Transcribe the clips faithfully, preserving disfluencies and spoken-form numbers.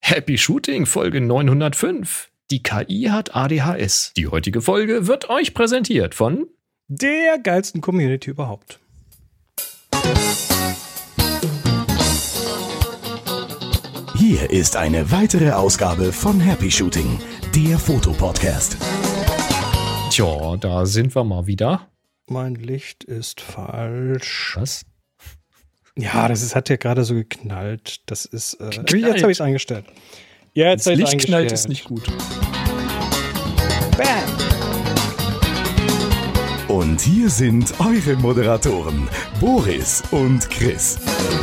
Happy Shooting, Folge neunhundertfünf. Die K I hat A D H S. Die heutige Folge wird euch präsentiert von der geilsten Community überhaupt. Hier ist eine weitere Ausgabe von Happy Shooting, der Fotopodcast. Tja, da sind wir mal wieder. Mein Licht ist falsch. Was? Ja, das ist, hat ja gerade so geknallt. Das ist. Äh, jetzt habe ich es eingestellt. Ja, jetzt das Licht eingestellt. Knallt ist nicht gut. Bam! Und hier sind eure Moderatoren, Boris und Chris.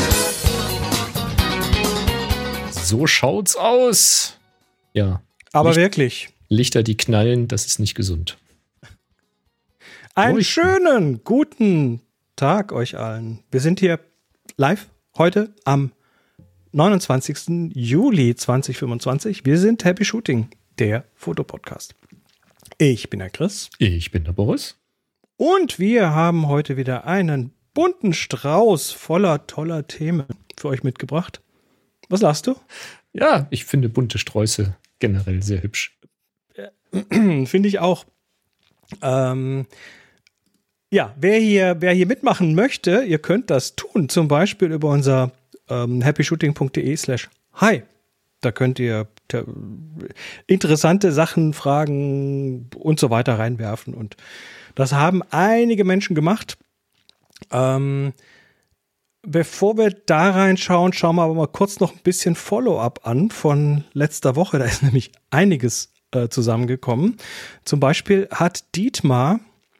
So schaut's aus. Ja. Aber Licht, wirklich. Lichter, die knallen, das ist nicht gesund. Einen Leuchten. schönen guten Tag euch allen. Wir sind hier live heute am neunundzwanzigsten Juli zweitausendfünfundzwanzig. Wir sind Happy Shooting, der Fotopodcast. Ich bin der Chris. Ich bin der Boris. Und wir haben heute wieder einen bunten Strauß voller toller Themen für euch mitgebracht. Was lachst du? Ja, ich finde bunte Sträuße generell sehr hübsch. Finde ich auch. Ähm, ja, wer hier, wer hier mitmachen möchte, ihr könnt das tun. Zum Beispiel über unser ähm, happyshooting.de slash hi. Da könnt ihr te- interessante Sachen, Fragen und so weiter reinwerfen. Und das haben einige Menschen gemacht. Ähm, bevor wir da reinschauen, schauen wir aber mal kurz noch ein bisschen Follow-up an von letzter Woche. Da ist nämlich einiges äh, zusammengekommen. Zum Beispiel hat Dietmar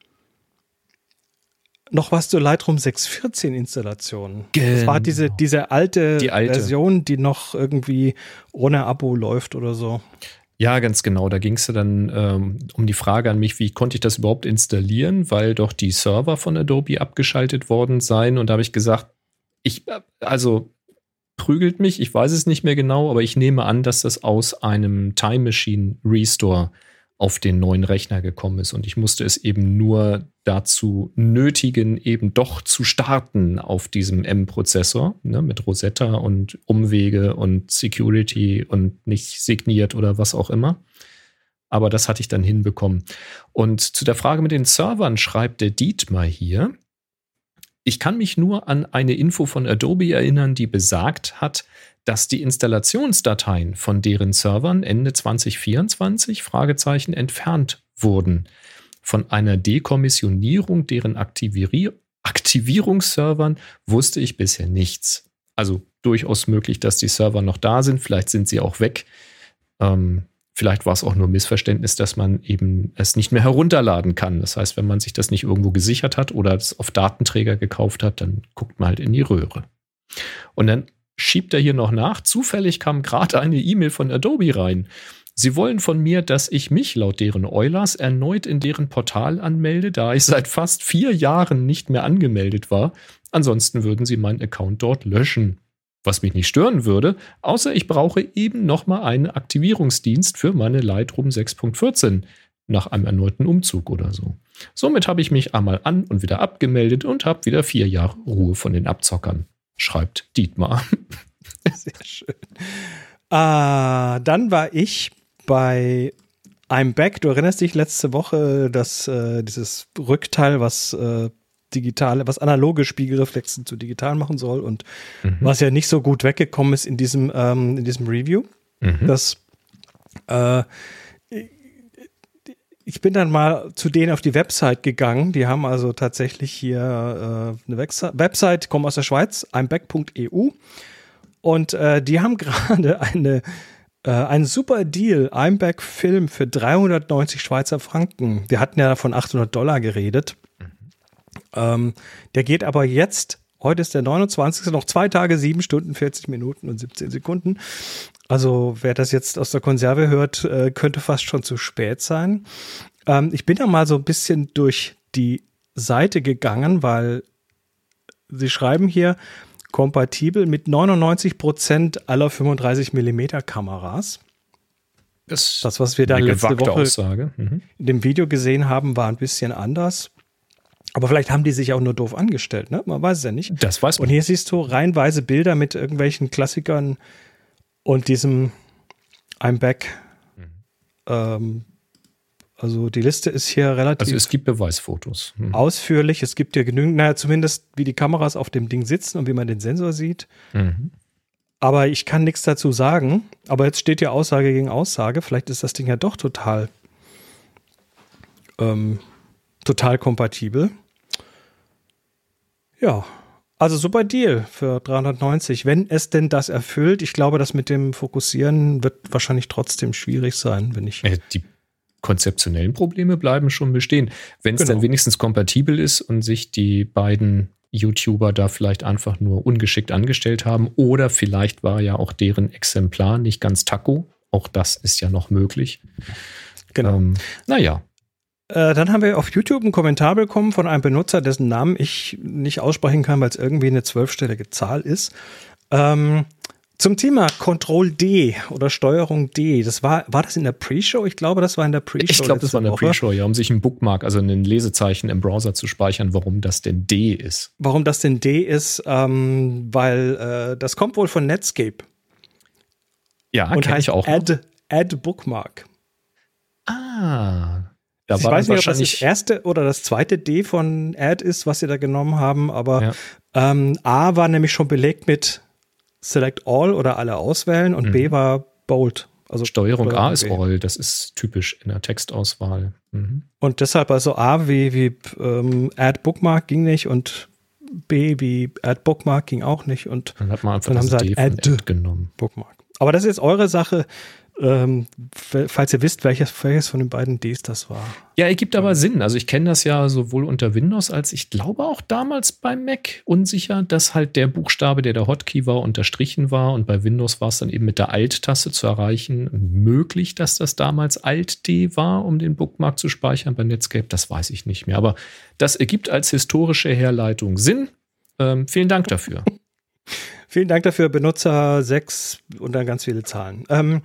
noch was zur Lightroom sechs Punkt vierzehn Installation. Genau. Das war diese, diese alte, die alte Version, die noch irgendwie ohne Abo läuft oder so. Ja, ganz genau. Da ging es ja dann ähm, um die Frage an mich, wie konnte ich das überhaupt installieren, weil doch die Server von Adobe abgeschaltet worden seien. Und da habe ich gesagt, ich, also prügelt mich, ich weiß es nicht mehr genau, aber ich nehme an, dass das aus einem Time Machine Restore auf den neuen Rechner gekommen ist. Und ich musste es eben nur dazu nötigen, eben doch zu starten auf diesem M-Prozessor, ne, mit Rosetta und Umwege und Security und nicht signiert oder was auch immer. Aber das hatte ich dann hinbekommen. Und zu der Frage mit den Servern schreibt der Dietmar hier: Ich kann mich nur an eine Info von Adobe erinnern, die besagt hat, dass die Installationsdateien von deren Servern Ende zwanzig vierundzwanzig Fragezeichen entfernt wurden. Von einer Dekommissionierung deren Aktivier- Aktivierungsservern wusste ich bisher nichts. Also durchaus möglich, dass die Server noch da sind. Vielleicht sind sie auch weg. Ähm, vielleicht war es auch nur Missverständnis, dass man eben es nicht mehr herunterladen kann. Das heißt, wenn man sich das nicht irgendwo gesichert hat oder es auf Datenträger gekauft hat, dann guckt man halt in die Röhre. Und dann schiebt er hier noch nach. Zufällig kam gerade eine E-Mail von Adobe rein. Sie wollen von mir, dass ich mich laut deren Eulers erneut in deren Portal anmelde, da ich seit fast vier Jahren nicht mehr angemeldet war. Ansonsten würden sie meinen Account dort löschen. Was mich nicht stören würde, außer ich brauche eben nochmal einen Aktivierungsdienst für meine Lightroom sechs Punkt vierzehn nach einem erneuten Umzug oder so. Somit habe ich mich einmal an und wieder abgemeldet und habe wieder vier Jahre Ruhe von den Abzockern, schreibt Dietmar. Sehr schön. Ah, dann war ich bei I'm Back. Du erinnerst dich letzte Woche, dass äh, dieses Rückteil, was äh, digitale, was analoge Spiegelreflexen zu digital machen soll und mhm. was ja nicht so gut weggekommen ist in diesem, ähm, in diesem Review. Mhm. Das äh, ich bin dann mal zu denen auf die Website gegangen. Die haben also tatsächlich hier äh, eine Website, Website, kommen aus der Schweiz, imback punkt e u. Und äh, die haben gerade eine, äh, einen super Deal, Imback Film für dreihundertneunzig Schweizer Franken. Wir hatten ja von achthundert Dollar geredet. Mhm. Ähm, der geht aber jetzt, heute ist der neunundzwanzigste noch zwei Tage, sieben Stunden, vierzig Minuten und siebzehn Sekunden. Also wer das jetzt aus der Konserve hört, äh, könnte fast schon zu spät sein. Ähm, ich bin da mal so ein bisschen durch die Seite gegangen, weil sie schreiben hier, kompatibel mit neunundneunzig Prozent aller fünfunddreißig Millimeter Kameras. Das, das, was wir da letzte Woche Aussage. Mhm. in dem Video gesehen haben, war ein bisschen anders. Aber vielleicht haben die sich auch nur doof angestellt, ne? Man weiß es ja nicht. Das weiß man. Und hier siehst du reihenweise Bilder mit irgendwelchen Klassikern und diesem I'm back. Mhm. Ähm, also die Liste ist hier relativ Also es gibt Beweisfotos. Mhm. ausführlich. Es gibt hier genügend, naja, zumindest wie die Kameras auf dem Ding sitzen und wie man den Sensor sieht. Mhm. Aber ich kann nichts dazu sagen. Aber jetzt steht ja Aussage gegen Aussage. Vielleicht ist das Ding ja doch total ähm, total kompatibel. Ja, also super Deal für dreihundertneunzig, wenn es denn das erfüllt. Ich glaube, das mit dem Fokussieren wird wahrscheinlich trotzdem schwierig sein, wenn ich... Äh, die konzeptionellen Probleme bleiben schon bestehen. Wenn es genau. dann wenigstens kompatibel ist und sich die beiden YouTuber da vielleicht einfach nur ungeschickt angestellt haben oder vielleicht war ja auch deren Exemplar nicht ganz taco. Auch das ist ja noch möglich. Genau. Ähm, naja. Äh, dann haben wir auf YouTube einen Kommentar bekommen von einem Benutzer, dessen Namen ich nicht aussprechen kann, weil es irgendwie eine zwölfstellige Zahl ist. Ähm, zum Thema Control D oder Steuerung D. Das war, war das in der Pre-Show? Ich glaube, das war in der Pre-Show. Ich glaube, das war in der Pre-Show, ja, um sich ein Bookmark, also ein Lesezeichen im Browser zu speichern, warum das denn D ist. Warum das denn D ist, ähm, weil äh, das kommt wohl von Netscape. Ja, und heißt ich auch. Add, Add Bookmark. Ah. Da ich war weiß nicht, ob das das erste oder das zweite D von Add ist, was sie da genommen haben, aber ja. ähm, A war nämlich schon belegt mit Select All oder alle auswählen und mhm. B war Bold. Also Steuerung, Steuerung A ist B. All, das ist typisch in der Textauswahl. Mhm. Und deshalb also A wie, wie ähm, Add Bookmark ging nicht und B wie Add Bookmark ging auch nicht und dann hat man einfach dann das haben sie D halt von Add, Add genommen. Bookmark. Aber das ist jetzt eure Sache. Ähm, falls ihr wisst, welches, welches von den beiden Ds das war. Ja, ergibt aber Sinn. Also ich kenne das ja sowohl unter Windows als ich glaube auch damals beim Mac unsicher, dass halt der Buchstabe, der der Hotkey war, unterstrichen war und bei Windows war es dann eben mit der Alt-Taste zu erreichen. Möglich, dass das damals Alt-D war, um den Bookmark zu speichern bei Netscape, das weiß ich nicht mehr. Aber das ergibt als historische Herleitung Sinn. Ähm, vielen Dank dafür. Vielen Dank dafür, Benutzer sechs und dann ganz viele Zahlen. Ähm,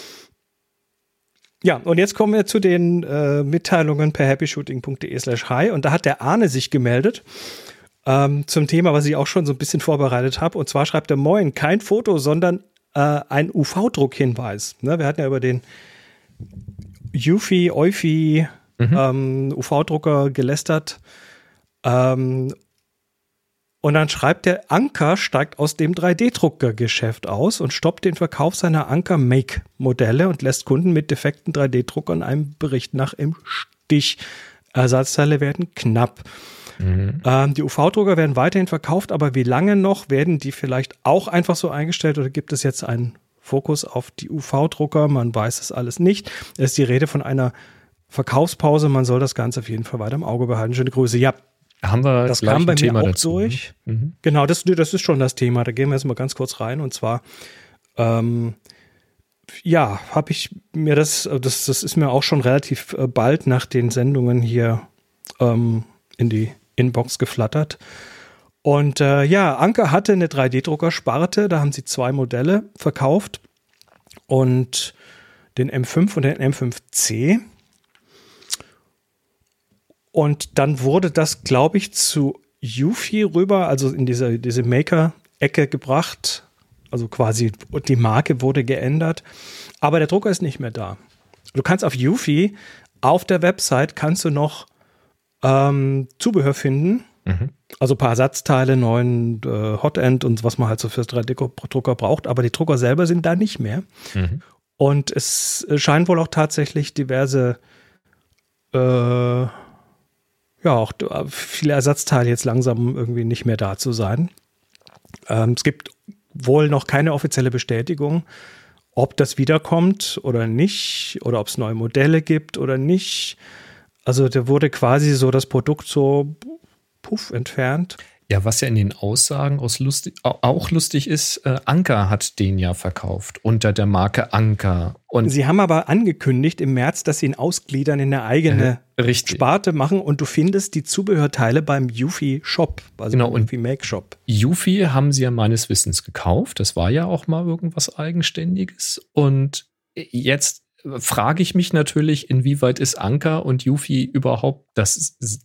ja, und jetzt kommen wir zu den äh, Mitteilungen per happyshooting.de slash hi und da hat der Arne sich gemeldet ähm, zum Thema, was ich auch schon so ein bisschen vorbereitet habe. Und zwar schreibt er: Moin, kein Foto, sondern äh, ein U V-Druckhinweis. Ne, wir hatten ja über den Eufy, Eufy mhm. ähm, U V-Drucker gelästert. Ähm, Und dann schreibt der: Anker steigt aus dem drei D-Drucker-Geschäft aus und stoppt den Verkauf seiner Anker-Make-Modelle und lässt Kunden mit defekten drei D-Druckern einem Bericht nach im Stich. Ersatzteile werden knapp. Mhm. Ähm, die U V-Drucker werden weiterhin verkauft, aber wie lange noch? Werden die vielleicht auch einfach so eingestellt oder gibt es jetzt einen Fokus auf die U V-Drucker? Man weiß es alles nicht. Es ist die Rede von einer Verkaufspause. Man soll das Ganze auf jeden Fall weiter im Auge behalten. Schöne Grüße. Ja. Haben wir das kam bei mir Thema auch dazu, durch. Mhm. Genau, das, das ist schon das Thema. Da gehen wir jetzt mal ganz kurz rein. Und zwar, ähm, ja, habe ich mir das, das, das ist mir auch schon relativ bald nach den Sendungen hier ähm, in die Inbox geflattert. Und äh, ja, Anker hatte eine drei D-Drucker-Sparte. Da haben sie zwei Modelle verkauft. Und den M fünf und den M fünf C. Und dann wurde das, glaube ich, zu Eufy rüber, also in diese, diese Maker-Ecke gebracht. Also quasi die Marke wurde geändert. Aber der Drucker ist nicht mehr da. Du kannst auf Eufy, auf der Website, kannst du noch ähm, Zubehör finden. Mhm. Also ein paar Ersatzteile, neuen äh, Hotend und was man halt so fürs drei D-Drucker braucht. Aber die Drucker selber sind da nicht mehr. Mhm. Und es scheinen wohl auch tatsächlich diverse äh, ja, auch viele Ersatzteile jetzt langsam irgendwie nicht mehr da zu sein. Ähm, es gibt wohl noch keine offizielle Bestätigung, ob das wiederkommt oder nicht, oder ob es neue Modelle gibt oder nicht. Also da wurde quasi so das Produkt so puff entfernt. Ja, was ja in den Aussagen aus lustig, auch lustig ist, äh, Anker hat den ja verkauft unter der Marke Anker. Und sie haben aber angekündigt im März, dass sie ihn ausgliedern in eine eigene äh, Sparte machen und du findest die Zubehörteile beim Eufy Shop, also genau, beim Eufy Make Shop. Eufy haben sie ja meines Wissens gekauft. Das war ja auch mal irgendwas Eigenständiges. Und jetzt frage ich mich natürlich, inwieweit ist Anker und Eufy überhaupt das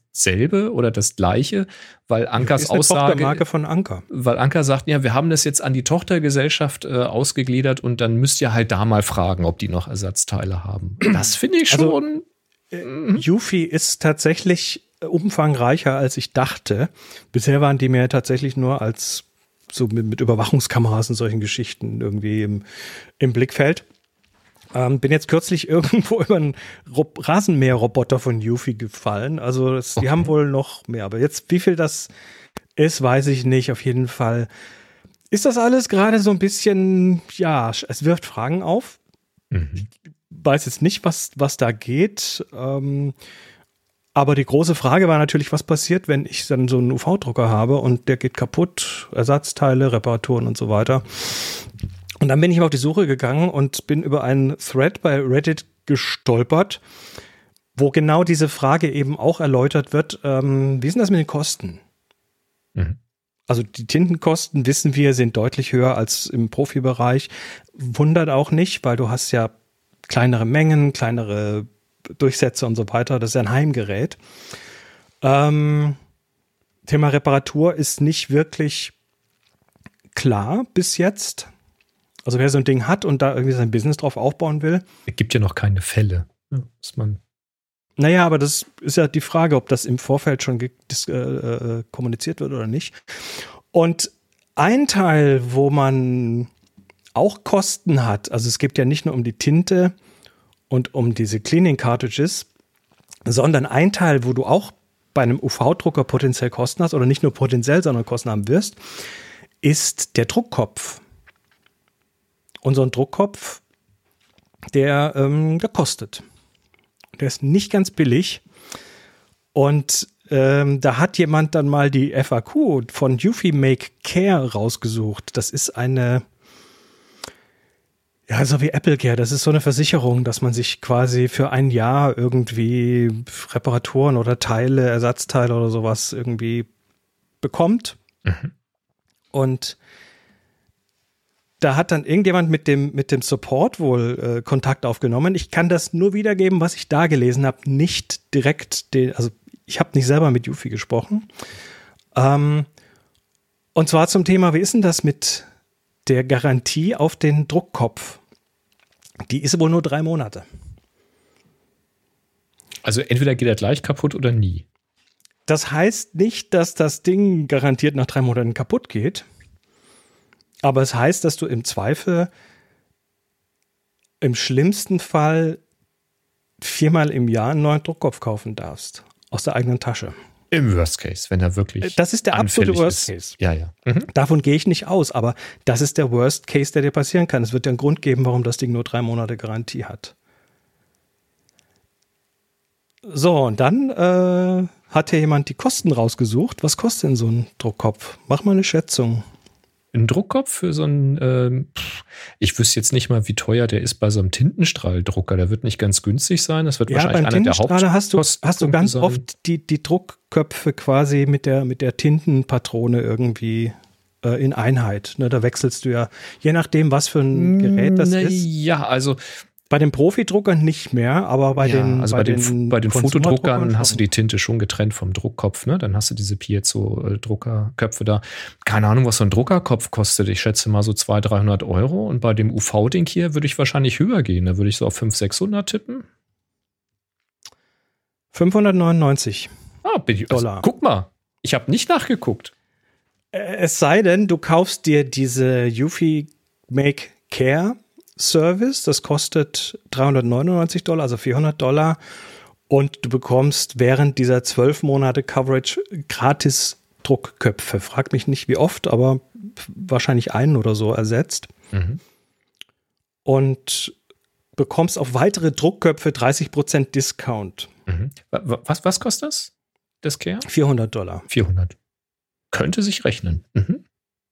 dasselbe oder das Gleiche, weil Ankers ist eine Aussage, Tochtermarke von Anker. weil Anker sagt, ja, wir haben das jetzt an die Tochtergesellschaft äh, ausgegliedert und dann müsst ihr halt da mal fragen, ob die noch Ersatzteile haben. Das finde ich schon. Also, äh, Eufy ist tatsächlich umfangreicher, als ich dachte. Bisher waren die mir tatsächlich nur als so mit, mit Überwachungskameras und solchen Geschichten irgendwie im, im Blickfeld. Ähm, bin jetzt kürzlich irgendwo über einen Ro- Rasenmäherroboter von Eufy gefallen. Also das, Okay. die haben wohl noch mehr. Aber jetzt, wie viel das ist, weiß ich nicht. Auf jeden Fall ist das alles gerade so ein bisschen, ja, es wirft Fragen auf. Mhm. Weiß jetzt nicht, was, was da geht. Ähm, aber die große Frage war natürlich, was passiert, wenn ich dann so einen U V-Drucker habe und der geht kaputt, Ersatzteile, Reparaturen und so weiter. Und dann bin ich mal auf die Suche gegangen und bin über einen Thread bei Reddit gestolpert, wo genau diese Frage eben auch erläutert wird. Ähm, wie ist denn das mit den Kosten? Mhm. Also die Tintenkosten, wissen wir, sind deutlich höher als im Profibereich. Wundert auch nicht, weil du hast ja kleinere Mengen, kleinere Durchsätze und so weiter. Das ist ja ein Heimgerät. Ähm, Thema Reparatur ist nicht wirklich klar bis jetzt. Also wer so ein Ding hat und da irgendwie sein Business drauf aufbauen will. Es gibt ja noch keine Fälle. Ja, dass man Naja, aber das ist ja die Frage, ob das im Vorfeld schon ge- dis- äh, äh, kommuniziert wird oder nicht. Und ein Teil, wo man auch Kosten hat, also es geht ja nicht nur um die Tinte und um diese Cleaning Cartridges, sondern ein Teil, wo du auch bei einem U V-Drucker potenziell Kosten hast oder nicht nur potenziell, sondern Kosten haben wirst, ist der Druckkopf. Und so ein Druckkopf, der, ähm, der kostet. Der ist nicht ganz billig. Und ähm, da hat jemand dann mal die F A Q von Eufy Make Care rausgesucht. Das ist eine, ja, so wie Apple Care. Das ist so eine Versicherung, dass man sich quasi für ein Jahr irgendwie Reparaturen oder Teile, Ersatzteile oder sowas irgendwie bekommt. Mhm. Und da hat dann irgendjemand mit dem, mit dem Support wohl äh, Kontakt aufgenommen. Ich kann das nur wiedergeben, was ich da gelesen habe, nicht direkt, den, also ich habe nicht selber mit Eufy gesprochen. Ähm, und zwar zum Thema, wie ist denn das mit der Garantie auf den Druckkopf? Die ist wohl nur drei Monate. Also entweder geht er gleich kaputt oder nie. Das heißt nicht, dass das Ding garantiert nach drei Monaten kaputt geht. Aber es heißt, dass du im Zweifel im schlimmsten Fall viermal im Jahr einen neuen Druckkopf kaufen darfst. Aus der eigenen Tasche. Im Worst Case, wenn er wirklich Das ist der absolute anfällig Worst ist. Case. Ja, ja. Mhm. Davon gehe ich nicht aus, aber das ist der Worst Case, der dir passieren kann. Es wird ja einen Grund geben, warum das Ding nur drei Monate Garantie hat. So, und dann äh, hat hier jemand die Kosten rausgesucht. Was kostet denn so ein Druckkopf? Mach mal eine Schätzung. Ein Druckkopf für so einen, ähm, pff, ich wüsste jetzt nicht mal, wie teuer der ist bei so einem Tintenstrahldrucker. Der wird nicht ganz günstig sein. Das wird Ja, wahrscheinlich beim einer der Tintenstrahler hast du, hast du Hauptkostenpunkte ganz sein. oft die, die Druckköpfe quasi mit der, mit der Tintenpatrone irgendwie äh, in Einheit. Ne, da wechselst du ja, je nachdem, was für ein Gerät das Na, ist. Ja, also Bei den Profidruckern nicht mehr, aber bei ja, den also bei, den, bei den Konsumerdruckern Fotodruckern hast du schon. die Tinte schon getrennt vom Druckkopf, ne? Dann hast du diese Piezo-Druckerköpfe da. Keine Ahnung, was so ein Druckerkopf kostet. Ich schätze mal so zweihundert, dreihundert Euro. Und bei dem U V-Ding hier würde ich wahrscheinlich höher gehen. Da würde ich so auf fünfhundert, sechshundert tippen. fünfhundertneunundneunzig. Ah, bin ich, also, Dollar. guck mal, ich habe nicht nachgeguckt. Äh, Es sei denn, du kaufst dir diese Eufy Make Care Service, das kostet dreihundertneunundneunzig Dollar, also vierhundert Dollar, und du bekommst während dieser zwölf Monate Coverage gratis Druckköpfe. Frag mich nicht wie oft, aber wahrscheinlich einen oder so ersetzt. Mhm. Und bekommst auf weitere Druckköpfe dreißig Prozent Discount. Mhm. Was, was kostet das? Das Care? vierhundert Dollar. vierhundert. Könnte sich rechnen. Mhm.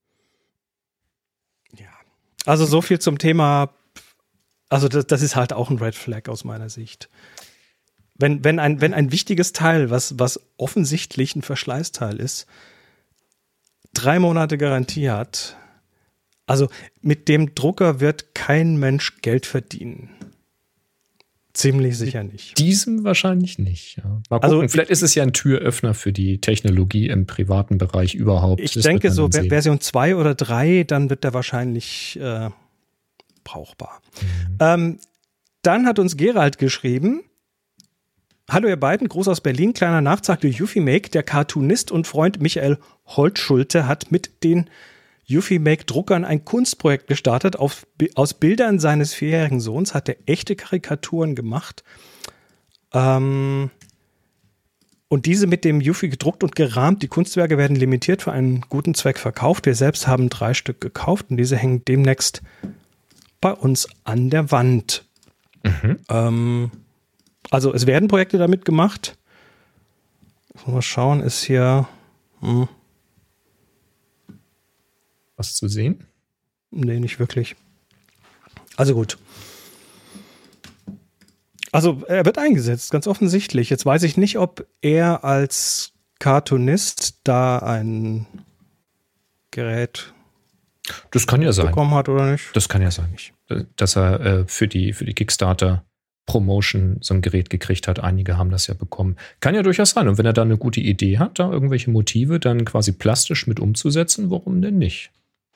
Also so viel zum Thema, also das, das ist halt auch ein Red Flag aus meiner Sicht. Wenn, wenn, ein, wenn ein wichtiges Teil, was, was offensichtlich ein Verschleißteil ist, drei Monate Garantie hat, also mit dem Drucker wird kein Mensch Geld verdienen. Ziemlich sicher nicht. Diesem wahrscheinlich nicht. Ja. Mal gucken, Also, vielleicht ist es ja ein Türöffner für die Technologie im privaten Bereich überhaupt. Ich Das denke, wird man so dann sehen. Version zwei oder drei, dann wird der wahrscheinlich äh, brauchbar. Mhm. Ähm, dann hat uns Gerald geschrieben: Hallo ihr beiden, Gruß aus Berlin, kleiner Nachtrag durch Ufimake. Der Cartoonist und Freund Michael Holtschulte hat mit den Ufimake-Druckern ein Kunstprojekt gestartet. Auf, aus Bildern seines vierjährigen Sohns hat er echte Karikaturen gemacht. Ähm, und diese mit dem Ufi gedruckt und gerahmt. Die Kunstwerke werden limitiert für einen guten Zweck verkauft. Wir selbst haben drei Stück gekauft und diese hängen demnächst bei uns an der Wand. Mhm. Ähm, also es werden Projekte damit gemacht. Mal schauen, ist hier... Hm. Was zu sehen? Nee, nicht wirklich. Also gut. Also er wird eingesetzt, ganz offensichtlich. Jetzt weiß ich nicht, ob er als Cartoonist da ein Gerät das kann ja sein. bekommen hat oder nicht. Das kann ja sein. Dass er äh, für die, für die Kickstarter Promotion so ein Gerät gekriegt hat. Einige haben das ja bekommen. Kann ja durchaus sein. Und wenn er da eine gute Idee hat, da irgendwelche Motive dann quasi plastisch mit umzusetzen, warum denn nicht?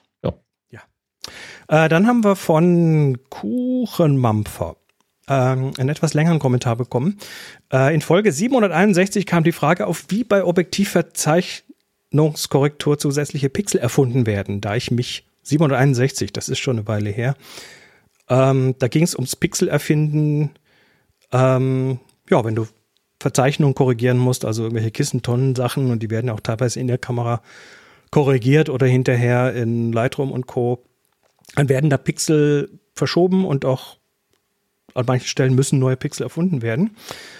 Äh, dann haben wir von Kuchenmampfer ähm, einen etwas längeren Kommentar bekommen. Äh, in Folge siebenhunderteinundsechzig kam die Frage auf, wie bei Objektivverzeichnungskorrektur zusätzliche Pixel erfunden werden. Da ich mich, siebenhunderteinundsechzig, das ist schon eine Weile her, ähm, da ging es ums Pixel-Erfinden. Ähm, ja, wenn du Verzeichnungen korrigieren musst, also irgendwelche Kissentonnen-Sachen, und die werden ja auch teilweise in der Kamera korrigiert oder hinterher in Lightroom und Co., dann werden da Pixel verschoben und auch an manchen Stellen müssen neue Pixel erfunden werden.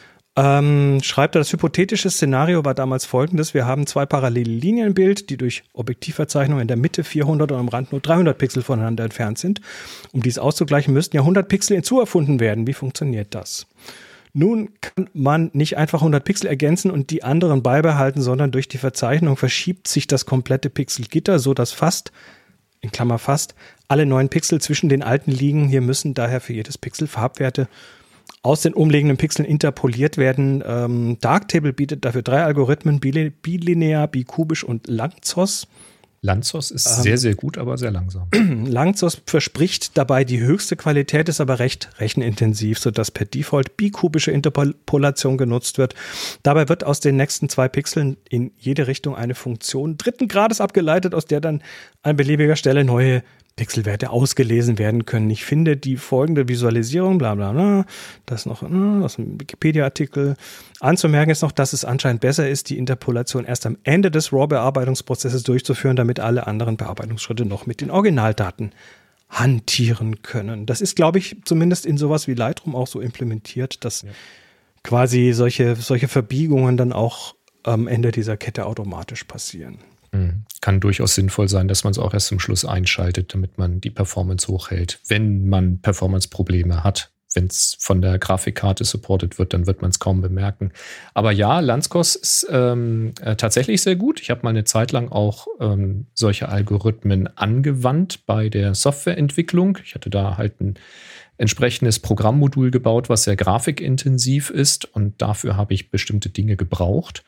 Ähm, schreibt er, das hypothetische Szenario war damals folgendes: Wir haben zwei parallele Linien im Bild, die durch Objektivverzeichnung in der Mitte vierhundert und am Rand nur dreihundert Pixel voneinander entfernt sind. Um dies auszugleichen, müssten ja hundert Pixel hinzuerfunden werden. Wie funktioniert das? Nun kann man nicht einfach hundert Pixel ergänzen und die anderen beibehalten, sondern durch die Verzeichnung verschiebt sich das komplette Pixelgitter, so dass fast, in Klammer fast, alle neuen Pixel zwischen den alten liegen. Hier müssen daher für jedes Pixel Farbwerte aus den umliegenden Pixeln interpoliert werden. Ähm, Darktable bietet dafür drei Algorithmen: bilinear, bikubisch und Langzos. Langzos ist ähm, sehr, sehr gut, aber sehr langsam. Langzos verspricht dabei die höchste Qualität, ist aber recht rechenintensiv, sodass per Default bikubische Interpolation genutzt wird. Dabei wird aus den nächsten zwei Pixeln in jede Richtung eine Funktion dritten Grades abgeleitet, aus der dann an beliebiger Stelle neue Pixelwerte ausgelesen werden können. Ich finde die folgende Visualisierung, bla bla bla, das ist noch aus einem Wikipedia-Artikel. Anzumerken ist noch, dass es anscheinend besser ist, die Interpolation erst am Ende des RAW-Bearbeitungsprozesses durchzuführen, damit alle anderen Bearbeitungsschritte noch mit den Originaldaten hantieren können. Das ist, glaube ich, zumindest in sowas wie Lightroom auch so implementiert, dass ja. quasi solche, solche Verbiegungen dann auch am Ende dieser Kette automatisch passieren. Kann durchaus sinnvoll sein, dass man es auch erst zum Schluss einschaltet, damit man die Performance hochhält. Wenn man Performance-Probleme hat, wenn es von der Grafikkarte supported wird, dann wird man es kaum bemerken. Aber ja, Langzos ist ähm, äh, tatsächlich sehr gut. Ich habe mal eine Zeit lang auch ähm, solche Algorithmen angewandt bei der Softwareentwicklung. Ich hatte da halt ein entsprechendes Programmmodul gebaut, was sehr grafikintensiv ist, und dafür habe ich bestimmte Dinge gebraucht.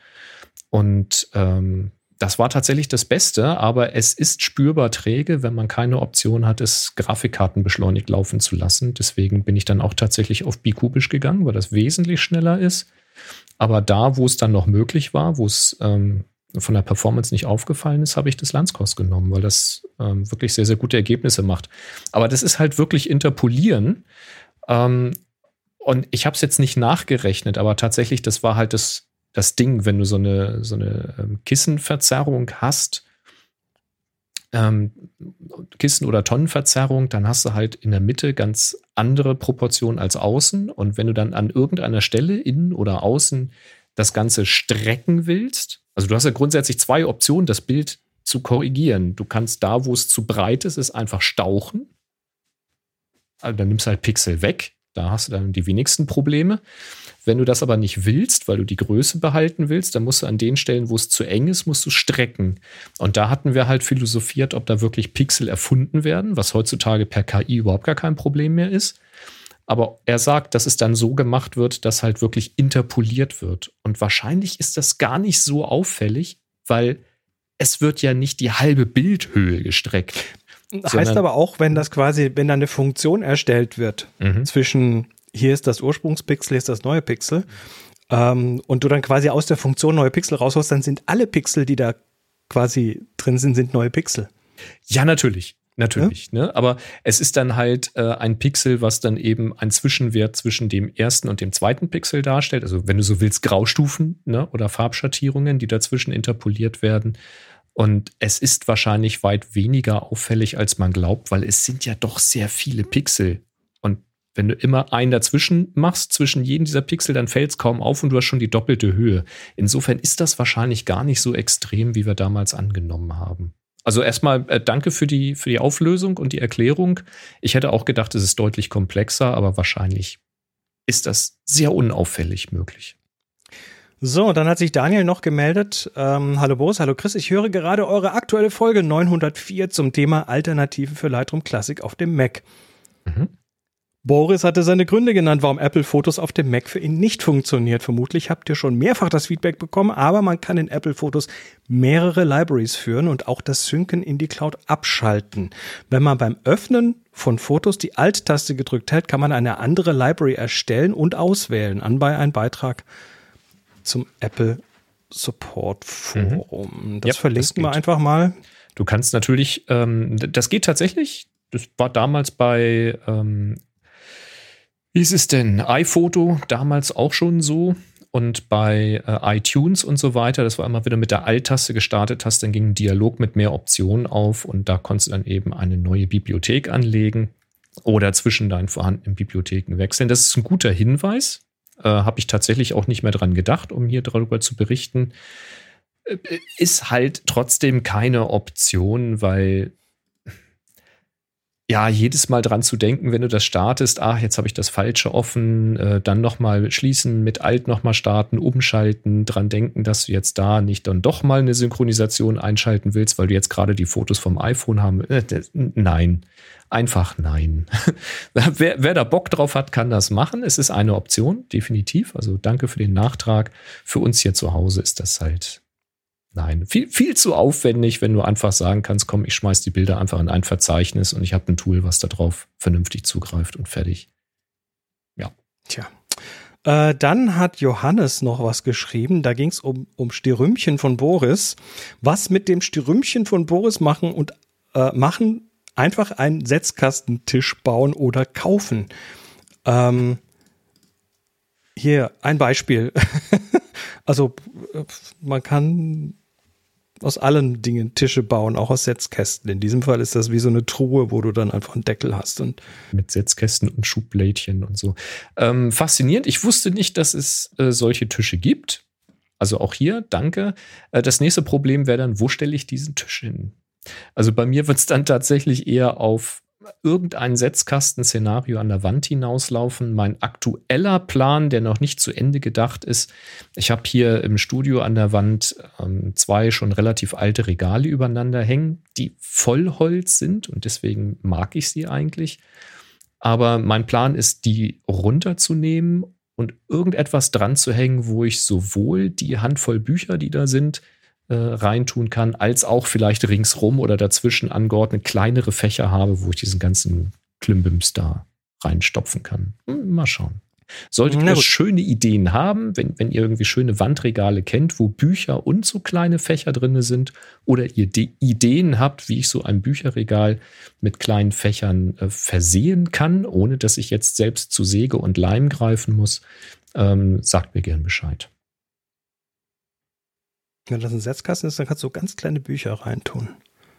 Und ähm, das war tatsächlich das Beste, aber es ist spürbar träge, wenn man keine Option hat, es grafikkartenbeschleunigt laufen zu lassen. Deswegen bin ich dann auch tatsächlich auf bikubisch gegangen, weil das wesentlich schneller ist. Aber da, wo es dann noch möglich war, wo es ähm, von der Performance nicht aufgefallen ist, habe ich das Langzos genommen, weil das ähm, wirklich sehr, sehr gute Ergebnisse macht. Aber das ist halt wirklich Interpolieren. Ähm, und ich habe es jetzt nicht nachgerechnet, aber tatsächlich, das war halt das Das Ding, wenn du so eine, so eine ähm, Kissenverzerrung hast, ähm, Kissen- oder Tonnenverzerrung, dann hast du halt in der Mitte ganz andere Proportionen als außen. Und wenn du dann an irgendeiner Stelle, innen oder außen, das Ganze strecken willst, also du hast ja grundsätzlich zwei Optionen, das Bild zu korrigieren. Du kannst da, wo es zu breit ist, es einfach stauchen. Also dann nimmst du halt Pixel weg. Da hast du dann die wenigsten Probleme. Wenn du das aber nicht willst, weil du die Größe behalten willst, dann musst du an den Stellen, wo es zu eng ist, musst du strecken. Und da hatten wir halt philosophiert, ob da wirklich Pixel erfunden werden, was heutzutage per K I überhaupt gar kein Problem mehr ist. Aber er sagt, dass es dann so gemacht wird, dass halt wirklich interpoliert wird. Und wahrscheinlich ist das gar nicht so auffällig, weil es wird ja nicht die halbe Bildhöhe gestreckt. Heißt aber auch, wenn das quasi, wenn da eine Funktion erstellt wird mhm. zwischen hier ist das Ursprungspixel, hier ist das neue Pixel ähm, und du dann quasi aus der Funktion neue Pixel rausholst, dann sind alle Pixel, die da quasi drin sind, sind neue Pixel. Ja, natürlich. Natürlich, ja? Ne? Aber es ist dann halt äh, ein Pixel, was dann eben ein Zwischenwert zwischen dem ersten und dem zweiten Pixel darstellt. Also wenn du so willst, Graustufen, ne? Oder Farbschattierungen, die dazwischen interpoliert werden. Und es ist wahrscheinlich weit weniger auffällig, als man glaubt, weil es sind ja doch sehr viele Pixel. Und wenn du immer einen dazwischen machst, zwischen jedem dieser Pixel, dann fällt es kaum auf und du hast schon die doppelte Höhe. Insofern ist das wahrscheinlich gar nicht so extrem, wie wir damals angenommen haben. Also erstmal äh, danke für die, für die Auflösung und die Erklärung. Ich hätte auch gedacht, es ist deutlich komplexer, aber wahrscheinlich ist das sehr unauffällig möglich. So, dann hat sich Daniel noch gemeldet. Ähm, hallo Boris, hallo Chris. Ich höre gerade eure aktuelle Folge neunhundertvier zum Thema Alternativen für Lightroom Classic auf dem Mac. Mhm. Boris hatte seine Gründe genannt, warum Apple Fotos auf dem Mac für ihn nicht funktioniert. Vermutlich habt ihr schon mehrfach das Feedback bekommen, aber man kann in Apple Fotos mehrere Libraries führen und auch das Synken in die Cloud abschalten. Wenn man beim Öffnen von Fotos die Alt-Taste gedrückt hält, kann man eine andere Library erstellen und auswählen. Anbei ein Beitrag zum Apple Support Forum. Mhm. Das ja, verlinken wir einfach mal. Du kannst natürlich, ähm, das geht tatsächlich. Das war damals bei ähm, wie ist es denn? iPhoto damals auch schon so und bei äh, iTunes und so weiter. Das war immer wieder mit der Alt-Taste gestartet hast, dann ging ein Dialog mit mehr Optionen auf und da konntest du dann eben eine neue Bibliothek anlegen oder zwischen deinen vorhandenen Bibliotheken wechseln. Das ist ein guter Hinweis. Äh, habe ich tatsächlich auch nicht mehr dran gedacht, um hier darüber zu berichten. Äh, ist halt trotzdem keine Option, weil ja, jedes Mal dran zu denken, wenn du das startest, ach, jetzt habe ich das Falsche offen, äh, dann nochmal schließen, mit Alt nochmal starten, umschalten, dran denken, dass du jetzt da nicht dann doch mal eine Synchronisation einschalten willst, weil du jetzt gerade die Fotos vom iPhone haben. Äh, das, nein, einfach nein. wer, wer da Bock drauf hat, kann das machen. Es ist eine Option, definitiv. Also danke für den Nachtrag. Für uns hier zu Hause ist das halt Nein, viel, viel zu aufwendig, wenn du einfach sagen kannst, komm, ich schmeiß die Bilder einfach in ein Verzeichnis und ich habe ein Tool, was da drauf vernünftig zugreift und fertig. Ja. Tja. Äh, dann hat Johannes noch was geschrieben. Da ging es um, um Stirümchen von Boris. Was mit dem Stirümchen von Boris machen und äh, machen, einfach einen Setzkastentisch bauen oder kaufen. Ähm, hier ein Beispiel. Also man kann aus allen Dingen Tische bauen, auch aus Setzkästen. In diesem Fall ist das wie so eine Truhe, wo du dann einfach einen Deckel hast. Und mit Setzkästen und Schublädchen und so. Ähm, faszinierend. Ich wusste nicht, dass es äh, solche Tische gibt. Also auch hier, danke. Äh, das nächste Problem wäre dann, wo stelle ich diesen Tisch hin? Also bei mir wird es dann tatsächlich eher auf irgendein Setzkasten-Szenario an der Wand hinauslaufen. Mein aktueller Plan, der noch nicht zu Ende gedacht ist, ich habe hier im Studio an der Wand ähm, zwei schon relativ alte Regale übereinander hängen, die Vollholz sind und deswegen mag ich sie eigentlich. Aber mein Plan ist, die runterzunehmen und irgendetwas dran zu hängen, wo ich sowohl die Handvoll Bücher, die da sind, Äh, reintun kann, als auch vielleicht ringsrum oder dazwischen angeordnet kleinere Fächer habe, wo ich diesen ganzen Klimbims da reinstopfen kann. Hm, mal schauen. Solltet ihr schöne Ideen haben, wenn, wenn ihr irgendwie schöne Wandregale kennt, wo Bücher und so kleine Fächer drin sind oder ihr de- Ideen habt, wie ich so ein Bücherregal mit kleinen Fächern äh, versehen kann, ohne dass ich jetzt selbst zu Säge und Leim greifen muss, ähm, sagt mir gern Bescheid. Wenn das ein Setzkasten ist, dann kannst du ganz kleine Bücher reintun.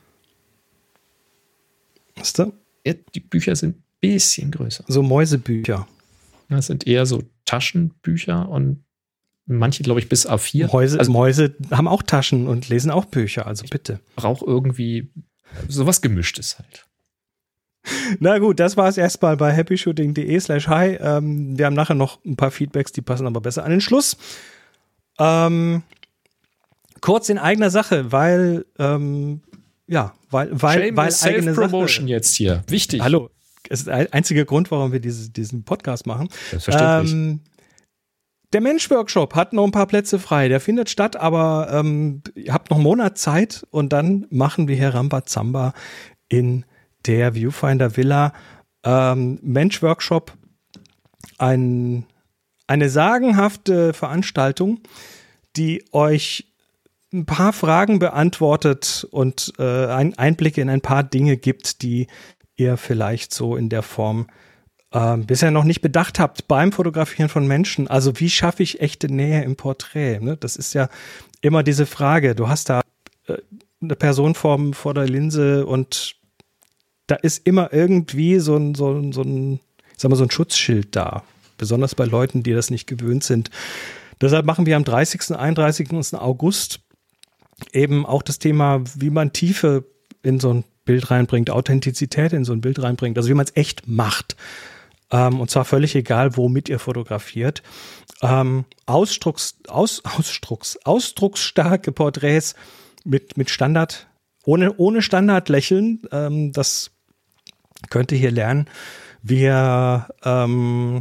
Weißt du? Ja, die Bücher sind ein bisschen größer. So Mäusebücher. Das sind eher so Taschenbücher und manche, glaube ich, bis A vier. Mäuse, also, Mäuse haben auch Taschen und lesen auch Bücher, also bitte. Ich brauche irgendwie sowas Gemischtes halt. Na gut, das war es erstmal bei happyshooting.de slash hi. Ähm, wir haben nachher noch ein paar Feedbacks, die passen aber besser an den Schluss. Ähm, Kurz in eigener Sache, weil, ähm, ja, weil, weil, weil eigene Self-Promotion jetzt hier. Wichtig. Hallo, es ist der einzige Grund, warum wir diese, diesen Podcast machen. Selbstverständlich. Ähm, der Mensch-Workshop hat noch ein paar Plätze frei. Der findet statt, aber ähm, ihr habt noch einen Monat Zeit und dann machen wir hier Rambazamba in der Viewfinder Villa. Ähm, Mensch-Workshop, ein, eine sagenhafte Veranstaltung, die euch ein paar Fragen beantwortet und äh, ein Einblicke in ein paar Dinge gibt, die ihr vielleicht so in der Form äh, bisher noch nicht bedacht habt beim Fotografieren von Menschen. Also wie schaffe ich echte Nähe im Porträt? Ne? Das ist ja immer diese Frage. Du hast da äh, eine Person vor, vor der Linse und da ist immer irgendwie so ein, so ein, so ein, ich sag mal, so ein Schutzschild da. Besonders bei Leuten, die das nicht gewöhnt sind. Deshalb machen wir am dreißigsten, einunddreißigsten August eben auch das Thema, wie man Tiefe in so ein Bild reinbringt, Authentizität in so ein Bild reinbringt, also wie man es echt macht. Ähm, und zwar völlig egal, womit ihr fotografiert. Ähm, Ausdrucks, aus, Ausdrucks, ausdrucksstarke Porträts mit, mit Standard, ohne, ohne Standardlächeln. Ähm, das könnt ihr hier lernen. Wir ähm,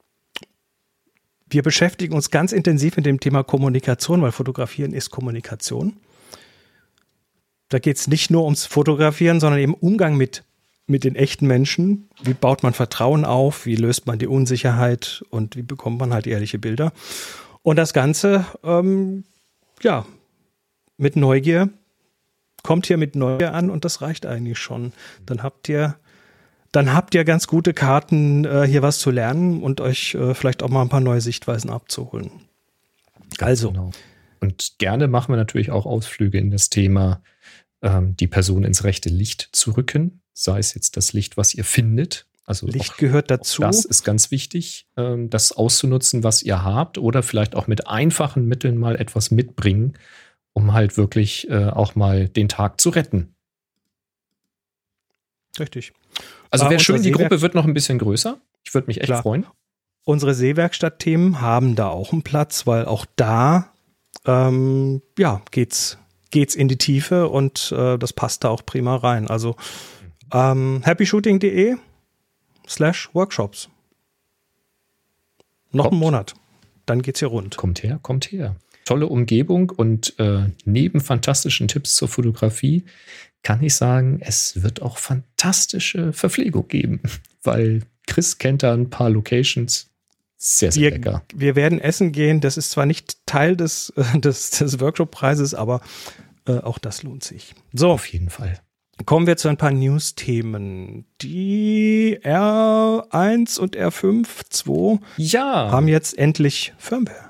Wir beschäftigen uns ganz intensiv mit dem Thema Kommunikation, weil Fotografieren ist Kommunikation. Da geht es nicht nur ums Fotografieren, sondern eben Umgang mit, mit den echten Menschen. Wie baut man Vertrauen auf? Wie löst man die Unsicherheit? Und wie bekommt man halt ehrliche Bilder? Und das Ganze, ähm, ja, mit Neugier, kommt hier mit Neugier an und das reicht eigentlich schon. Dann habt ihr Dann habt ihr ganz gute Karten, äh, hier was zu lernen und euch äh, vielleicht auch mal ein paar neue Sichtweisen abzuholen. Ganz also. Genau. Und gerne machen wir natürlich auch Ausflüge in das Thema, ähm, die Person ins rechte Licht zu rücken. Sei es jetzt das Licht, was ihr findet. Also Licht auch, gehört dazu. Das ist ganz wichtig, ähm, das auszunutzen, was ihr habt. Oder vielleicht auch mit einfachen Mitteln mal etwas mitbringen, um halt wirklich äh, auch mal den Tag zu retten. Richtig. Also wäre äh, schön, die Gruppe wird noch ein bisschen größer. Ich würde mich echt Klar. freuen. Unsere Seewerkstatt-Themen haben da auch einen Platz, weil auch da ähm, ja, geht's, geht's in die Tiefe und äh, das passt da auch prima rein. Also ähm, happyshooting.de slash workshops. Noch kommt. Einen Monat. Dann geht's hier rund. Kommt her, kommt her. Tolle Umgebung und äh, neben fantastischen Tipps zur Fotografie kann ich sagen, es wird auch fantastische Verpflegung geben, weil Chris kennt da ein paar Locations. Sehr, sehr wir, lecker. Wir werden essen gehen. Das ist zwar nicht Teil des, des, des Workshop-Preises, aber äh, auch das lohnt sich. So, auf jeden Fall. Kommen wir zu ein paar News-Themen. Die R eins und R fünf zwei ja. haben jetzt endlich Firmware.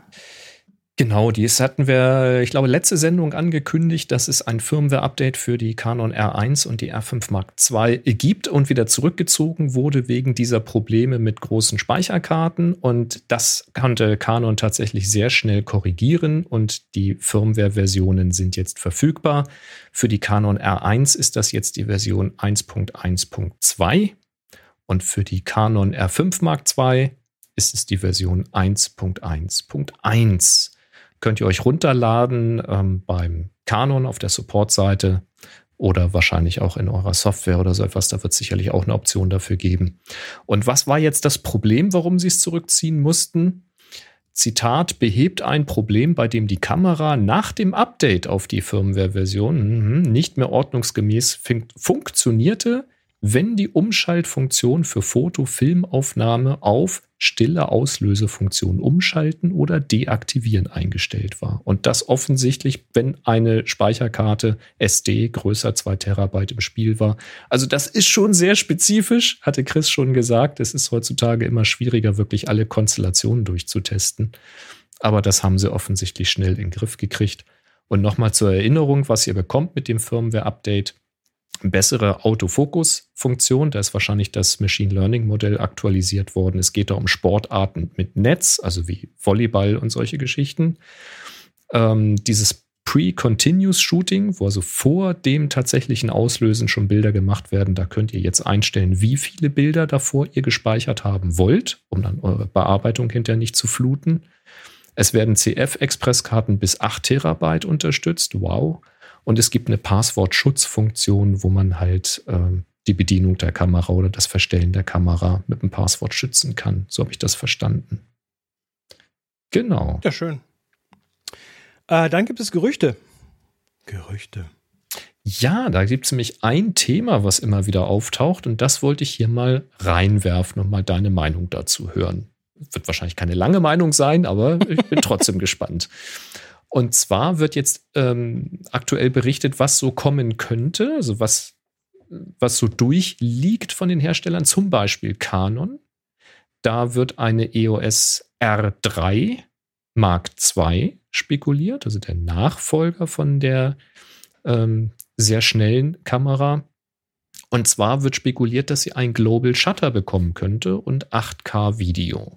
Genau, dies hatten wir, ich glaube, letzte Sendung angekündigt, dass es ein Firmware-Update für die Canon R eins und die R fünf Mark zwei gibt und wieder zurückgezogen wurde wegen dieser Probleme mit großen Speicherkarten. Und das konnte Canon tatsächlich sehr schnell korrigieren und die Firmware-Versionen sind jetzt verfügbar. Für die Canon R eins ist das jetzt die Version eins Punkt eins Punkt zwei und für die Canon R fünf Mark zwei ist es die Version eins Punkt eins Punkt eins. Könnt ihr euch runterladen ähm, beim Canon auf der Support-Seite oder wahrscheinlich auch in eurer Software oder so etwas. Da wird es sicherlich auch eine Option dafür geben. Und was war jetzt das Problem, warum sie es zurückziehen mussten? Zitat, behebt ein Problem, bei dem die Kamera nach dem Update auf die Firmware-Version mh, nicht mehr ordnungsgemäß fun- funktionierte, wenn die Umschaltfunktion für Foto-Filmaufnahme auf stille Auslösefunktion umschalten oder deaktivieren eingestellt war. Und das offensichtlich, wenn eine Speicherkarte S D größer zwei Terabyte im Spiel war. Also das ist schon sehr spezifisch, hatte Chris schon gesagt. Es ist heutzutage immer schwieriger, wirklich alle Konstellationen durchzutesten. Aber das haben sie offensichtlich schnell in den Griff gekriegt. Und nochmal zur Erinnerung, was ihr bekommt mit dem Firmware-Update. Bessere Autofokus-Funktion, da ist wahrscheinlich das Machine Learning-Modell aktualisiert worden. Es geht da um Sportarten mit Netz, also wie Volleyball und solche Geschichten. Ähm, dieses Pre-Continuous Shooting, wo also vor dem tatsächlichen Auslösen schon Bilder gemacht werden, da könnt ihr jetzt einstellen, wie viele Bilder davor ihr gespeichert haben wollt, um dann eure Bearbeitung hinterher nicht zu fluten. Es werden C F-Express-Karten bis acht Terabyte unterstützt. Wow. Und es gibt eine Passwortschutzfunktion, wo man halt ähm, die Bedienung der Kamera oder das Verstellen der Kamera mit dem Passwort schützen kann. So habe ich das verstanden. Genau. Ja, schön. Äh, dann gibt es Gerüchte. Gerüchte. Ja, da gibt es nämlich ein Thema, was immer wieder auftaucht und das wollte ich hier mal reinwerfen und mal deine Meinung dazu hören. Wird wahrscheinlich keine lange Meinung sein, aber ich bin trotzdem gespannt. Und zwar wird jetzt ähm, aktuell berichtet, was so kommen könnte, also was, was so durchliegt von den Herstellern, zum Beispiel Canon. Da wird eine E O S R drei Mark zwei spekuliert, also der Nachfolger von der ähm, sehr schnellen Kamera. Und zwar wird spekuliert, dass sie ein Global Shutter bekommen könnte und acht K Video.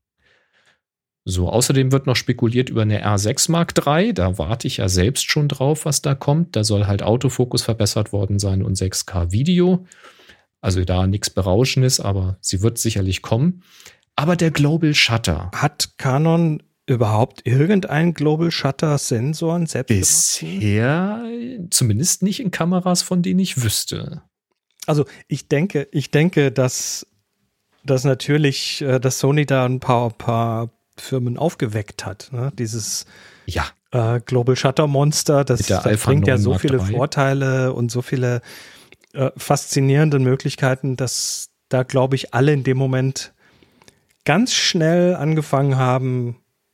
So, außerdem wird noch spekuliert über eine R sechs Mark drei. Da warte ich ja selbst schon drauf, was da kommt. Da soll halt Autofokus verbessert worden sein und sechs K Video. Also da nichts Berauschendes, aber sie wird sicherlich kommen. Aber der Global Shutter. Hat Canon überhaupt irgendeinen Global Shutter Sensoren selbst bisher gemacht? Zumindest nicht in Kameras, von denen ich wüsste. Also ich denke, ich denke, dass, dass natürlich, dass Sony da ein paar, paar Firmen aufgeweckt hat. Ne? Dieses ja. äh, Global Shutter Monster, das, das bringt ja so viele drei. Vorteile und so viele äh, faszinierende Möglichkeiten, dass da, glaube ich, alle in dem Moment ganz schnell angefangen haben,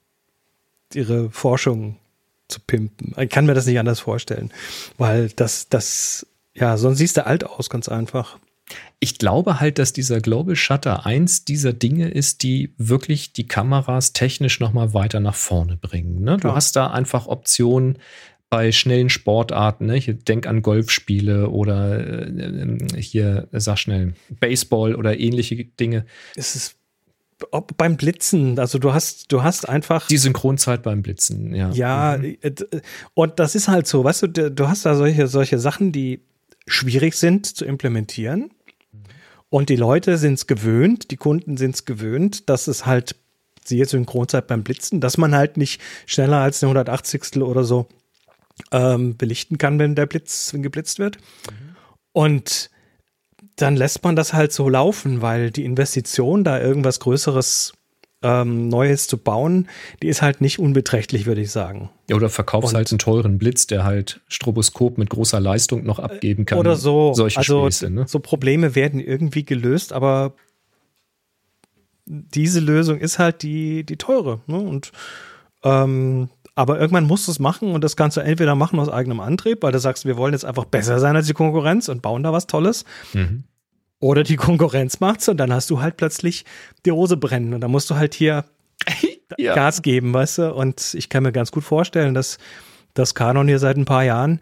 ihre Forschung zu pimpen. Ich kann mir das nicht anders vorstellen, weil das, das, ja, sonst siehst du alt aus, ganz einfach. Ich glaube halt, dass dieser Global Shutter eins dieser Dinge ist, die wirklich die Kameras technisch nochmal weiter nach vorne bringen. Ne? Du hast da einfach Optionen bei schnellen Sportarten. Ne? Hier, denk an Golfspiele oder äh, hier, sag schnell, Baseball oder ähnliche Dinge. Es ist ob beim Blitzen, also du hast, du hast einfach die Synchronzeit beim Blitzen, ja. Ja, mhm. Und das ist halt so, weißt du, du hast da solche, solche Sachen, die schwierig sind zu implementieren. Und die Leute sind es gewöhnt, die Kunden sind es gewöhnt, dass es halt, siehe Synchronzeit beim Blitzen, dass man halt nicht schneller als eine hundertachtzigstel oder so ähm, belichten kann, wenn der Blitz, wenn geblitzt wird. Mhm. Und dann lässt man das halt so laufen, weil die Investition, da irgendwas Größeres ähm, Neues zu bauen, die ist halt nicht unbeträchtlich, würde ich sagen. Ja, oder verkaufst und halt einen teuren Blitz, der halt Stroboskop mit großer Leistung noch abgeben kann. Oder so. Solche also Späße, ne? So Probleme werden irgendwie gelöst, aber diese Lösung ist halt die, die teure. Ne? Und ähm, aber irgendwann musst du es machen und das kannst du entweder machen aus eigenem Antrieb, weil du sagst, wir wollen jetzt einfach besser sein als die Konkurrenz und bauen da was Tolles. Mhm. Oder die Konkurrenz macht's und dann hast du halt plötzlich die Hose brennen und dann musst du halt hier ja. Gas geben, weißt du? Und ich kann mir ganz gut vorstellen, dass das Canon hier seit ein paar Jahren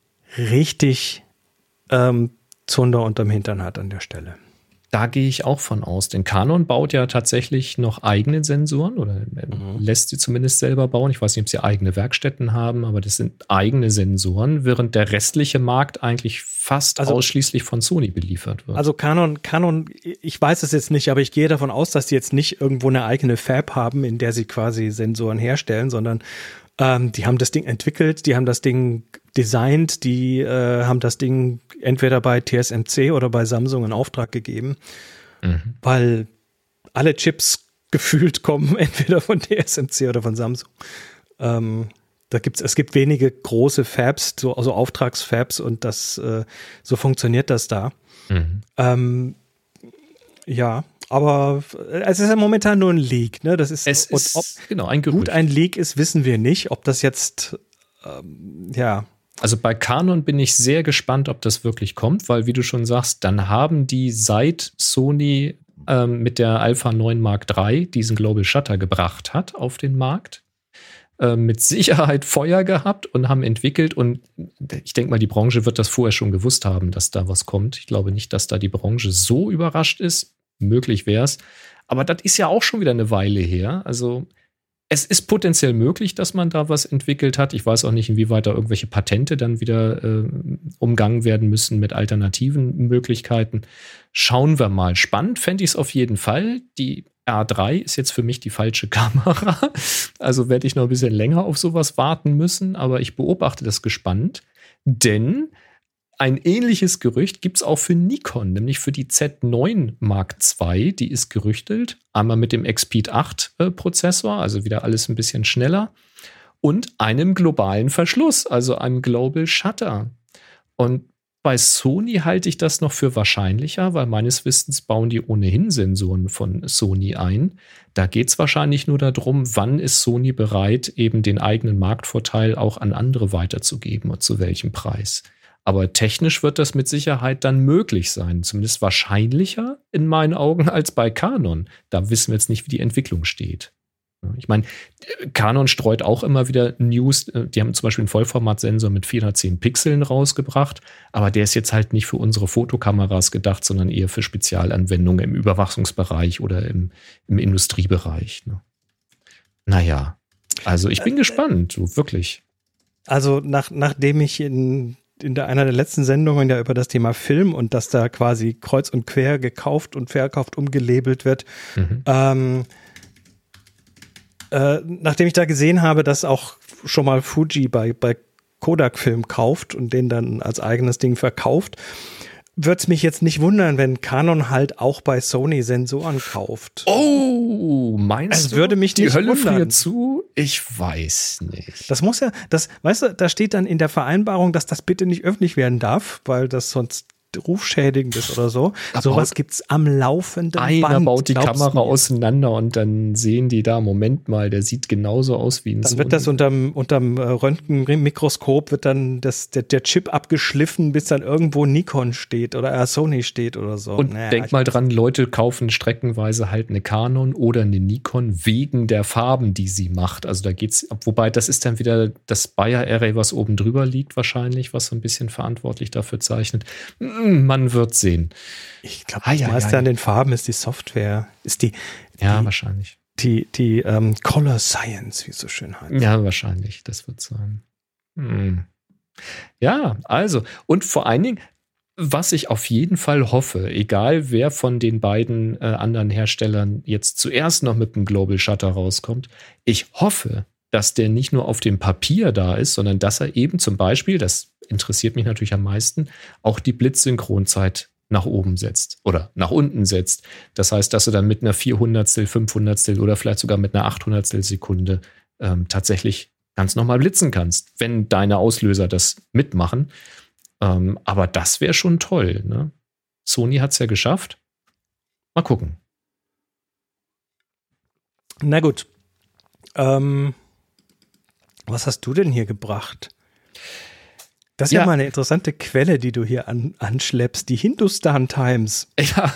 richtig ähm, Zunder unterm Hintern hat an der Stelle. Da gehe ich auch von aus, denn Canon baut ja tatsächlich noch eigene Sensoren oder mhm. lässt sie zumindest selber bauen. Ich weiß nicht, ob sie eigene Werkstätten haben, aber das sind eigene Sensoren, während der restliche Markt eigentlich fast also, ausschließlich von Sony beliefert wird. Also Canon, Canon, ich weiß es jetzt nicht, aber ich gehe davon aus, dass die jetzt nicht irgendwo eine eigene Fab haben, in der sie quasi Sensoren herstellen, sondern ähm, die haben das Ding entwickelt, die haben das Ding designt, die äh, haben das Ding entweder bei T S M C oder bei Samsung in Auftrag gegeben, mhm. weil alle Chips gefühlt kommen entweder von T S M C oder von Samsung. Ähm, da gibt's, es gibt wenige große Fabs, so, also Auftragsfabs und das äh, so funktioniert das da. Mhm. Ähm, ja, aber es ist ja momentan nur ein Leak, ne? Das ist, es und ist ob genau ein Gerücht. Gut ein Leak ist, wissen wir nicht. Ob das jetzt ähm, ja. Also bei Canon bin ich sehr gespannt, ob das wirklich kommt, weil wie du schon sagst, dann haben die seit Sony ähm, mit der Alpha neun Mark drei diesen Global Shutter gebracht hat auf den Markt, äh, mit Sicherheit Feuer gehabt und haben entwickelt und ich denke mal, die Branche wird das vorher schon gewusst haben, dass da was kommt. Ich glaube nicht, dass da die Branche so überrascht ist. Möglich wäre es. Aber das ist ja auch schon wieder eine Weile her. Also es ist potenziell möglich, dass man da was entwickelt hat. Ich weiß auch nicht, inwieweit da irgendwelche Patente dann wieder äh, umgangen werden müssen mit alternativen Möglichkeiten. Schauen wir mal. Spannend fände ich es auf jeden Fall. Die R drei ist jetzt für mich die falsche Kamera. Also werde ich noch ein bisschen länger auf sowas warten müssen. Aber ich beobachte das gespannt. Denn ein ähnliches Gerücht gibt es auch für Nikon, nämlich für die Z neun Mark zwei, die ist gerüchtelt. Einmal mit dem Expeed acht äh, Prozessor, also wieder alles ein bisschen schneller. Und einem globalen Verschluss, also einem Global Shutter. Und bei Sony halte ich das noch für wahrscheinlicher, weil meines Wissens bauen die ohnehin Sensoren von Sony ein. Da geht es wahrscheinlich nur darum, wann ist Sony bereit, eben den eigenen Marktvorteil auch an andere weiterzugeben und zu welchem Preis. Aber technisch wird das mit Sicherheit dann möglich sein. Zumindest wahrscheinlicher in meinen Augen als bei Canon. Da wissen wir jetzt nicht, wie die Entwicklung steht. Ich meine, Canon streut auch immer wieder News. Die haben zum Beispiel einen Vollformatsensor mit vierhundertzehn Pixeln rausgebracht, aber der ist jetzt halt nicht für unsere Fotokameras gedacht, sondern eher für Spezialanwendungen im Überwachungsbereich oder im, im Industriebereich. Ne? Naja, also ich bin äh, gespannt, so wirklich. Also nach, nachdem ich in, in der, einer der letzten Sendungen ja über das Thema Film und dass da quasi kreuz und quer gekauft und verkauft umgelabelt wird, mhm. ähm, Äh, nachdem ich da gesehen habe, dass auch schon mal Fuji bei, bei Kodak-Film kauft und den dann als eigenes Ding verkauft, würde es mich jetzt nicht wundern, wenn Canon halt auch bei Sony Sensoren kauft. Oh, meinst es du, würde mich die nicht Hölle wundern. friert zu? Ich weiß nicht. Das muss ja, das, weißt du, da steht dann in der Vereinbarung, dass das bitte nicht öffentlich werden darf, weil das sonst rufschädigend ist oder so. Aber sowas gibt's am laufenden einer Band. Einer baut die Kamera mir. auseinander und dann sehen die da, Moment mal, der sieht genauso aus wie ein Dann Sony. wird das unterm, unterm Röntgenmikroskop wird dann das, der, der Chip abgeschliffen, bis dann irgendwo Nikon steht oder äh, Sony steht oder so. Und naja, denk mal dran, Leute kaufen streckenweise halt eine Canon oder eine Nikon wegen der Farben, die sie macht. Also da geht's, wobei das ist dann wieder das Bayer-Array, was oben drüber liegt wahrscheinlich, was so ein bisschen verantwortlich dafür zeichnet. Man wird sehen. Ich glaube, das meiste an den Farben ist die Software, ist die, ja, die, wahrscheinlich. Die, die ähm, Color Science, wie es so schön heißt. Ja, wahrscheinlich, das wird sein. Hm. Ja, also, und vor allen Dingen, was ich auf jeden Fall hoffe, egal wer von den beiden äh, anderen Herstellern jetzt zuerst noch mit dem Global Shutter rauskommt, ich hoffe, dass der nicht nur auf dem Papier da ist, sondern dass er eben zum Beispiel, das interessiert mich natürlich am meisten, auch die Blitzsynchronzeit nach oben setzt oder nach unten setzt. Das heißt, dass du dann mit einer vierhundertstel, fünfhundertstel oder vielleicht sogar mit einer achthundertstel Sekunde ähm, tatsächlich ganz normal blitzen kannst, wenn deine Auslöser das mitmachen. Ähm, aber das wäre schon toll. Ne? Sony hat es ja geschafft. Mal gucken. Na gut. Ähm, was hast du denn hier gebracht? Das ist ja, ja mal eine interessante Quelle, die du hier an, anschleppst. Die Hindustan Times. Ja.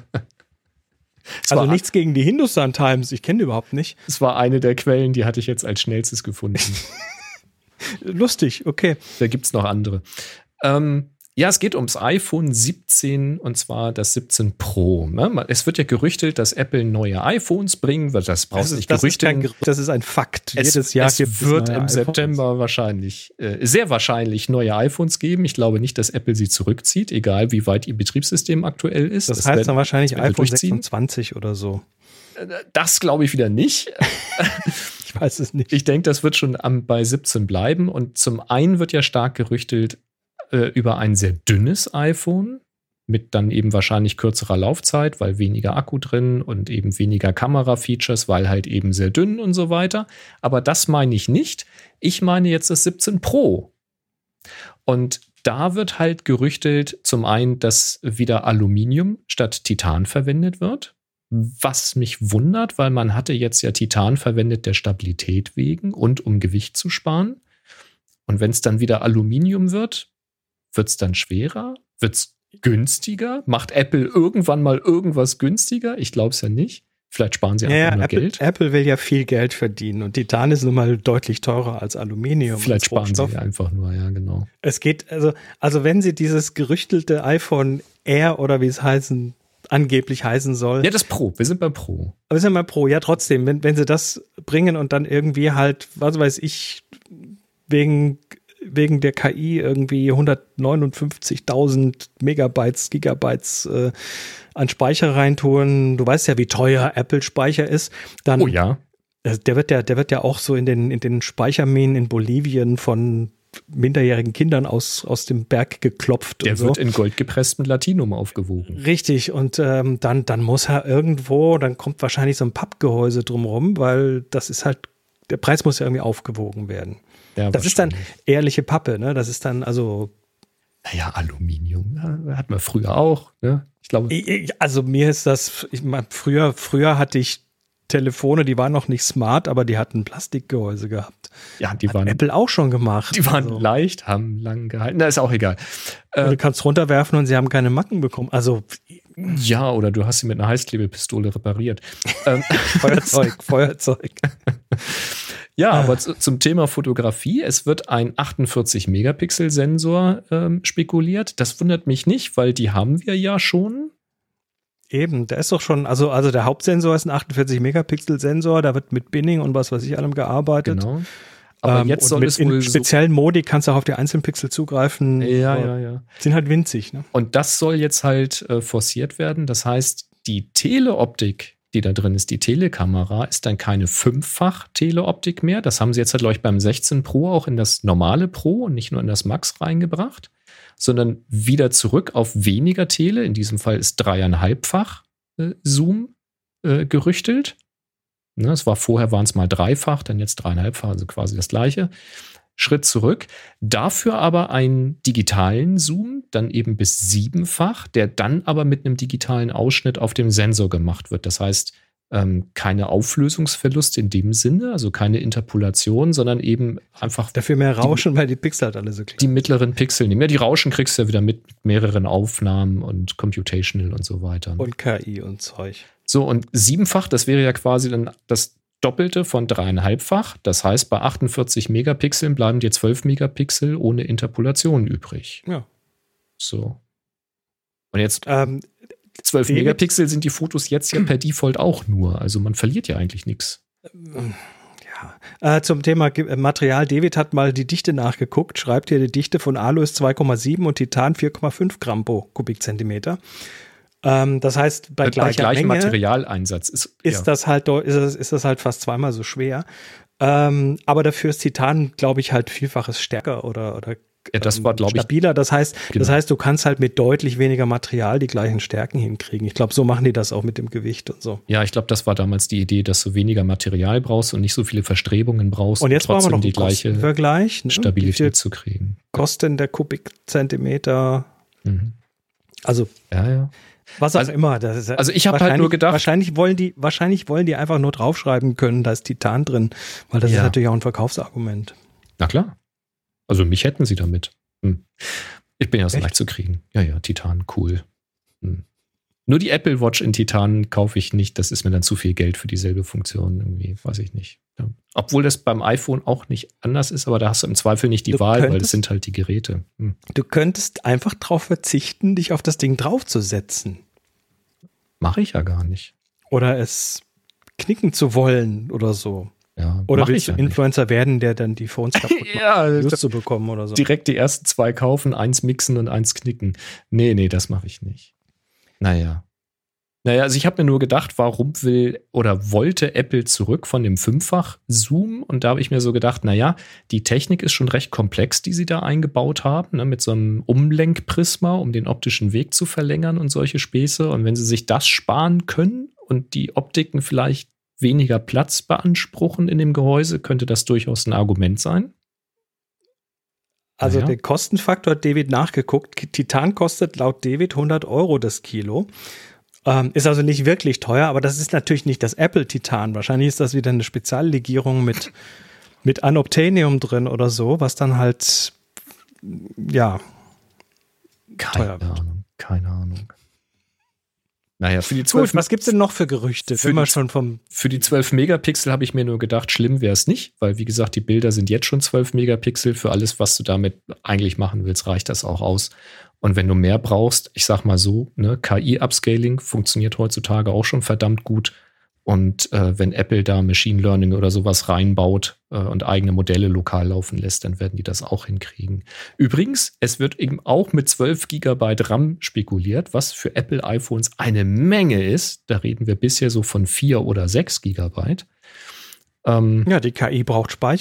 Also nichts gegen die Hindustan Times. Ich kenne die überhaupt nicht. Es war eine der Quellen, die hatte ich jetzt als schnellstes gefunden. Lustig, okay. Da gibt es noch andere. Ähm, ja, es geht ums iPhone siebzehn und zwar das siebzehn Pro. Ne? Es wird ja gerüchtet, dass Apple neue iPhones bringen wird. Das brauchst du nicht das gerüchtet. Ist Gerücht, das ist ein Fakt. Es, Jedes Jahr es gibt wird es im iPhones. September wahrscheinlich, äh, sehr wahrscheinlich neue iPhones geben. Ich glaube nicht, dass Apple sie zurückzieht, egal wie weit ihr Betriebssystem aktuell ist. Das, das heißt werden, dann wahrscheinlich iPhone sechsundzwanzig oder so. Das glaube ich wieder nicht. Ich weiß es nicht. Ich denke, das wird schon am, bei siebzehn bleiben. Und zum einen wird ja stark gerüchtelt äh, über ein sehr dünnes iPhone mit dann eben wahrscheinlich kürzerer Laufzeit, weil weniger Akku drin und eben weniger Kamera-Features, weil halt eben sehr dünn und so weiter. Aber das meine ich nicht. Ich meine jetzt das siebzehn Pro. Und da wird halt gerüchtelt zum einen, dass wieder Aluminium statt Titan verwendet wird. Was mich wundert, weil man hatte jetzt ja Titan verwendet der Stabilität wegen und um Gewicht zu sparen. Und wenn es dann wieder Aluminium wird, wird es dann schwerer? Wird es günstiger? Macht Apple irgendwann mal irgendwas günstiger? Ich glaube es ja nicht. Vielleicht sparen sie einfach ja, nur Apple, Geld. Apple will ja viel Geld verdienen und Titan ist nun mal deutlich teurer als Aluminium. Vielleicht sparen sie einfach nur, ja genau. Es geht, also, also wenn sie dieses gerüchtelte iPhone Air oder wie es heißen, angeblich heißen soll. Ja, das Pro. Wir sind beim Pro. Aber wir sind beim Pro. Ja, trotzdem, wenn, wenn sie das bringen und dann irgendwie halt, was weiß ich, wegen, wegen der K I irgendwie hundertneunundfünfzigtausend Megabytes, Gigabytes äh, an Speicher reintun. Du weißt ja, wie teuer Apple-Speicher ist. Dann, oh ja. Der wird ja, der wird ja auch so in den, in den Speicherminen in Bolivien von minderjährigen Kindern aus, aus dem Berg geklopft. Der und so. wird in goldgepresstem Latinum aufgewogen. Richtig, und ähm, dann, dann muss er irgendwo, dann kommt wahrscheinlich so ein Pappgehäuse drumrum, weil das ist halt, der Preis muss ja irgendwie aufgewogen werden. Ja, das ist dann ehrliche Pappe, ne? Das ist dann also. Naja, Aluminium, ja, hatten wir früher auch, ne? Ich glaube. Also mir ist das, ich mein, früher, früher hatte ich Telefone, die waren noch nicht smart, aber die hatten Plastikgehäuse gehabt. Ja, die Hat waren. Apple auch schon gemacht. Die waren also leicht, haben lang gehalten. Na, ist auch egal. Äh, du kannst runterwerfen und sie haben keine Macken bekommen. Also. Ja, oder du hast sie mit einer Heißklebepistole repariert. Feuerzeug, Feuerzeug. Ja, aber zu, zum Thema Fotografie. Es wird ein achtundvierzig Megapixel Sensor ähm, spekuliert. Das wundert mich nicht, weil die haben wir ja schon. Eben, der ist doch schon, also, also der Hauptsensor ist ein achtundvierzig Megapixel Sensor, da wird mit Binning und was weiß ich allem gearbeitet. Genau. Aber ähm, jetzt soll mit, es wohl in speziellen so Modi kannst du auch auf die Einzelpixel zugreifen. Ja, ja, ja. Sind halt winzig, ne? Und das soll jetzt halt äh, forciert werden. Das heißt, die Teleoptik, die da drin ist, die Telekamera, ist dann keine Fünffach-Teleoptik mehr. Das haben sie jetzt halt, glaube ich, beim sechzehn Pro auch in das normale Pro und nicht nur in das Max reingebracht, sondern wieder zurück auf weniger Tele. In diesem Fall ist dreieinhalbfach äh, Zoom äh, gerüchtelt. Ne, es war vorher, waren es mal dreifach, dann jetzt dreieinhalbfach, also quasi das gleiche. Schritt zurück. Dafür aber einen digitalen Zoom, dann eben bis siebenfach, der dann aber mit einem digitalen Ausschnitt auf dem Sensor gemacht wird. Das heißt, ähm, keine Auflösungsverluste in dem Sinne, also keine Interpolation, sondern eben einfach. Dafür mehr Rauschen, die, weil die Pixel halt alle so klein. Die mittleren Pixel nehmen. Ja, die Rauschen kriegst du ja wieder mit mehreren Aufnahmen und Computational und so weiter. Und K I und Zeug. So, und siebenfach, das wäre ja quasi dann das Doppelte von dreieinhalbfach. Das heißt, bei achtundvierzig Megapixeln bleiben dir zwölf Megapixel ohne Interpolation übrig. Ja. So. Und jetzt ähm, zwölf Megapixel sind die Fotos jetzt ja per Default auch nur. Also man verliert ja eigentlich nichts. Ja. Äh, zum Thema Material. David hat mal die Dichte nachgeguckt. Schreibt hier, die Dichte von Alu ist zwei Komma sieben und Titan vier Komma fünf Gramm pro Kubikzentimeter. Ähm, das heißt, bei, bei gleichem Menge Materialeinsatz ist, ist, ja. das halt, ist, das, ist das halt fast zweimal so schwer. Ähm, aber dafür ist Titan, glaube ich, halt vielfaches stärker oder, oder ja, das war, glaube ich, stabiler. Das heißt, genau. das heißt, du kannst halt mit deutlich weniger Material die gleichen Stärken hinkriegen. Ich glaube, so machen die das auch mit dem Gewicht und so. Ja, ich glaube, das war damals die Idee, dass du weniger Material brauchst und nicht so viele Verstrebungen brauchst, und jetzt um brauchen wir noch die gleiche Vergleich, ne? Stabilität zu kriegen. Kosten der Kubikzentimeter. Mhm. Also ja, ja. Was auch also, immer. Das ist also ich habe halt nur gedacht, wahrscheinlich wollen die, wahrscheinlich wollen die einfach nur draufschreiben können, da ist Titan drin, weil das ja. ist natürlich auch ein Verkaufsargument. Na klar. Also mich hätten sie damit. Hm. Ich bin ja so leicht zu kriegen. Ja, ja, Titan, cool. Hm. Nur die Apple Watch in Titan kaufe ich nicht. Das ist mir dann zu viel Geld für dieselbe Funktion. Irgendwie, weiß ich nicht. Ja. Obwohl das beim iPhone auch nicht anders ist, aber da hast du im Zweifel nicht die du Wahl, weil das sind halt die Geräte. Hm. Du könntest einfach darauf verzichten, dich auf das Ding draufzusetzen. Mache ich ja gar nicht. Oder es knicken zu wollen oder so. Ja, oder willst du ja Influencer nicht. werden, der dann die Phones kaputt macht, ja, Lust zu bekommen oder so. Direkt die ersten zwei kaufen, eins mixen und eins knicken. Nee, nee, das mache ich nicht. Naja. Naja, also ich habe mir nur gedacht, warum will oder wollte Apple zurück von dem Fünffach-Zoom? Und da habe ich mir so gedacht, naja, die Technik ist schon recht komplex, die sie da eingebaut haben, ne, mit so einem Umlenkprisma, um den optischen Weg zu verlängern und solche Späße. Und wenn sie sich das sparen können und die Optiken vielleicht weniger Platz beanspruchen in dem Gehäuse, könnte das durchaus ein Argument sein. Also naja. Der Kostenfaktor hat David nachgeguckt. Titan kostet laut David hundert Euro das Kilo. Ähm, ist also nicht wirklich teuer, aber das ist natürlich nicht das Apple-Titan. Wahrscheinlich ist das wieder eine Speziallegierung mit, mit Unobtainium drin oder so, was dann halt, ja, keine teuer wird. Ahnung, keine Ahnung. Naja, für die zwölf Gut, was gibt's denn noch für Gerüchte? Für, wenn wir die, schon vom für die zwölf Megapixel habe ich mir nur gedacht, schlimm wäre es nicht, weil wie gesagt, die Bilder sind jetzt schon zwölf Megapixel. Für alles, was du damit eigentlich machen willst, reicht das auch aus. Und wenn du mehr brauchst, ich sag mal so, ne, K I-Upscaling funktioniert heutzutage auch schon verdammt gut. Und äh, wenn Apple da Machine Learning oder sowas reinbaut äh, und eigene Modelle lokal laufen lässt, dann werden die das auch hinkriegen. Übrigens, es wird eben auch mit zwölf Gigabyte RAM spekuliert, was für Apple iPhones eine Menge ist. Da reden wir bisher so von vier oder sechs Gigabyte. Ähm, ja, die K I braucht Speicher.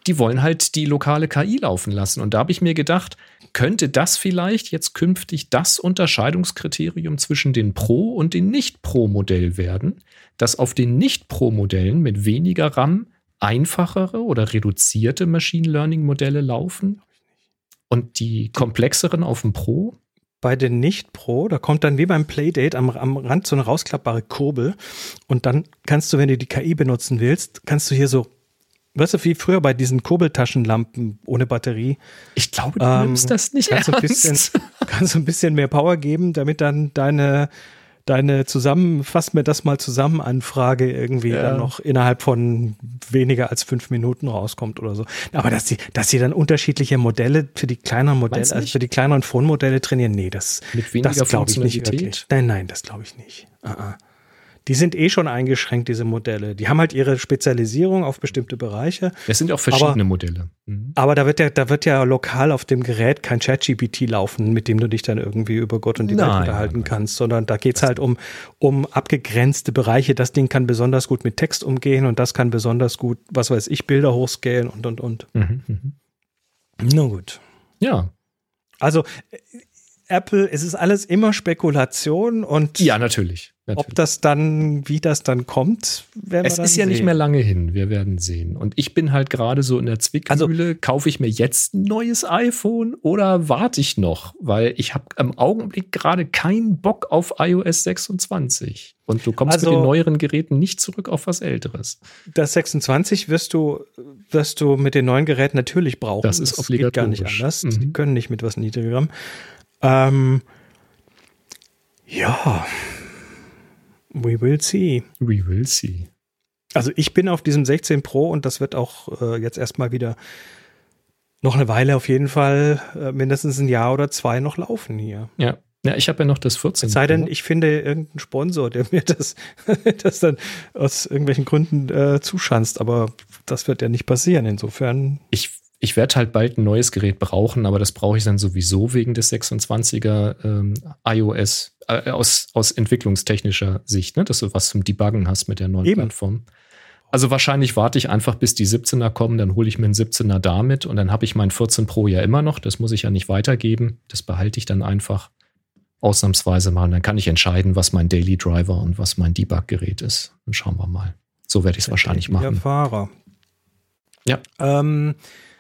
die wollen halt die lokale K I laufen lassen. Und da habe ich mir gedacht, könnte das vielleicht jetzt künftig das Unterscheidungskriterium zwischen den Pro- und den Nicht-Pro-Modell werden, dass auf den Nicht-Pro-Modellen mit weniger RAM einfachere oder reduzierte Machine Learning-Modelle laufen und die komplexeren auf dem Pro? Bei den Nicht-Pro, da kommt dann wie beim Playdate am, am Rand so eine rausklappbare Kurbel und dann kannst du, wenn du die K I benutzen willst, kannst du hier so, weißt du, wie früher bei diesen Kurbeltaschenlampen ohne Batterie. Ich glaube, du ähm, nimmst das nicht kannst ernst. Ein bisschen, kannst du ein bisschen mehr Power geben, damit dann deine deine zusammen, fass mir das mal zusammen Anfrage irgendwie ja. dann noch innerhalb von weniger als fünf Minuten rauskommt oder so. Aber dass sie, dass sie dann unterschiedliche Modelle für die kleineren Modelle, also für die kleineren Phone-Modelle trainieren, nee, das, Mit weniger das glaube ich nicht Funktionalität? wirklich. Nein, nein, das glaube ich nicht. Uh-uh. Die sind eh schon eingeschränkt, diese Modelle. Die haben halt ihre Spezialisierung auf bestimmte Bereiche. Es sind auch verschiedene aber, Modelle. Mhm. Aber da wird ja, da wird ja lokal auf dem Gerät kein ChatGPT laufen, mit dem du dich dann irgendwie über Gott und die Welt Nein, unterhalten nein. kannst, sondern da geht's halt um, um abgegrenzte Bereiche. Das Ding kann besonders gut mit Text umgehen und das kann besonders gut, was weiß ich, Bilder hochscalen und, und, und. Mhm, mhm. Na gut. Ja. Also Apple, es ist alles immer Spekulation und Ja, natürlich. natürlich. ob das dann, wie das dann kommt, werden wir Es dann ist ja sehen. nicht mehr lange hin. Wir werden sehen. Und ich bin halt gerade so in der Zwickmühle. Also- Kaufe ich mir jetzt ein neues iPhone oder warte ich noch? Weil ich habe im Augenblick gerade keinen Bock auf i O S sechsundzwanzig. Und du kommst Also- mit den neueren Geräten nicht zurück auf was Älteres. Das sechsundzwanzig wirst du, wirst du mit den neuen Geräten natürlich brauchen. Das ist geht gar nicht obligatorisch. anders. Mhm. Die können nicht mit was Niedrigerem. Ähm, ja, we will see. We will see. Also ich bin auf diesem sechzehn Pro und das wird auch äh, jetzt erstmal wieder noch eine Weile auf jeden Fall äh, mindestens ein Jahr oder zwei noch laufen hier. Ja. Ja, ich habe ja noch das vierzehn. Es sei denn, Pro. ich finde irgendeinen Sponsor, der mir das, das dann aus irgendwelchen Gründen äh, zuschanzt, aber das wird ja nicht passieren. Insofern. Ich, ich werde halt bald ein neues Gerät brauchen, aber das brauche ich dann sowieso wegen des sechsundzwanziger ähm, iOS äh, aus, aus entwicklungstechnischer Sicht, ne? Dass du was zum Debuggen hast mit der neuen Eben. Plattform. Also wahrscheinlich warte ich einfach, bis die siebzehner kommen, dann hole ich mir einen siebzehner damit und dann habe ich mein vierzehn Pro ja immer noch. Das muss ich ja nicht weitergeben. Das behalte ich dann einfach ausnahmsweise mal. Und dann kann ich entscheiden, was mein Daily Driver und was mein Debug-Gerät ist. Dann schauen wir mal. So werde ich es wahrscheinlich Der machen. Fahrer. Ja. Ähm,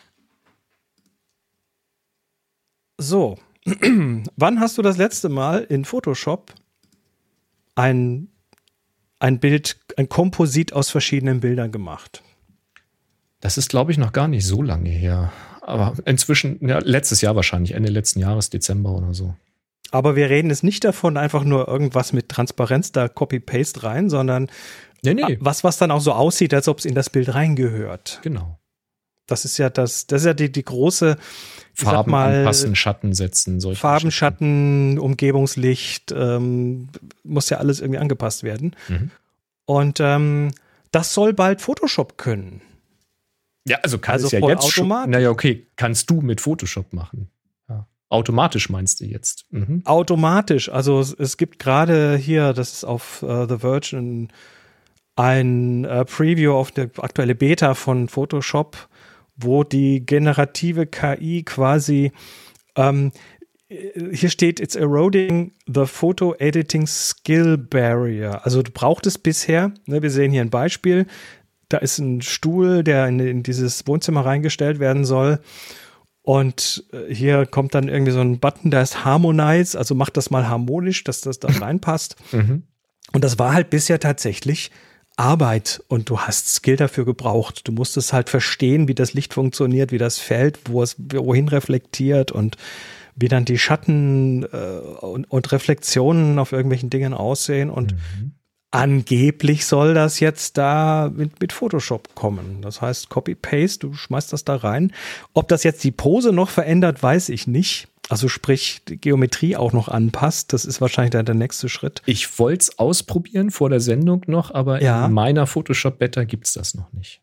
so. Wann hast du das letzte Mal in Photoshop ein, ein Bild, ein Komposit aus verschiedenen Bildern gemacht? Das ist, glaube ich, noch gar nicht so lange her. Aber inzwischen, ja, letztes Jahr wahrscheinlich, Ende letzten Jahres, Dezember oder so. Aber wir reden jetzt nicht davon, einfach nur irgendwas mit Transparenz da Copy-Paste rein, sondern Nee, nee. was, was dann auch so aussieht, als ob es in das Bild reingehört. Genau. Das ist ja das, das ist ja die, die große ich sag Farben mal, anpassen, Schatten setzen, solche Farben, Geschichten. Schatten, Umgebungslicht, ähm, muss ja alles irgendwie angepasst werden. Mhm. Und ähm, das soll bald Photoshop können. Ja, also kann Also es ja voll jetzt schon. automatisch. Naja, okay, kannst du mit Photoshop machen. Ja. Automatisch meinst du jetzt. Mhm. Automatisch. Also es, es gibt gerade hier, das ist auf uh, The Verge, ein, ein uh, Preview auf der aktuelle Beta von Photoshop, wo die generative K I quasi ähm, hier steht, it's eroding the photo editing skill barrier. Also du brauchtest bisher, ne, wir sehen hier ein Beispiel, da ist ein Stuhl, der in, in dieses Wohnzimmer reingestellt werden soll. Und hier kommt dann irgendwie so ein Button, da ist Harmonize, also mach das mal harmonisch, dass das da reinpasst. Mhm. Und das war halt bisher tatsächlich Arbeit und du hast Skill dafür gebraucht. Du musstest halt verstehen, wie das Licht funktioniert, wie das fällt, wo es wohin reflektiert und wie dann die Schatten äh, und, und Reflexionen auf irgendwelchen Dingen aussehen. Und Mhm. angeblich soll das jetzt da mit, mit Photoshop kommen. Das heißt Copy-Paste, du schmeißt das da rein. Ob das jetzt die Pose noch verändert, weiß ich nicht. Also sprich, die Geometrie auch noch anpasst. Das ist wahrscheinlich dann der nächste Schritt. Ich wollte es ausprobieren vor der Sendung noch, aber Ja. in meiner Photoshop-Beta gibt es das noch nicht.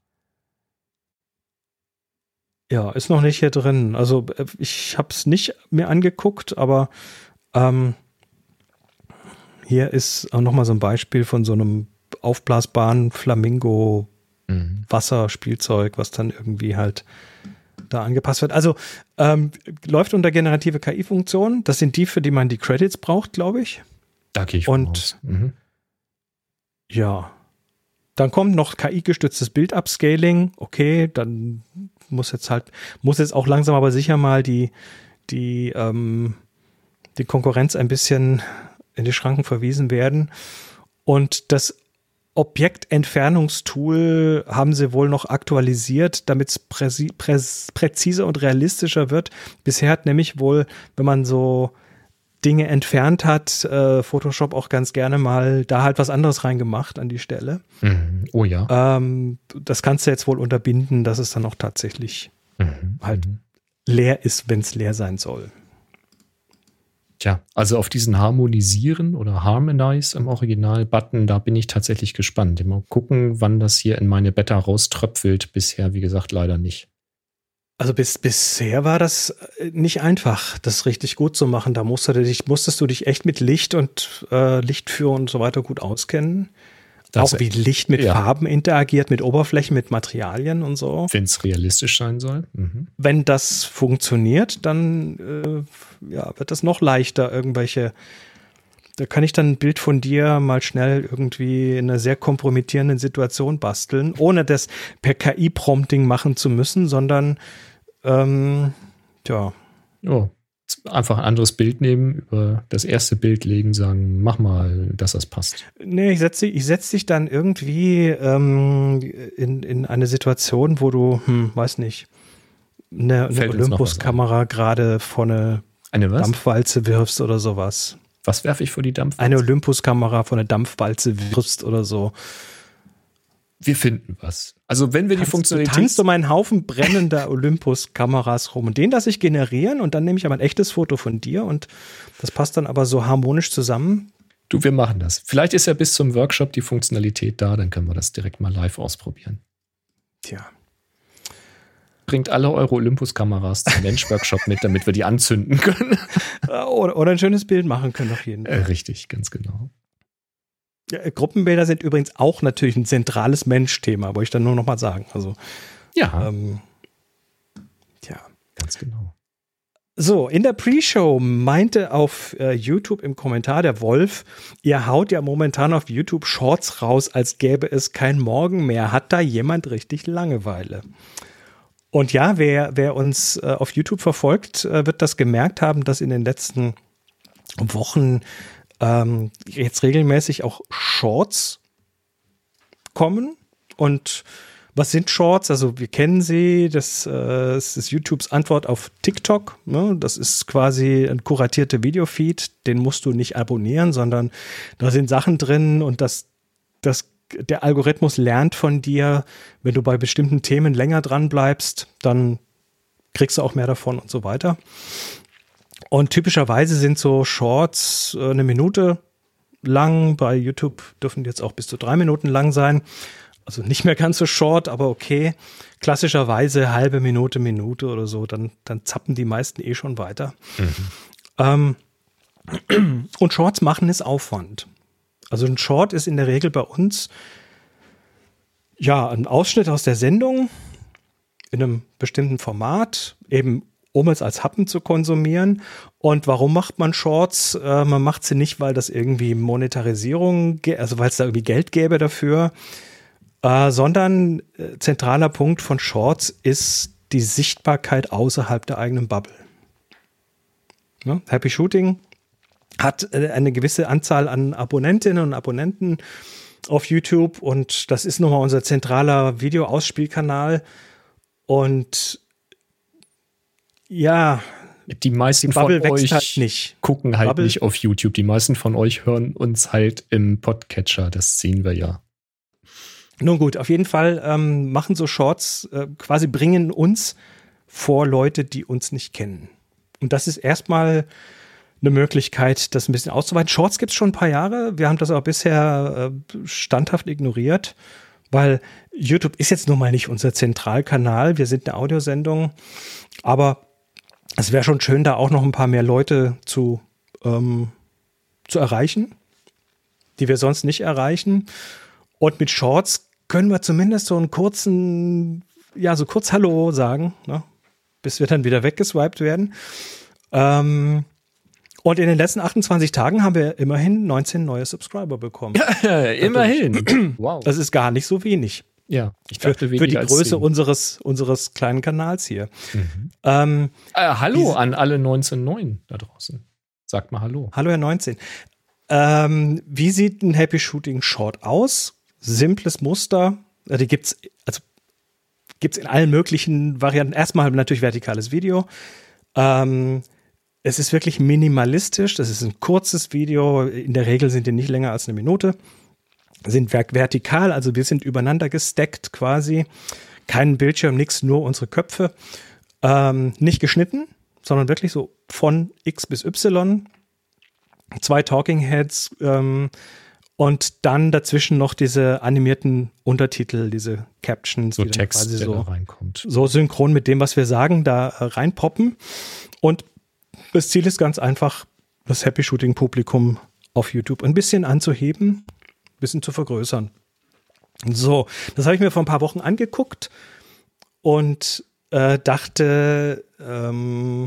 Ja, ist noch nicht hier drin. Also äh, ich habe es nicht mir angeguckt, aber ähm, hier ist auch noch mal so ein Beispiel von so einem aufblasbaren Flamingo, Mhm. Wasserspielzeug, was dann irgendwie halt da angepasst wird. Also ähm, läuft unter generative K I-Funktionen. Das sind die, für die man die Credits braucht, glaube ich. Da gehe ich von Und aus. Mhm. ja, dann kommt noch K I-gestütztes Bild-Upscaling. Okay, dann muss jetzt halt, muss jetzt auch langsam aber sicher mal die, die, ähm, die Konkurrenz ein bisschen in die Schranken verwiesen werden. Und das Objektentfernungstool haben sie wohl noch aktualisiert, damit es präzi- präz- präziser und realistischer wird. Bisher hat nämlich wohl, wenn man so Dinge entfernt hat, äh, Photoshop auch ganz gerne mal da halt was anderes reingemacht an die Stelle. Mhm. Oh ja. Ähm, das kannst du jetzt wohl unterbinden, dass es dann auch tatsächlich Mhm. halt Mhm. leer ist, wenn es leer sein soll. Tja, also auf diesen Harmonisieren oder Harmonize im Original-Button, da bin ich tatsächlich gespannt. Mal gucken, wann das hier in meine Beta rauströpfelt. Bisher, wie gesagt, leider nicht. Also bis, bisher war das nicht einfach, das richtig gut zu machen. Da musstest du dich, musstest du dich echt mit Licht und äh, Lichtführung und so weiter gut auskennen. Das auch wie Licht mit ja. Farben interagiert, mit Oberflächen, mit Materialien und so. Wenn es realistisch sein soll. Mhm. Wenn das funktioniert, dann äh, ja, wird das noch leichter, irgendwelche. Da kann ich dann ein Bild von dir mal schnell irgendwie in einer sehr kompromittierenden Situation basteln, ohne das per K I-Prompting machen zu müssen, sondern ähm, ja. Oh, einfach ein anderes Bild nehmen, über das erste Bild legen, sagen, mach mal, dass das passt. Nee, ich setze ich setz dich dann irgendwie ähm, in, in eine Situation, wo du, hm, weiß nicht, eine, eine Olympus-Kamera gerade vor eine, eine was? Dampfwalze wirfst oder sowas. Was werfe ich vor die Dampfwalze? Eine Olympus-Kamera von der Dampfwalze wirfst oder so. Wir finden was. Also wenn wir die Tanzt, Funktionalität... Du tanzt um einen Haufen brennender Olympus-Kameras rum und den lasse ich generieren und dann nehme ich aber ein echtes Foto von dir und das passt dann aber so harmonisch zusammen. Du, wir machen das. Vielleicht ist ja bis zum Workshop die Funktionalität da, dann können wir das direkt mal live ausprobieren. Tja. Bringt alle eure Olympus-Kameras zum Mensch-Workshop mit, damit wir die anzünden können. Oder, oder ein schönes Bild machen können auf jeden Fall. Äh, richtig, ganz genau. Ja, Gruppenbilder sind übrigens auch natürlich ein zentrales Mensch-Thema, wollte ich dann nur noch mal sagen. Also, ja, ähm, ja. ganz genau. So, in der Pre-Show meinte auf äh, YouTube im Kommentar der Wolf, ihr haut ja momentan auf YouTube Shorts raus, als gäbe es kein Morgen mehr. Hat da jemand richtig Langeweile? Und ja, wer, wer uns äh, auf YouTube verfolgt, äh, wird das gemerkt haben, dass in den letzten Wochen ähm, jetzt regelmäßig auch Shorts kommen. Und was sind Shorts? Also wir kennen sie, das, äh, das ist YouTubes Antwort auf TikTok. Ne? Das ist quasi ein kuratierter Videofeed, den musst du nicht abonnieren, sondern da sind Sachen drin und das, das der Algorithmus lernt von dir, wenn du bei bestimmten Themen länger dran bleibst, dann kriegst du auch mehr davon und so weiter. Und typischerweise sind so Shorts äh, eine Minute lang. Bei YouTube dürfen die jetzt auch bis zu drei Minuten lang sein. Also nicht mehr ganz so short, aber okay. Klassischerweise halbe Minute, Minute oder so. Dann, dann zappen die meisten eh schon weiter. Mhm. Ähm, und Shorts machen ist Aufwand. Also ein Short ist in der Regel bei uns ja ein Ausschnitt aus der Sendung in einem bestimmten Format, eben um es als Happen zu konsumieren. Und warum macht man Shorts? Äh, man macht sie nicht, weil das irgendwie Monetarisierung, also weil es da irgendwie Geld gäbe dafür, äh, sondern äh, zentraler Punkt von Shorts ist die Sichtbarkeit außerhalb der eigenen Bubble. Ja, Happy Shooting hat eine gewisse Anzahl an Abonnentinnen und Abonnenten auf YouTube und das ist nochmal unser zentraler Videoausspielkanal und ja, die meisten die von euch halt nicht. gucken halt Bubble. nicht auf YouTube. Die meisten von euch hören uns halt im Podcatcher, das sehen wir ja. Nun gut, auf jeden Fall ähm, machen so Shorts äh, quasi bringen uns vor Leute, die uns nicht kennen. Und das ist erstmal eine Möglichkeit, das ein bisschen auszuweiten. Shorts gibt es schon ein paar Jahre. Wir haben das aber bisher äh, standhaft ignoriert, weil YouTube ist jetzt nun mal nicht unser Zentralkanal. Wir sind eine Audiosendung, aber es wäre schon schön, da auch noch ein paar mehr Leute zu, ähm, zu erreichen, die wir sonst nicht erreichen. Und mit Shorts können wir zumindest so einen kurzen, ja, so kurz Hallo sagen, ne? Bis wir dann wieder weggeswiped werden. Ähm, und in den letzten achtundzwanzig Tagen haben wir immerhin neunzehn neue Subscriber bekommen. Immerhin. Wow. Das ist gar nicht so wenig. Ja, ich Für, dachte für die als Größe zehn. unseres, unseres kleinen Kanals hier. Mhm. Ähm, Äh, hallo diese- an alle neunzehn Komma neun da draußen. Sagt mal Hallo. Hallo Herr neunzehn. Ähm, wie sieht ein Happy Shooting Short aus? Simples Muster. Äh, Die gibt's, also gibt's in allen möglichen Varianten. Erstmal natürlich vertikales Video. Ähm, es ist wirklich minimalistisch. Das ist ein kurzes Video. In der Regel sind die nicht länger als eine Minute. Sind ver- vertikal, also wir sind übereinander gestackt quasi. Kein Bildschirm, nichts, nur unsere Köpfe. Ähm, nicht geschnitten, sondern wirklich so von X bis Y. Zwei Talking Heads ähm, und dann dazwischen noch diese animierten Untertitel, diese Captions, So die dann Text, quasi der so, da reinkommt. so synchron mit dem, was wir sagen, da äh, reinpoppen. Und das Ziel ist ganz einfach, das Happy Shooting Publikum auf YouTube ein bisschen anzuheben, ein bisschen zu vergrößern. So, das habe ich mir vor ein paar Wochen angeguckt und äh, dachte, ähm,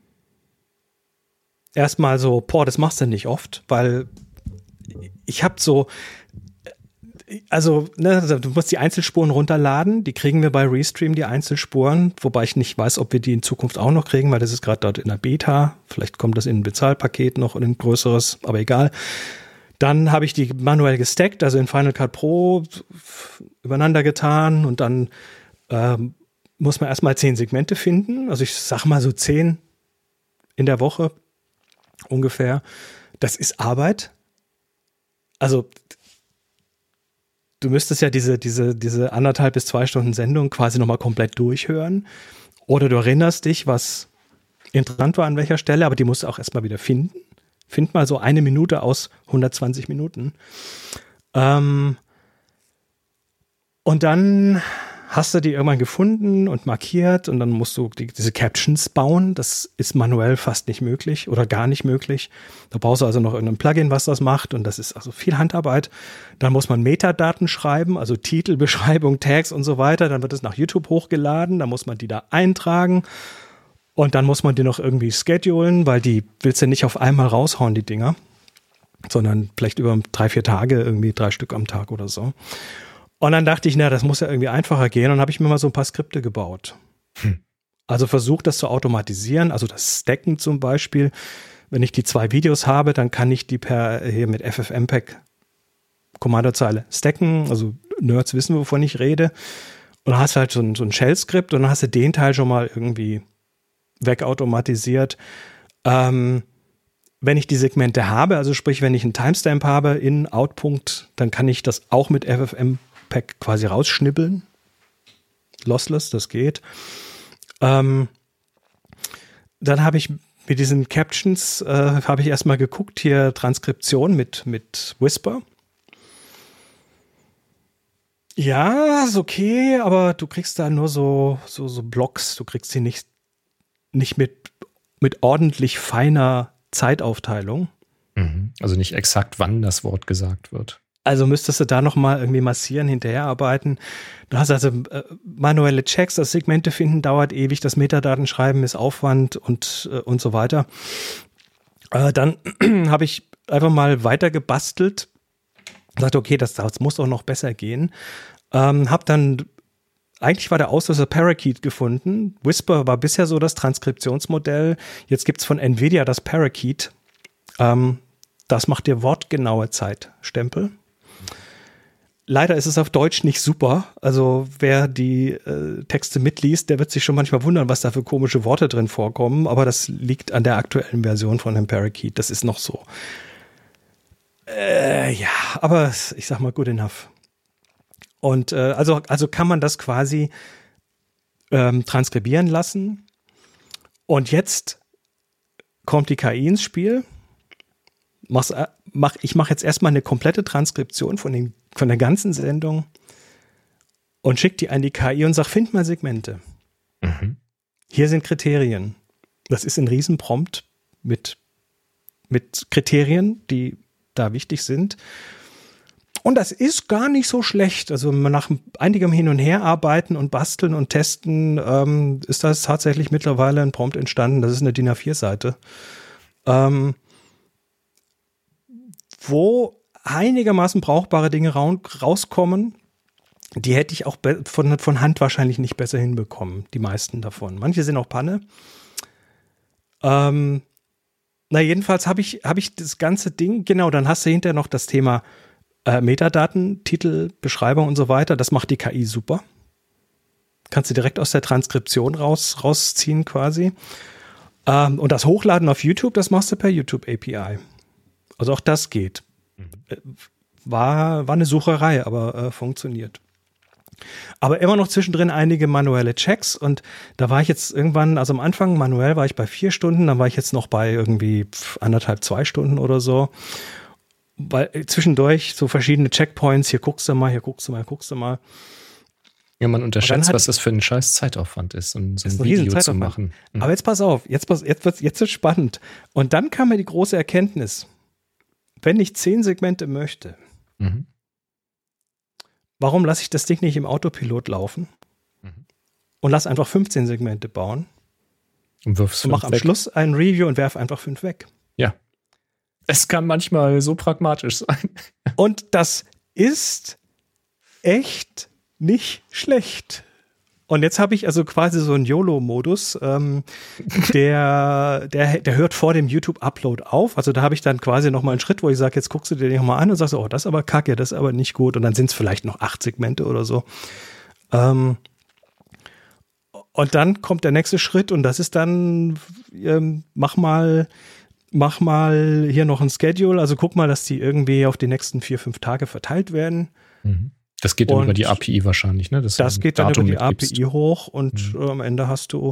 erstmal so, boah, das machst du nicht oft, weil ich habe so, also, ne, du musst die Einzelspuren runterladen, die kriegen wir bei Restream, die Einzelspuren, wobei ich nicht weiß, ob wir die in Zukunft auch noch kriegen, weil das ist gerade dort in der Beta, vielleicht kommt das in ein Bezahlpaket noch in ein größeres, aber egal. Dann habe ich die manuell gestackt, also in Final Cut Pro übereinander getan und dann ähm, muss man erstmal zehn Segmente finden, also ich sag mal so zehn in der Woche ungefähr. Das ist Arbeit. Also du müsstest ja diese, diese, diese anderthalb bis zwei Stunden Sendung quasi nochmal komplett durchhören. Oder du erinnerst dich, was interessant war an welcher Stelle, aber die musst du auch erstmal wieder finden. Find mal so eine Minute aus hundertzwanzig Minuten. Ähm, und dann hast du die irgendwann gefunden und markiert und dann musst du die, diese Captions bauen. Das ist manuell fast nicht möglich oder gar nicht möglich. Da brauchst du also noch irgendein Plugin, was das macht und das ist also viel Handarbeit. Dann muss man Metadaten schreiben, also Titel, Beschreibung, Tags und so weiter. Dann wird es nach YouTube hochgeladen, dann muss man die da eintragen und dann muss man die noch irgendwie schedulen, weil die willst du nicht auf einmal raushauen, die Dinger, sondern vielleicht über drei, vier Tage, irgendwie drei Stück am Tag oder so. Und dann dachte ich, na, das muss ja irgendwie einfacher gehen. Und dann habe ich mir mal so ein paar Skripte gebaut. Hm. Also versucht, das zu automatisieren. Also das Stacken zum Beispiel. Wenn ich die zwei Videos habe, dann kann ich die per hier mit F F mpeg Kommandozeile stacken. Also Nerds wissen, wovon ich rede. Und dann hast du halt so ein, so ein Shell-Skript und dann hast du den Teil schon mal irgendwie wegautomatisiert. Ähm, wenn ich die Segmente habe, also sprich, wenn ich einen Timestamp habe in Outpunkt, dann kann ich das auch mit F F mpeg quasi rausschnibbeln. Lossless, das geht. Ähm, dann habe ich mit diesen Captions, äh, habe ich erstmal geguckt, hier Transkription mit, mit Whisper. Ja, ist okay, aber du kriegst da nur so, so, so Blocks, du kriegst sie nicht, nicht mit, mit ordentlich feiner Zeitaufteilung. Mhm. Also nicht exakt, wann das Wort gesagt wird. Also müsstest du da nochmal irgendwie massieren, hinterherarbeiten. Du hast also äh, manuelle Checks, das Segmente finden dauert ewig, das Metadatenschreiben ist Aufwand und, äh, und so weiter. Äh, dann habe ich einfach mal weiter gebastelt. Sagte, okay, das, das muss auch noch besser gehen. Ähm, hab dann, eigentlich war der Auslöser Parakeet gefunden. Whisper war bisher so das Transkriptionsmodell. Jetzt gibt's von NVIDIA das Parakeet. Ähm, das macht dir wortgenaue Zeitstempel. Leider ist es auf Deutsch nicht super. Also wer die äh, Texte mitliest, der wird sich schon manchmal wundern, was da für komische Worte drin vorkommen. Aber das liegt an der aktuellen Version von dem Parakeet. Das ist noch so. Äh, ja, aber ich sag mal good enough. Und äh, also, also kann man das quasi ähm, transkribieren lassen. Und jetzt kommt die K I ins Spiel. Mach's, mach, ich mache jetzt erstmal eine komplette Transkription von, den, von der ganzen Sendung und schicke die an die K I und sage, find mal Segmente. Mhm. Hier sind Kriterien. Das ist ein Riesenprompt mit, mit Kriterien, die da wichtig sind. Und das ist gar nicht so schlecht. Also nach einigem Hin- und Herarbeiten und Basteln und Testen ähm, ist das tatsächlich mittlerweile ein Prompt entstanden. Das ist eine D I N A vier Seite, ähm, wo einigermaßen brauchbare Dinge ra- rauskommen. Die hätte ich auch be- von, von Hand wahrscheinlich nicht besser hinbekommen, die meisten davon. Manche sind auch Panne. Ähm, na, jedenfalls habe ich, hab ich das ganze Ding, genau, dann hast du hinterher noch das Thema äh, Metadaten, Titel, Beschreibung und so weiter. Das macht die K I super. Kannst du direkt aus der Transkription raus, rausziehen quasi. Ähm, und das Hochladen auf YouTube, das machst du per YouTube A P I. Also auch das geht. Mhm. War, war eine Sucherei, aber äh, funktioniert. Aber immer noch zwischendrin einige manuelle Checks und da war ich jetzt irgendwann, also am Anfang manuell war ich bei vier Stunden, dann war ich jetzt noch bei irgendwie anderthalb, zwei Stunden oder so. Weil zwischendurch so verschiedene Checkpoints, hier guckst du mal, hier guckst du mal, hier guckst du mal. Ja, man unterschätzt, was das für ein scheiß Zeitaufwand ist, um so ein Video zu machen. Mhm. Aber jetzt pass auf, jetzt, pass, jetzt wird's jetzt wird's spannend. Und dann kam mir die große Erkenntnis, wenn ich zehn Segmente möchte, mhm. warum lasse ich das Ding nicht im Autopilot laufen mhm. und lass einfach fünfzehn Segmente bauen und, wirf's und mach am weg. Schluss ein Review und werf einfach fünf weg. Ja. Es kann manchmal so pragmatisch sein. Und das ist echt nicht schlecht. Und jetzt habe ich also quasi so einen YOLO-Modus, ähm, der, der, der hört vor dem YouTube-Upload auf. Also da habe ich dann quasi nochmal einen Schritt, wo ich sage, jetzt guckst du dir den nochmal an und sagst, oh, das ist aber kacke, das ist aber nicht gut. Und dann sind es vielleicht noch acht Segmente oder so. Ähm, und dann kommt der nächste Schritt und das ist dann, ähm, mach mal, mach mal hier noch ein Schedule. Also guck mal, dass die irgendwie auf die nächsten vier, fünf Tage verteilt werden. Mhm. Das geht dann über die A P I wahrscheinlich, ne? Das, das geht dann über die A P I hoch und mhm. äh, am Ende hast du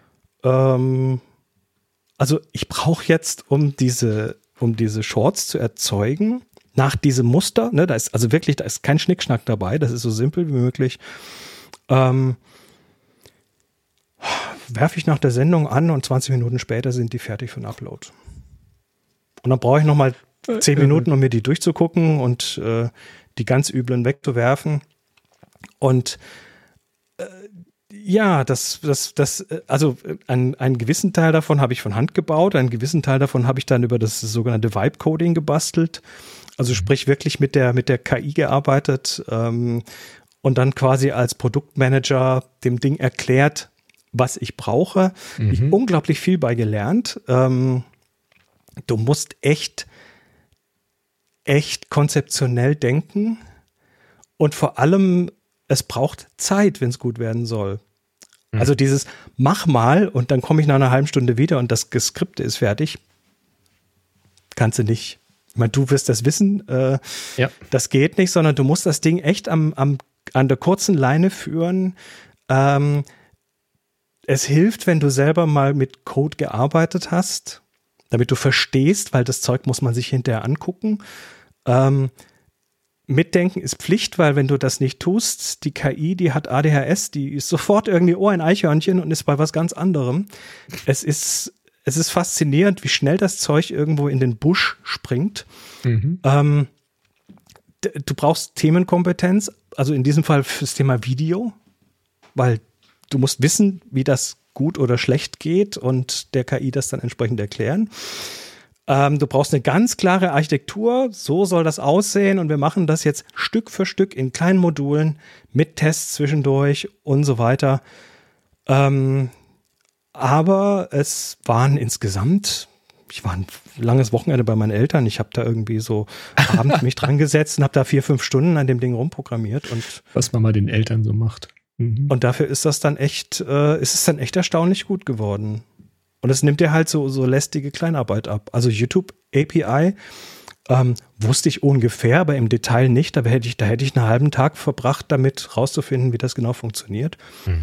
ähm, also ich brauche jetzt, um diese, um diese Shorts zu erzeugen, nach diesem Muster, ne, da ist also wirklich, da ist kein Schnickschnack dabei, das ist so simpel wie möglich, ähm, werfe ich nach der Sendung an und zwanzig Minuten später sind die fertig für den Upload. Und dann brauche ich nochmal zehn Minuten, um mir die durchzugucken und äh, die ganz üblen wegzuwerfen. Und äh, ja, das, das, das, also ein, einen gewissen Teil davon habe ich von Hand gebaut, einen gewissen Teil davon habe ich dann über das sogenannte Vibe-Coding gebastelt. Also sprich wirklich mit der, mit der K I gearbeitet ähm, und dann quasi als Produktmanager dem Ding erklärt, was ich brauche. Mhm. Ich habe unglaublich viel bei gelernt. Ähm, du musst echt echt konzeptionell denken und vor allem, es braucht Zeit, wenn es gut werden soll. Mhm. Also dieses, mach mal und dann komme ich nach einer halben Stunde wieder und das Geskripte ist fertig. Kannst du nicht. Ich meine, du wirst das wissen, äh, ja. Das geht nicht, sondern du musst das Ding echt am, am, an der kurzen Leine führen. Ähm, es hilft, wenn du selber mal mit Code gearbeitet hast, damit du verstehst, weil das Zeug muss man sich hinterher angucken. Ähm, Mitdenken ist Pflicht, weil wenn du das nicht tust, die K I, die hat A D H S, die ist sofort irgendwie, oh, ein Eichhörnchen und ist bei was ganz anderem. Es ist, es ist faszinierend, wie schnell das Zeug irgendwo in den Busch springt. Mhm. Ähm, d- du brauchst Themenkompetenz, also in diesem Fall fürs Thema Video, weil du musst wissen, wie das gut oder schlecht geht und der K I das dann entsprechend erklären. Ähm, du brauchst eine ganz klare Architektur, so soll das aussehen und wir machen das jetzt Stück für Stück in kleinen Modulen mit Tests zwischendurch und so weiter. Ähm, aber es waren insgesamt, ich war ein langes Wochenende bei meinen Eltern, ich habe da irgendwie so abends mich dran gesetzt und habe da vier, fünf Stunden an dem Ding rumprogrammiert. Und was man mal den Eltern so macht. Mhm. Und dafür ist das dann echt, äh, ist es dann echt erstaunlich gut geworden. Und es nimmt dir halt so, so lästige Kleinarbeit ab. Also YouTube A P I ähm, wusste ich ungefähr, aber im Detail nicht. Da hätte ich, da hätte ich einen halben Tag verbracht, damit rauszufinden, wie das genau funktioniert. Mhm.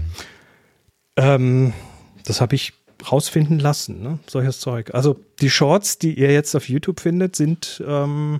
Ähm, das habe ich rausfinden lassen, ne? Solches Zeug. Also die Shorts, die ihr jetzt auf YouTube findet, sind ähm,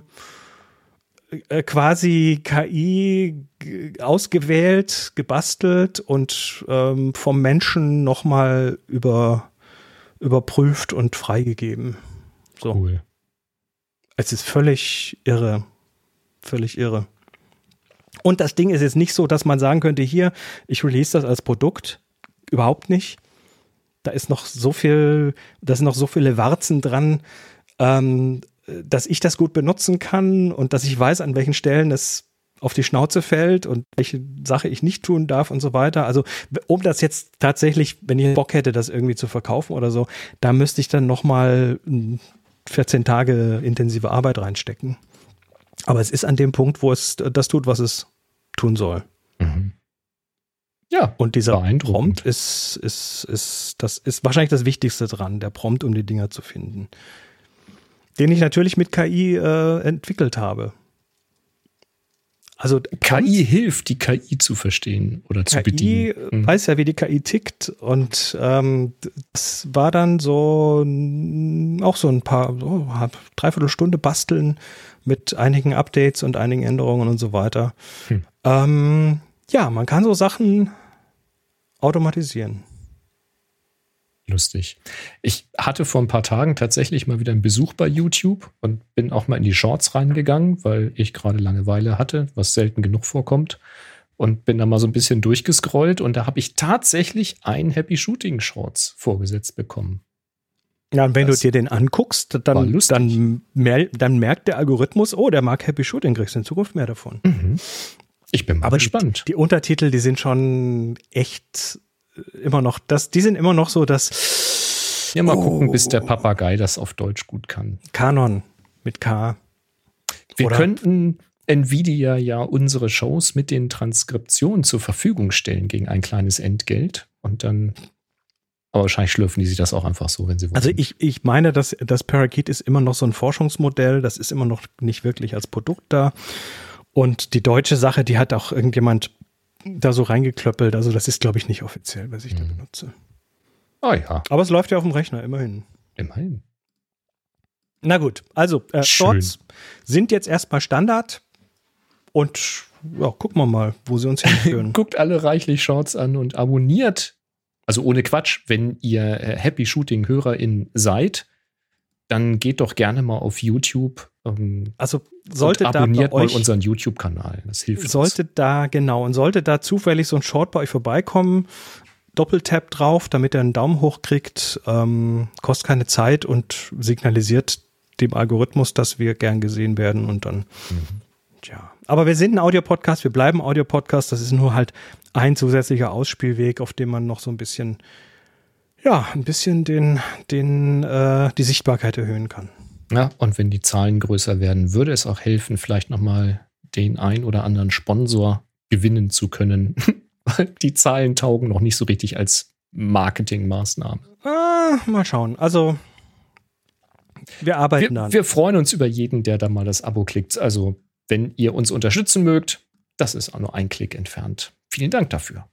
äh, quasi K I g- ausgewählt, gebastelt und ähm, vom Menschen nochmal über überprüft und freigegeben. So. Cool. Es ist völlig irre. völlig irre. Und das Ding ist jetzt nicht so, dass man sagen könnte, hier, ich release das als Produkt. Überhaupt nicht. Da ist noch so viel, da sind noch so viele Warzen dran, ähm, dass ich das gut benutzen kann und dass ich weiß, an welchen Stellen es auf die Schnauze fällt und welche Sache ich nicht tun darf und so weiter. Also um das jetzt tatsächlich, wenn ich Bock hätte, das irgendwie zu verkaufen oder so, da müsste ich dann nochmal vierzehn Tage intensive Arbeit reinstecken. Aber es ist an dem Punkt, wo es das tut, was es tun soll. Mhm. Ja, und dieser Prompt ist, ist, ist, das ist wahrscheinlich das Wichtigste dran, der Prompt, um die Dinger zu finden. Den ich natürlich mit K I äh, entwickelt habe. Also K I hilft, die K I zu verstehen oder zu K I bedienen. Mhm. weiß ja, wie die K I tickt. Und ähm, das war dann so auch so ein paar, so, dreiviertel Stunde basteln mit einigen Updates und einigen Änderungen und so weiter. Hm. Ähm, ja, man kann so Sachen automatisieren. Lustig. Ich hatte vor ein paar Tagen tatsächlich mal wieder einen Besuch bei YouTube und bin auch mal in die Shorts reingegangen, weil ich gerade Langeweile hatte, was selten genug vorkommt. Und bin da mal so ein bisschen durchgescrollt und da habe ich tatsächlich einen Happy Shooting Shorts vorgesetzt bekommen. Ja, und wenn das du dir den anguckst, dann, dann, mer- dann merkt der Algorithmus, oh, der mag Happy Shooting, kriegst du in Zukunft mehr davon. Mhm. Ich bin mal Aber gespannt. Die, die Untertitel, die sind schon echt immer noch, das, die sind immer noch so, dass ja, mal oh, gucken, bis der Papagei das auf Deutsch gut kann. Kanon mit K. Wir Oder? könnten Nvidia ja unsere Shows mit den Transkriptionen zur Verfügung stellen gegen ein kleines Entgelt und dann, aber wahrscheinlich schlürfen die sich das auch einfach so, wenn sie wollen. Also ich, ich meine, dass das Parakeet ist immer noch so ein Forschungsmodell, das ist immer noch nicht wirklich als Produkt da. Und die deutsche Sache, die hat auch irgendjemand da so reingeklöppelt. Also das ist, glaube ich, nicht offiziell, was ich hm. da benutze. Ah ja. Aber es läuft ja auf dem Rechner, immerhin. Immerhin. Na gut, also äh, Shorts sind jetzt erstmal Standard. Und ja, gucken wir mal, wo sie uns hinführen. Guckt alle reichlich Shorts an und abonniert. Also ohne Quatsch, wenn ihr äh, Happy Shooting HörerInnen seid, dann geht doch gerne mal auf YouTube. Ähm, also sollte und abonniert da bei euch, mal unseren YouTube-Kanal. Das hilft sollte uns. da, genau, und sollte da zufällig so ein Short bei euch vorbeikommen, Doppeltap drauf, damit er einen Daumen hoch kriegt, ähm, kostet keine Zeit und signalisiert dem Algorithmus, dass wir gern gesehen werden und dann, mhm. tja. Aber wir sind ein Audio-Podcast, wir bleiben Audio-Podcast, das ist nur halt ein zusätzlicher Ausspielweg, auf dem man noch so ein bisschen, ja, ein bisschen den, den, äh, die Sichtbarkeit erhöhen kann. Ja, und wenn die Zahlen größer werden, würde es auch helfen, vielleicht nochmal den ein oder anderen Sponsor gewinnen zu können. Weil die Zahlen taugen noch nicht so richtig als Marketingmaßnahme. Ah, mal schauen. Also, wir arbeiten wir, dann. Wir freuen uns über jeden, der da mal das Abo klickt. Also, wenn ihr uns unterstützen mögt, das ist auch nur ein Klick entfernt. Vielen Dank dafür.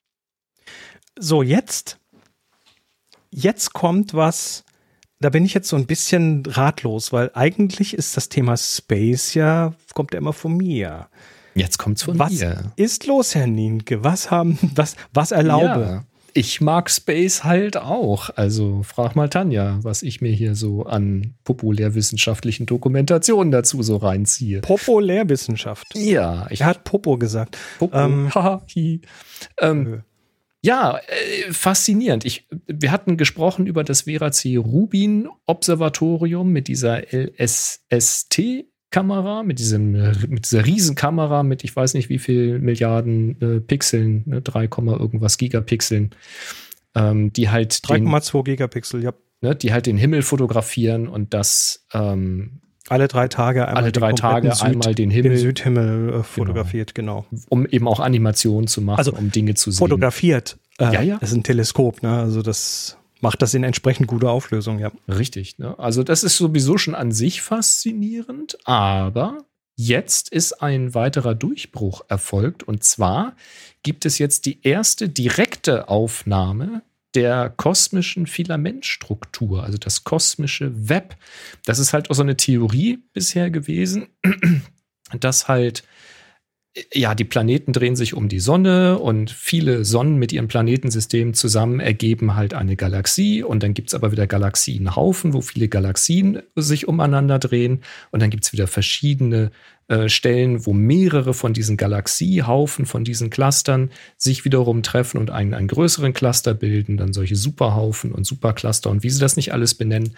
So, jetzt, jetzt kommt was, da bin ich jetzt so ein bisschen ratlos, weil eigentlich ist das Thema Space ja, kommt ja immer von mir. Jetzt kommt's von was mir. Was ist los, Herr Nienke? Was haben, was, was erlaube? Ja, ich mag Space halt auch. Also frag mal Tanja, was ich mir hier so an populärwissenschaftlichen Dokumentationen dazu so reinziehe. Populärwissenschaft? Ja. Ich er hat Popo gesagt. Popo, ähm, haha, hi. Ähm, ja, äh, faszinierend. Ich, wir hatten gesprochen über das Vera C. Rubin Observatorium mit dieser L S S T-Kamera, mit diesem, mit dieser Riesenkamera mit ich weiß nicht wie viel Milliarden äh, Pixeln, ne, drei, irgendwas Gigapixeln, ähm, die halt drei Komma zwei Gigapixel, ja. Ne, die halt den Himmel fotografieren und das ähm, alle drei Tage einmal alle drei Tage Süd, einmal den Himmel, den Südhimmel äh, fotografiert, genau. genau. Um eben auch Animationen zu machen, also, um Dinge zu sehen. Fotografiert. Äh, ja, ja. Das ist ein Teleskop, ne? Also das macht das in entsprechend guter Auflösung, ja. Richtig, ne? Also das ist sowieso schon an sich faszinierend, aber jetzt ist ein weiterer Durchbruch erfolgt und zwar gibt es jetzt die erste direkte Aufnahme der kosmischen Filamentstruktur, also das kosmische Web. Das ist halt auch so eine Theorie bisher gewesen, dass halt, ja, die Planeten drehen sich um die Sonne und viele Sonnen mit ihrem Planetensystem zusammen ergeben halt eine Galaxie und dann gibt es aber wieder Galaxienhaufen, wo viele Galaxien sich umeinander drehen und dann gibt es wieder verschiedene äh, Stellen, wo mehrere von diesen Galaxiehaufen, von diesen Clustern sich wiederum treffen und einen, einen größeren Cluster bilden, dann solche Superhaufen und Supercluster und wie sie das nicht alles benennen.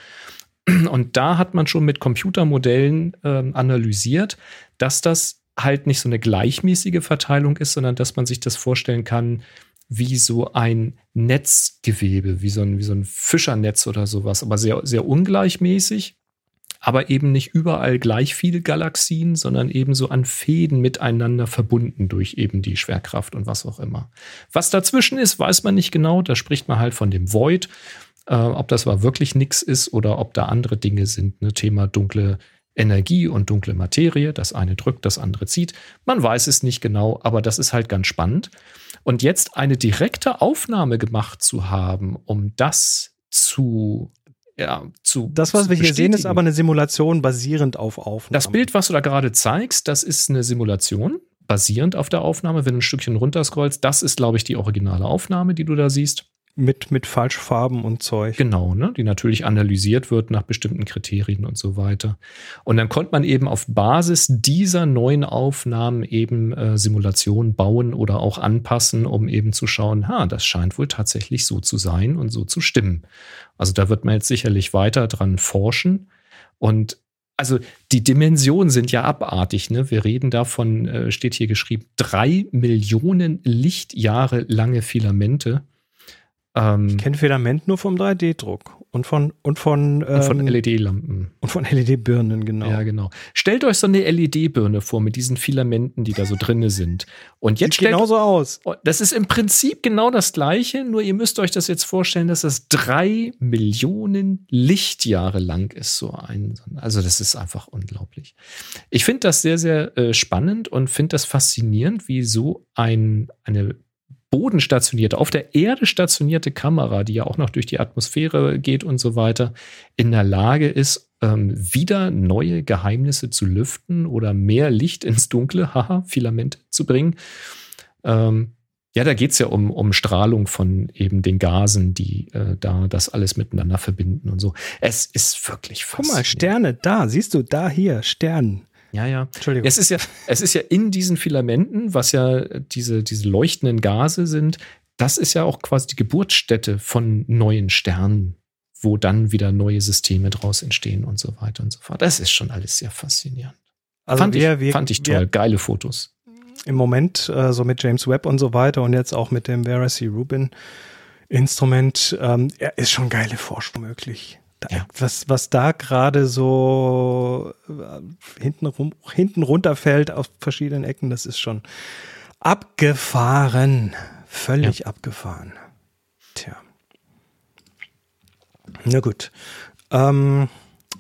Und da hat man schon mit Computermodellen äh, analysiert, dass das halt nicht so eine gleichmäßige Verteilung ist, sondern dass man sich das vorstellen kann, wie so ein Netzgewebe, wie so ein, wie so ein Fischernetz oder sowas, aber sehr, sehr ungleichmäßig, aber eben nicht überall gleich viele Galaxien, sondern eben so an Fäden miteinander verbunden durch eben die Schwerkraft und was auch immer. Was dazwischen ist, weiß man nicht genau, da spricht man halt von dem Void, äh, ob das aber wirklich nix ist oder ob da andere Dinge sind, ne? Thema dunkle Energie und dunkle Materie, das eine drückt, das andere zieht. Man weiß es nicht genau, aber das ist halt ganz spannend. Und jetzt eine direkte Aufnahme gemacht zu haben, um das zu, ja, zu Das, was zu wir hier sehen, ist bestätigen. aber eine Simulation basierend auf Aufnahmen. Das Bild, was du da gerade zeigst, das ist eine Simulation, basierend auf der Aufnahme. Wenn du ein Stückchen runterscrollst, das ist, glaube ich, die originale Aufnahme, die du da siehst. Mit, mit Falschfarben und Zeug. Genau, ne? Die natürlich analysiert wird nach bestimmten Kriterien und so weiter. Und dann konnte man eben auf Basis dieser neuen Aufnahmen eben äh, Simulationen bauen oder auch anpassen, um eben zu schauen, ha, das scheint wohl tatsächlich so zu sein und so zu stimmen. Also da wird man jetzt sicherlich weiter dran forschen. Und also die Dimensionen sind ja abartig, ne? Wir reden davon, äh, steht hier geschrieben, drei Millionen Lichtjahre lange Filamente. Ähm, Ich kenne Filament nur vom drei D Druck und von und von, ähm, und von L E D-Lampen. und von L E D-Birnen, genau. Ja, genau. Stellt euch so eine L E D-Birne vor mit diesen Filamenten, die da so drinne sind. Und jetzt Sieht stellt, genauso aus. das ist im Prinzip genau das Gleiche, nur ihr müsst euch das jetzt vorstellen, dass das drei Millionen Lichtjahre lang ist, so ein. Also das ist einfach unglaublich. Ich finde das sehr, sehr äh, spannend und finde das faszinierend, wie so ein, eine bodenstationierte, auf der Erde stationierte Kamera, die ja auch noch durch die Atmosphäre geht und so weiter, in der Lage ist, ähm, wieder neue Geheimnisse zu lüften oder mehr Licht ins Dunkle, haha, Filamente zu bringen. Ähm, ja, da geht es ja um, um Strahlung von eben den Gasen, die äh, da das alles miteinander verbinden und so. Es ist wirklich Guck faszinierend. mal, Sterne, da, siehst du, da hier, Stern. Ja, ja. Entschuldigung. Es ist ja, es ist ja in diesen Filamenten, was ja diese, diese leuchtenden Gase sind, das ist ja auch quasi die Geburtsstätte von neuen Sternen, wo dann wieder neue Systeme draus entstehen und so weiter und so fort. Das ist schon alles sehr faszinierend. Also fand, wir, ich, wir, fand ich toll. wir Geile Fotos. im Moment äh, so mit James Webb und so weiter und jetzt auch mit dem Vera C. Rubin Instrument, ähm, ja, ist schon geile Forschung möglich. Da, Ja. was, was da gerade so äh, hinten, rum, hinten runterfällt auf verschiedenen Ecken, das ist schon abgefahren. Völlig Ja. abgefahren. Tja. Na gut. Ähm,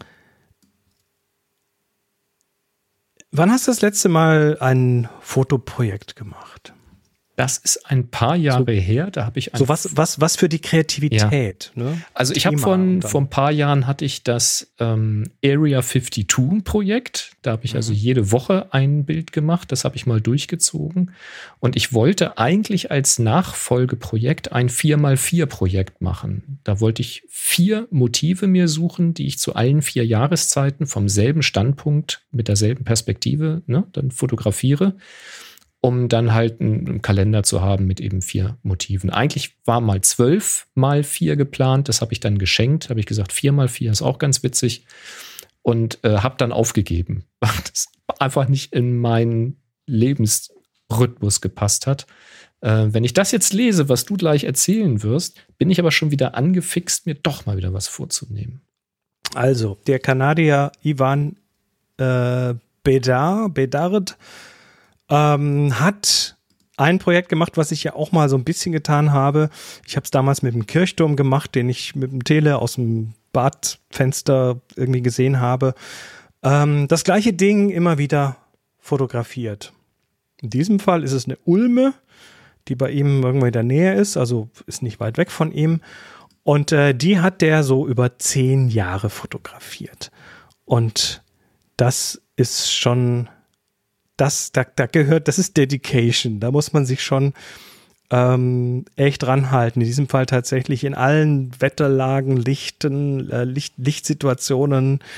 wann hast du das letzte Mal ein Fotoprojekt gemacht? Das ist ein paar Jahre her. Da habe ich ein So was, was, was für die Kreativität. Ne? Also ich habe Thema von und dann- vor ein paar Jahren hatte ich das ähm, Area zweiundfünfzig Projekt. Da habe ich also jede Woche ein Bild gemacht. Das habe ich mal durchgezogen. Und ich wollte eigentlich als Nachfolgeprojekt ein vier mal vier Projekt machen. Da wollte ich vier Motive mir suchen, die ich zu allen vier Jahreszeiten vom selben Standpunkt mit derselben Perspektive, ne, dann fotografiere, um dann halt einen, einen Kalender zu haben mit eben vier Motiven. Eigentlich war mal zwölf mal vier geplant, das habe ich dann geschenkt, habe ich gesagt, vier mal vier ist auch ganz witzig und äh, habe dann aufgegeben, weil das einfach nicht in meinen Lebensrhythmus gepasst hat. Äh, wenn ich das jetzt lese, was du gleich erzählen wirst, bin ich aber schon wieder angefixt, mir doch mal wieder was vorzunehmen. Also, der Kanadier Ivan äh, Bedard, Bedard ähm, hat ein Projekt gemacht, was ich ja auch mal so ein bisschen getan habe. Ich habe es damals mit dem Kirchturm gemacht, den ich mit dem Tele aus dem Badfenster irgendwie gesehen habe. Ähm, das gleiche Ding immer wieder fotografiert. In diesem Fall ist es eine Ulme, die bei ihm irgendwo in der Nähe ist, also ist nicht weit weg von ihm. Und äh, die hat der so über zehn Jahre fotografiert. Und das ist schon, das, da, da gehört, das ist Dedication. Da muss man sich schon ähm, echt ranhalten. In diesem Fall tatsächlich in allen Wetterlagen, Lichten, äh, Licht, Lichtsituationen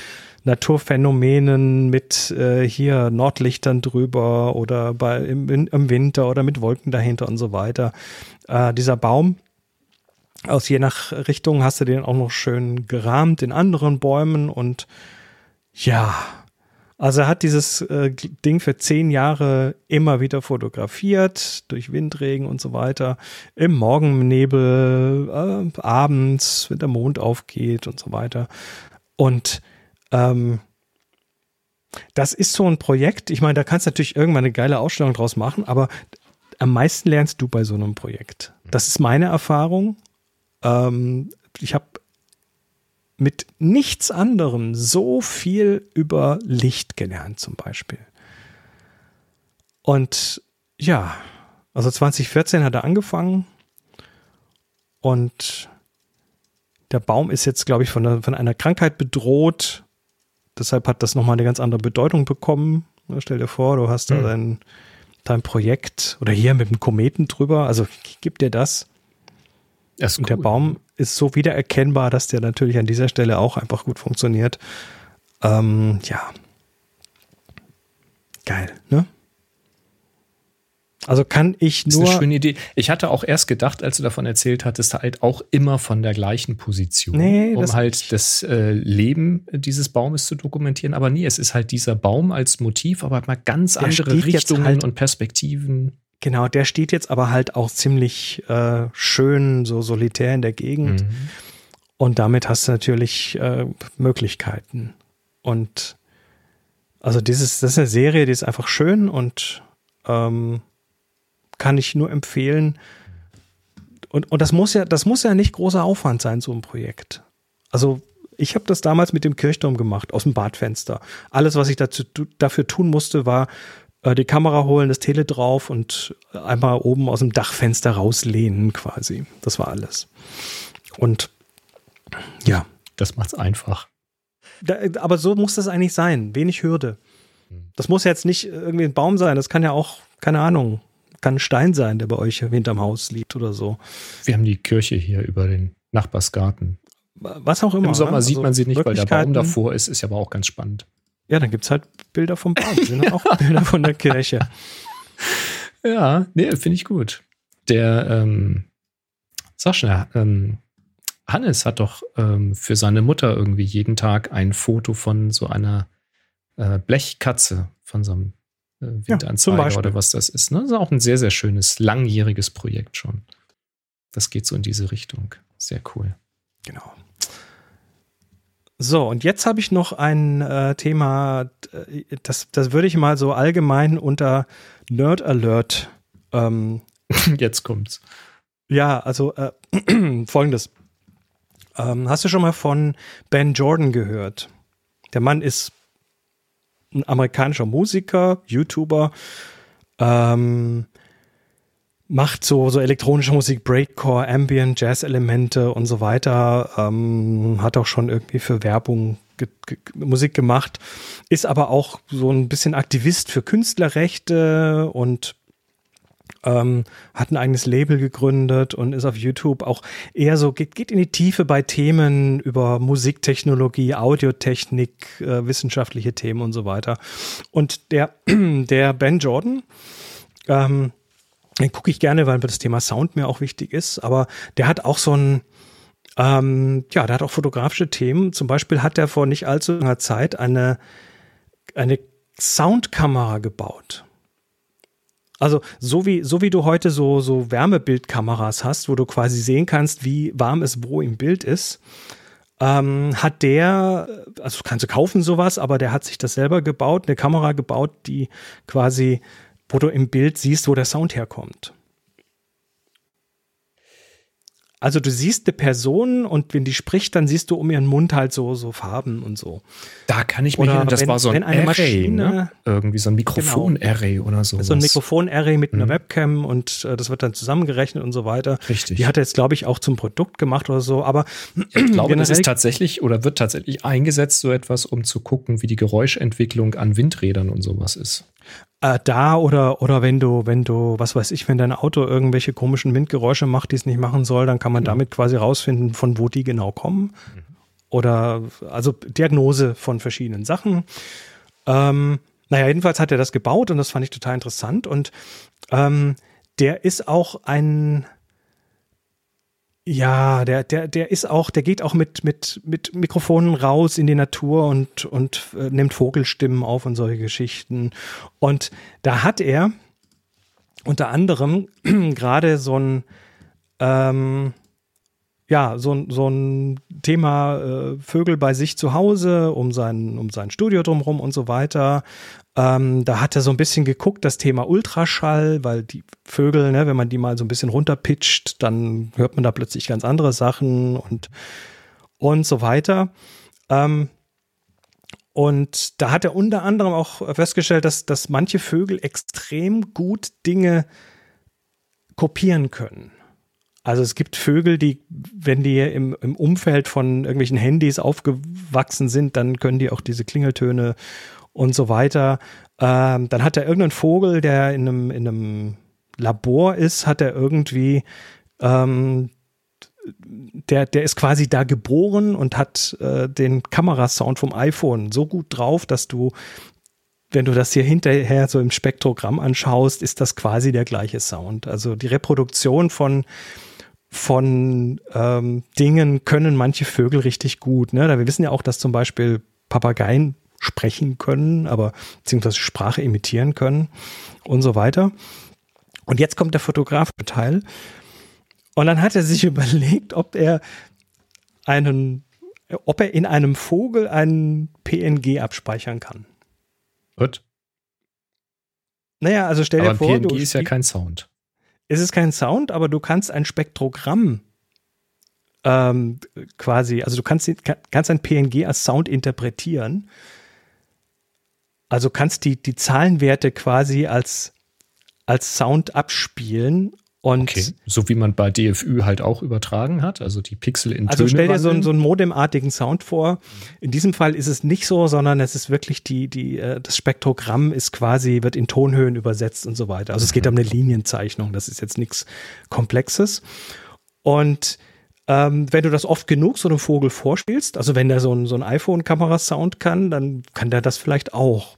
Naturphänomenen mit äh, hier Nordlichtern drüber oder bei, im, im Winter oder mit Wolken dahinter und so weiter. Äh, dieser Baum, aus je nach Richtung hast du den auch noch schön gerahmt in anderen Bäumen und ja, also er hat dieses äh, Ding für zehn Jahre immer wieder fotografiert, durch Windregen und so weiter, im Morgennebel, äh, abends, wenn der Mond aufgeht und so weiter. Und ähm, das ist so ein Projekt, ich meine, da kannst du natürlich irgendwann eine geile Ausstellung draus machen, aber am meisten lernst du bei so einem Projekt. Das ist meine Erfahrung. Ähm, ich habe mit nichts anderem so viel über Licht gelernt zum Beispiel. Und ja, also zwanzig vierzehn hat er angefangen und der Baum ist jetzt, glaube ich, von einer, von einer Krankheit bedroht. Deshalb hat das nochmal eine ganz andere Bedeutung bekommen. Stell dir vor, du hast da hm. dein, dein Projekt oder hier mit dem Kometen drüber, also gib dir das. Das und cool. Der Baum ist so wiedererkennbar, dass der natürlich an dieser Stelle auch einfach gut funktioniert. Ähm, ja. Geil, ne? Also kann ich nur... Das ist eine schöne Idee. Ich hatte auch erst gedacht, als du davon erzählt hattest, halt auch immer von der gleichen Position, nee, um das halt nicht. das äh, Leben dieses Baumes zu dokumentieren. Aber nee, es ist halt dieser Baum als Motiv, aber mal ganz Der andere steht jetzt Richtungen halt- und Perspektiven. Genau, der steht jetzt aber halt auch ziemlich äh, schön so solitär in der Gegend. Mhm. Und damit hast du natürlich äh, Möglichkeiten. Und also dieses, das ist eine Serie, die ist einfach schön und ähm, kann ich nur empfehlen. Und, und das muss ja, das muss ja nicht großer Aufwand sein, so ein Projekt. Also ich habe das damals mit dem Kirchturm gemacht, aus dem Badfenster. Alles, was ich dazu, dafür tun musste, war äh, die Kamera holen, das Tele drauf und einmal oben aus dem Dachfenster rauslehnen quasi. Das war alles. Und ja. Das macht's einfach. Da, aber so muss das eigentlich sein. Wenig Hürde. Das muss jetzt nicht irgendwie ein Baum sein. Das kann ja auch, keine Ahnung, kann ein Stein sein, der bei euch hinterm Haus liegt oder so. Wir haben die Kirche hier über den Nachbarsgarten. Was auch immer. Im Sommer ne? sieht also man sie nicht, weil der Baum Möglichkeiten- davor ist. Ist ja aber auch ganz spannend. Ja, dann gibt es halt Bilder vom Baum. Das sind auch Bilder von der Kirche. Ja, nee, finde ich gut. Der, ähm, sag schnell, ähm, Hannes hat doch ähm, für seine Mutter irgendwie jeden Tag ein Foto von so einer äh, Blechkatze, von so einem äh, Windanzeiger Beispiel. oder was das ist. Ne? Das ist auch ein sehr, sehr schönes, langjähriges Projekt schon. Das geht so in diese Richtung. Sehr cool. Genau. So, und jetzt habe ich noch ein äh, Thema, äh, das, das würde ich mal so allgemein unter Nerd Alert ähm, Jetzt kommt's. ja, also äh, folgendes. Ähm, hast du schon mal von Ben Jordan gehört? Der Mann ist ein amerikanischer Musiker, YouTuber, ähm, macht so, so elektronische Musik, Breakcore, Ambient, Jazz-Elemente und so weiter, ähm, hat auch schon irgendwie für Werbung ge- ge- Musik gemacht, ist aber auch so ein bisschen Aktivist für Künstlerrechte und Ähm, hat ein eigenes Label gegründet und ist auf YouTube auch eher so, geht, geht in die Tiefe bei Themen über Musiktechnologie, Audiotechnik, äh, wissenschaftliche Themen und so weiter. Und der, der Ben Jordan, ähm, den gucke ich gerne, weil das Thema Sound mir auch wichtig ist, aber der hat auch so ein, ähm, ja, der hat auch fotografische Themen. Zum Beispiel hat er vor nicht allzu langer Zeit eine, eine Soundkamera gebaut. Also so wie, so wie du heute so, so Wärmebildkameras hast, wo du quasi sehen kannst, wie warm es wo im Bild ist, ähm, hat der, also kannst du kaufen sowas, aber der hat sich das selber gebaut, eine Kamera gebaut, die quasi, wo du im Bild siehst, wo der Sound herkommt. Also du siehst eine Person und wenn die spricht, dann siehst du um ihren Mund halt so, so Farben und so. Da kann ich mich Oder erinnern, das wenn- war so ein wenn eine Array, Maschine- ne? Irgendwie so ein Mikrofon-Array oder so. So ein Mikrofon-Array mit einer Mhm. Webcam und äh, das wird dann zusammengerechnet und so weiter. Richtig. Die hat er jetzt, glaube ich, auch zum Produkt gemacht oder so, aber Ich glaube, das generell- ist tatsächlich oder wird tatsächlich eingesetzt, so etwas, um zu gucken, wie die Geräuschentwicklung an Windrädern und sowas ist. Äh, da oder, oder wenn du, wenn du, was weiß ich, wenn dein Auto irgendwelche komischen Windgeräusche macht, die es nicht machen soll, dann kann man Genau. damit quasi rausfinden, von wo die genau kommen. oder also Diagnose von verschiedenen Sachen. Ähm, naja, jedenfalls hat er das gebaut und das fand ich total interessant. Und ähm, der ist auch ein, ja, der, der, der ist auch, der geht auch mit, mit, mit Mikrofonen raus in die Natur und, und äh, nimmt Vogelstimmen auf und solche Geschichten. Und da hat er unter anderem gerade so ein, ähm, ja, so ein, so ein Thema äh, Vögel bei sich zu Hause, um sein, um sein Studio drumherum und so weiter. Ähm, da hat er so ein bisschen geguckt, das Thema Ultraschall, weil die Vögel, ne, wenn man die mal so ein bisschen runterpitcht, dann hört man da plötzlich ganz andere Sachen und, und so weiter. Ähm, und da hat er unter anderem auch festgestellt, dass, dass manche Vögel extrem gut Dinge kopieren können. Also es gibt Vögel, die, wenn die im, im Umfeld von irgendwelchen Handys aufgewachsen sind, dann können die auch diese Klingeltöne und so weiter. Ähm, dann hat er irgendeinen Vogel, der in einem, in einem Labor ist, hat er irgendwie, ähm, der, der ist quasi da geboren und hat äh, den Kamerasound vom iPhone so gut drauf, dass du, wenn du das hier hinterher so im Spektrogramm anschaust, ist das quasi der gleiche Sound. Also die Reproduktion von von ähm, Dingen können manche Vögel richtig gut. Ne? Da wir wissen ja auch, dass zum Beispiel Papageien sprechen können, aber beziehungsweise Sprache imitieren können und so weiter. Und jetzt kommt der Fotograf-Teil. Und dann hat er sich überlegt, ob er einen, ob er in einem Vogel einen P N G abspeichern kann. What? Naja, also stell aber dir vor, P N G du ist ja kein Sound. Es ist kein Sound, aber du kannst ein Spektrogramm ähm, quasi, also du kannst, kannst ein P N G als Sound interpretieren. Also kannst die, die Zahlenwerte quasi als, als Sound abspielen. Und okay, so wie man bei D F Ü halt auch übertragen hat, also die Pixel in Töne Also stell dir so, wandeln. so einen modemartigen Sound vor. In diesem Fall ist es nicht so, sondern es ist wirklich die, die, das Spektrogramm ist quasi, wird in Tonhöhen übersetzt und so weiter. Also es geht um eine Linienzeichnung, das ist jetzt nichts Komplexes. Und ähm, wenn du das oft genug so einem Vogel vorspielst, also wenn der so ein, so ein iPhone-Kamerasound kann, dann kann der das vielleicht auch.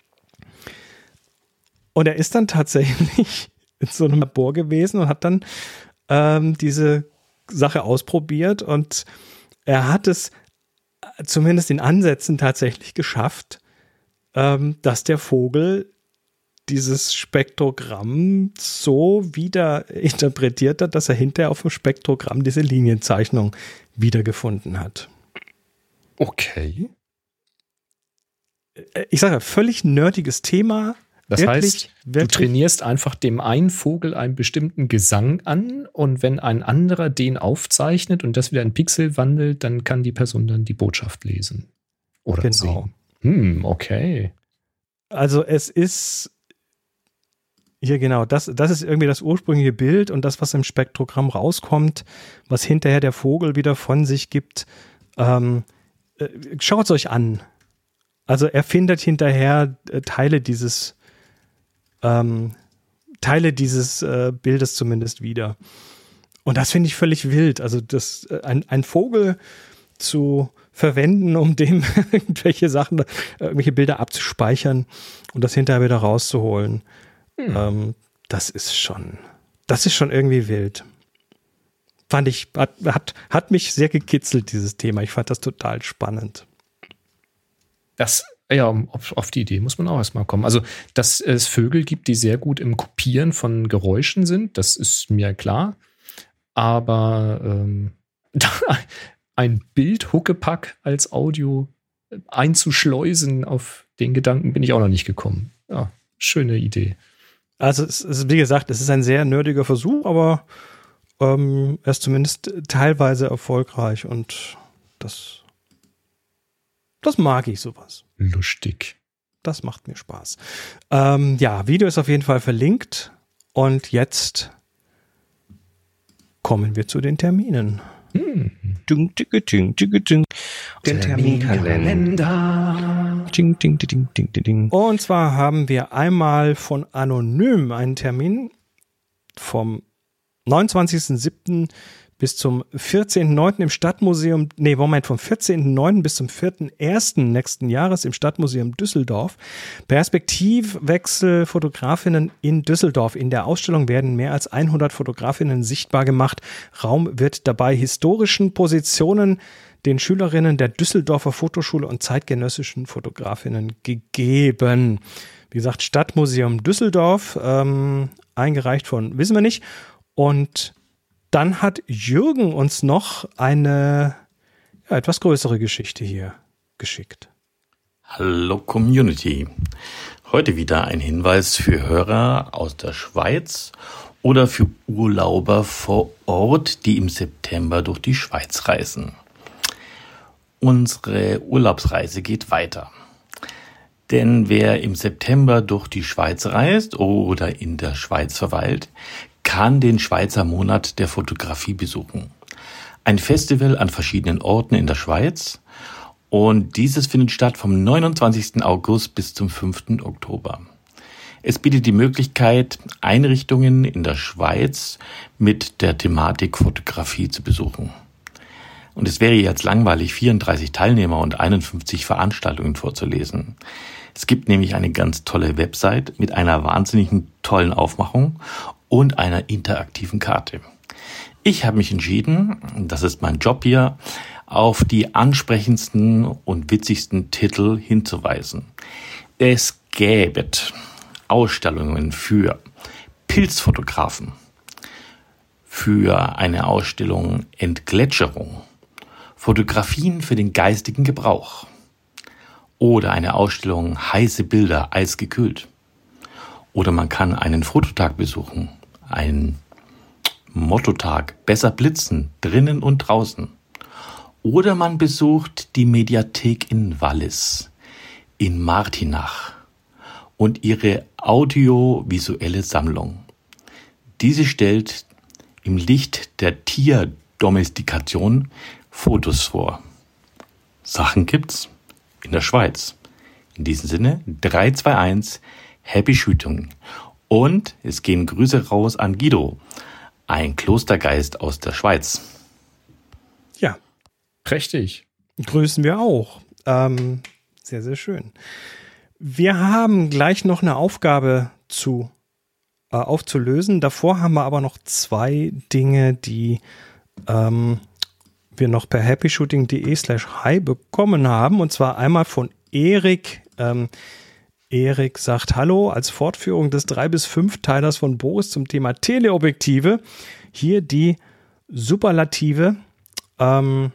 Und er ist dann tatsächlich in so einem Labor gewesen und hat dann ähm, diese Sache ausprobiert und er hat es zumindest in Ansätzen tatsächlich geschafft, ähm, dass der Vogel dieses Spektrogramm so wieder interpretiert hat, dass er hinterher auf dem Spektrogramm diese Linienzeichnung wiedergefunden hat. Okay. Ich sage, völlig nerdiges Thema. Das wirklich, heißt, wirklich, du trainierst einfach dem einen Vogel einen bestimmten Gesang an und wenn ein anderer den aufzeichnet und das wieder in Pixel wandelt, dann kann die Person dann die Botschaft lesen. Oder genau. sehen. Hm, okay. Also es ist hier genau, das, das ist irgendwie das ursprüngliche Bild und das, was im Spektrogramm rauskommt, was hinterher der Vogel wieder von sich gibt. Ähm, äh, schaut es euch an. Also er findet hinterher äh, Teile dieses Ähm, Teile dieses äh, Bildes zumindest wieder. Und das finde ich völlig wild. Also das, äh, ein, ein Vogel zu verwenden, um dem irgendwelche Sachen, äh, irgendwelche Bilder abzuspeichern und das hinterher wieder rauszuholen. Hm. Ähm, das ist schon, das ist schon irgendwie wild. Fand ich, hat, hat, hat mich sehr gekitzelt, dieses Thema. Ich fand das total spannend. Das Ja, auf, auf die Idee muss man auch erstmal kommen. Also, dass es Vögel gibt, die sehr gut im Kopieren von Geräuschen sind, das ist mir klar. Aber ähm, ein Bild-Huckepack als Audio einzuschleusen, auf den Gedanken bin ich auch noch nicht gekommen. Ja, schöne Idee. Also, es ist, wie gesagt, es ist ein sehr nerdiger Versuch, aber ähm, er ist zumindest teilweise erfolgreich und das Das mag ich, sowas. Lustig. Das macht mir Spaß. Ähm, ja, Video ist auf jeden Fall verlinkt. Und jetzt kommen wir zu den Terminen. Hm. Ding, ding, ding, ding, ding. Den Terminkalender. Ding, ding, ding, ding, ding, ding. Und zwar haben wir einmal von Anonym einen Termin vom neunundzwanzigsten siebten bis zum vierzehnten neunten im Stadtmuseum, nee, Moment, vom vierzehnten neunten bis zum vierten ersten nächsten Jahres im Stadtmuseum Düsseldorf. Perspektivwechsel Fotografinnen in Düsseldorf. In der Ausstellung werden mehr als hundert Fotografinnen sichtbar gemacht. Raum wird dabei historischen Positionen, den Schülerinnen der Düsseldorfer Fotoschule und zeitgenössischen Fotografinnen gegeben. Wie gesagt, Stadtmuseum Düsseldorf, ähm, eingereicht von, wissen wir nicht. Und dann hat Jürgen uns noch eine ja, etwas größere Geschichte hier geschickt. Hallo Community. Heute wieder ein Hinweis für Hörer aus der Schweiz oder für Urlauber vor Ort, die im September durch die Schweiz reisen. Unsere Urlaubsreise geht weiter. Denn wer im September durch die Schweiz reist oder in der Schweiz verweilt, kann den Schweizer Monat der Fotografie besuchen. Ein Festival an verschiedenen Orten in der Schweiz, und dieses findet statt vom neunundzwanzigsten August bis zum fünften Oktober. Es bietet die Möglichkeit, Einrichtungen in der Schweiz mit der Thematik Fotografie zu besuchen. Und es wäre jetzt langweilig, vierunddreißig Teilnehmer und einundfünfzig Veranstaltungen vorzulesen. Es gibt nämlich eine ganz tolle Website mit einer wahnsinnigen tollen Aufmachung und einer interaktiven Karte. Ich habe mich entschieden, das ist mein Job hier, auf die ansprechendsten und witzigsten Titel hinzuweisen. Es gäbe Ausstellungen für Pilzfotografen, für eine Ausstellung Entgletscherung, Fotografien für den geistigen Gebrauch oder eine Ausstellung heiße Bilder, eisgekühlt. Oder man kann einen Fototag besuchen, einen Mottotag, besser blitzen, drinnen und draußen. Oder man besucht die Mediathek in Wallis, in Martinach und ihre audiovisuelle Sammlung. Diese stellt im Licht der Tierdomestikation Fotos vor. Sachen gibt's in der Schweiz. In diesem Sinne, drei, zwei, eins, Happy Shooting. Und es gehen Grüße raus an Guido, ein Klostergeist aus der Schweiz. Ja. Prächtig. Grüßen wir auch. Ähm, sehr, sehr schön. Wir haben gleich noch eine Aufgabe zu äh, aufzulösen. Davor haben wir aber noch zwei Dinge, die ähm, wir noch per happyshooting.de slash hi bekommen haben. Und zwar einmal von Erik. Ähm, Erik sagt Hallo, als Fortführung des drei bis fünf Teilers von Boris zum Thema Teleobjektive. Hier die Superlative ähm,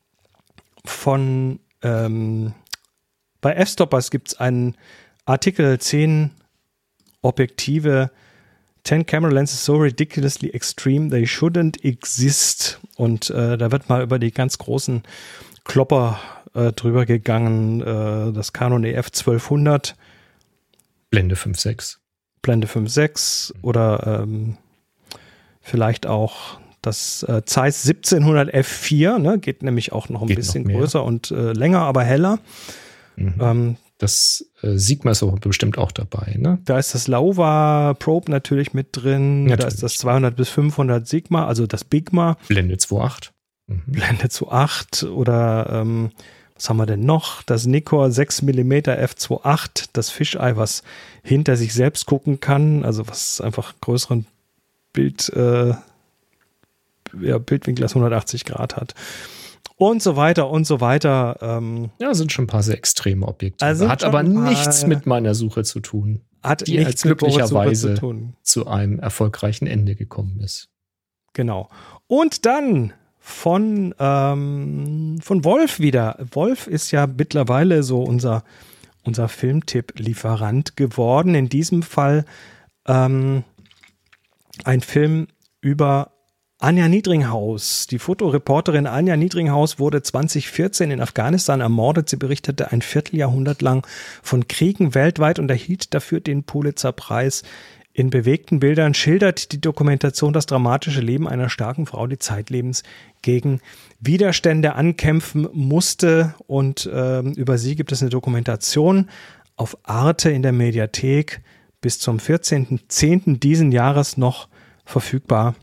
von ähm, bei F-Stoppers gibt es einen Artikel zehn Objektive, ten camera lenses so ridiculously extreme they shouldn't exist. Und äh, da wird mal über die ganz großen Klopper äh, drüber gegangen. Äh, das Canon E F zwölfhundert. Blende fünf sechs. Blende fünf sechs oder ähm, vielleicht auch das äh, Zeiss siebzehnhundert F vier, ne, geht nämlich auch noch ein geht bisschen größer und äh, länger, aber heller. Mhm. Ähm, das äh, Sigma ist auch bestimmt auch dabei, ne? Da ist das Laowa Probe natürlich mit drin. Natürlich. Da ist das zweihundert bis fünfhundert Sigma, also das Bigma. Blende zwei Komma acht. Mhm. Blende zwei Komma acht oder ähm, was haben wir denn noch? Das Nikkor sechs Millimeter F zwei Komma acht, das Fisheye, was hinter sich selbst gucken kann, also was einfach größeren Bild, äh, ja, Bildwinkel als hundertachtzig Grad hat. Und so weiter und so weiter. Ähm, ja, sind schon ein paar sehr extreme Objektive. Also hat aber nichts mit meiner Suche zu tun. Hat die nichts glücklicherweise mit zu tun. Zu einem erfolgreichen Ende gekommen ist. Genau. Und dann von, ähm, von Wolf wieder. Wolf ist ja mittlerweile so unser, unser Filmtipp-Lieferant geworden. In diesem Fall ähm, ein Film über Anja Niedringhaus. Die Fotoreporterin Anja Niedringhaus wurde zwanzig vierzehn in Afghanistan ermordet. Sie berichtete ein Vierteljahrhundert lang von Kriegen weltweit und erhielt dafür den Pulitzerpreis. In bewegten Bildern schildert die Dokumentation das dramatische Leben einer starken Frau, die zeitlebens gegen Widerstände ankämpfen musste. Und äh, über sie gibt es eine Dokumentation auf Arte in der Mediathek bis zum vierzehnten zehnten diesen Jahres noch verfügbar.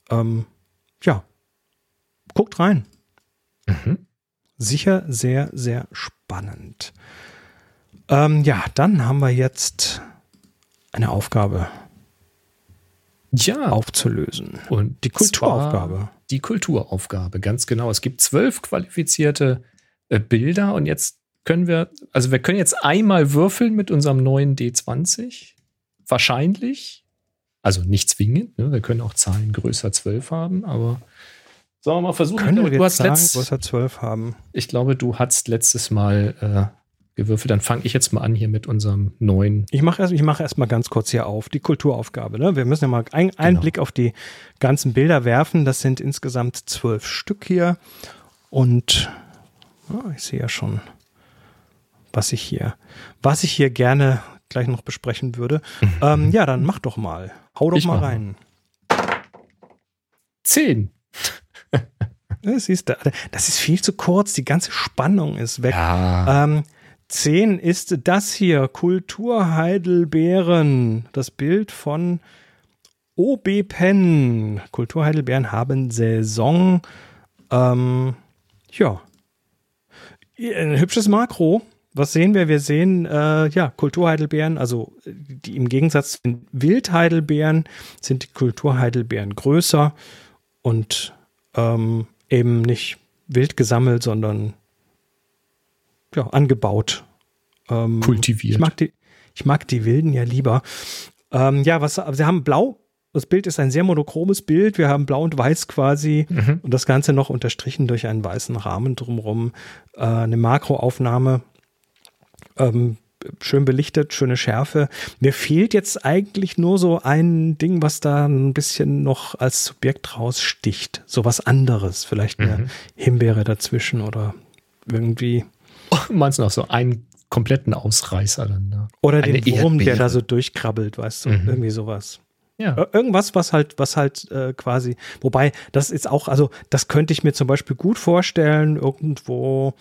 ähm, ja, guckt rein. Mhm. Sicher sehr, sehr spannend. Ähm, ja, dann haben wir jetzt eine Aufgabe Ja. aufzulösen. Und die Kulturaufgabe. Die Kulturaufgabe, ganz genau. Es gibt zwölf qualifizierte äh, Bilder und jetzt können wir, also wir können jetzt einmal würfeln mit unserem neuen D zwanzig. Wahrscheinlich. Also nicht zwingend, ne? Wir können auch Zahlen größer zwölf haben, aber sollen wir mal versuchen. Können glaube, wir du hast Zahlen letzt, größer zwölf haben? Ich glaube, du hast letztes Mal äh, gewürfelt. Dann fange ich jetzt mal an hier mit unserem neuen. Ich mache erst, ich mache erst mal ganz kurz hier auf die Kulturaufgabe. Ne? Wir müssen ja mal ein, einen Genau. Blick auf die ganzen Bilder werfen. Das sind insgesamt zwölf Stück hier. Und oh, ich sehe ja schon, was ich hier, was ich hier gerne gleich noch besprechen würde. ähm, ja, dann mach doch mal. Hau doch Ich mal mach rein. Zehn. Ja, siehst du, das ist viel zu kurz. Die ganze Spannung ist weg. Ja. Ähm, zehn ist das hier, Kulturheidelbeeren. Das Bild von O B Penn. Kulturheidelbeeren haben Saison. Ähm, ja. Ein hübsches Makro. Was sehen wir? Wir sehen, äh, ja, Kulturheidelbeeren, also die, im Gegensatz zu den Wildheidelbeeren sind die Kulturheidelbeeren größer und ähm, eben nicht wild gesammelt, sondern ja, angebaut. Ähm, Kultiviert. Ich mag die, ich mag die Wilden ja lieber. Ähm, ja, was, sie haben blau. Das Bild ist ein sehr monochromes Bild. Wir haben blau und weiß quasi Mhm. und das Ganze noch unterstrichen durch einen weißen Rahmen drumherum. Äh, eine Makroaufnahme. Ähm, schön belichtet, schöne Schärfe. Mir fehlt jetzt eigentlich nur so ein Ding, was da ein bisschen noch als Subjekt raussticht. So was anderes. Vielleicht eine Mhm. Himbeere dazwischen oder irgendwie. Meinst du noch so einen kompletten Ausreißer dann da? Oder Eine den Wurm, der Erdbeere. da so durchkrabbelt, weißt du? Mhm. Irgendwie sowas. Ja. Ir- Irgendwas, was halt, was halt äh, quasi, wobei, das ist auch, also das könnte ich mir zum Beispiel gut vorstellen, irgendwo,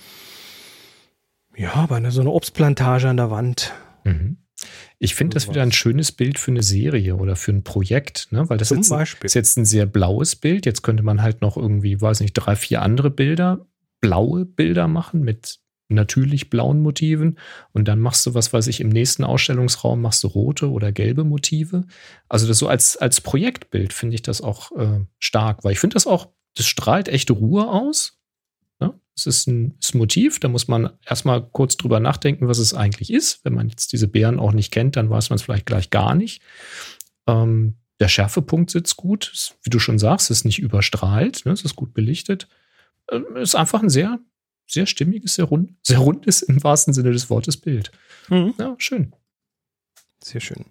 ja, bei einer, so einer Obstplantage an der Wand. Mhm. Ich finde das Sowas. wieder ein schönes Bild für eine Serie oder für ein Projekt, ne? Weil das Zum jetzt, Beispiel. ist jetzt ein sehr blaues Bild. Jetzt könnte man halt noch irgendwie, weiß nicht, drei, vier andere Bilder, blaue Bilder machen mit natürlich blauen Motiven. Und dann machst du, was weiß ich, im nächsten Ausstellungsraum machst du rote oder gelbe Motive. Also das so als, als Projektbild finde ich das auch äh, stark, weil ich finde das auch, das strahlt echte Ruhe aus. Ja? Es ist ein, ist ein Motiv, da muss man erstmal kurz drüber nachdenken, was es eigentlich ist. Wenn man jetzt diese Beeren auch nicht kennt, dann weiß man es vielleicht gleich gar nicht. Ähm, der Schärfepunkt sitzt gut, ist, wie du schon sagst, ist nicht überstrahlt, ne? Es ist gut belichtet. Ähm, ist einfach ein sehr, sehr stimmiges, sehr, rund, sehr rundes, im wahrsten Sinne des Wortes, Bild. Mhm. Ja, schön. Sehr schön.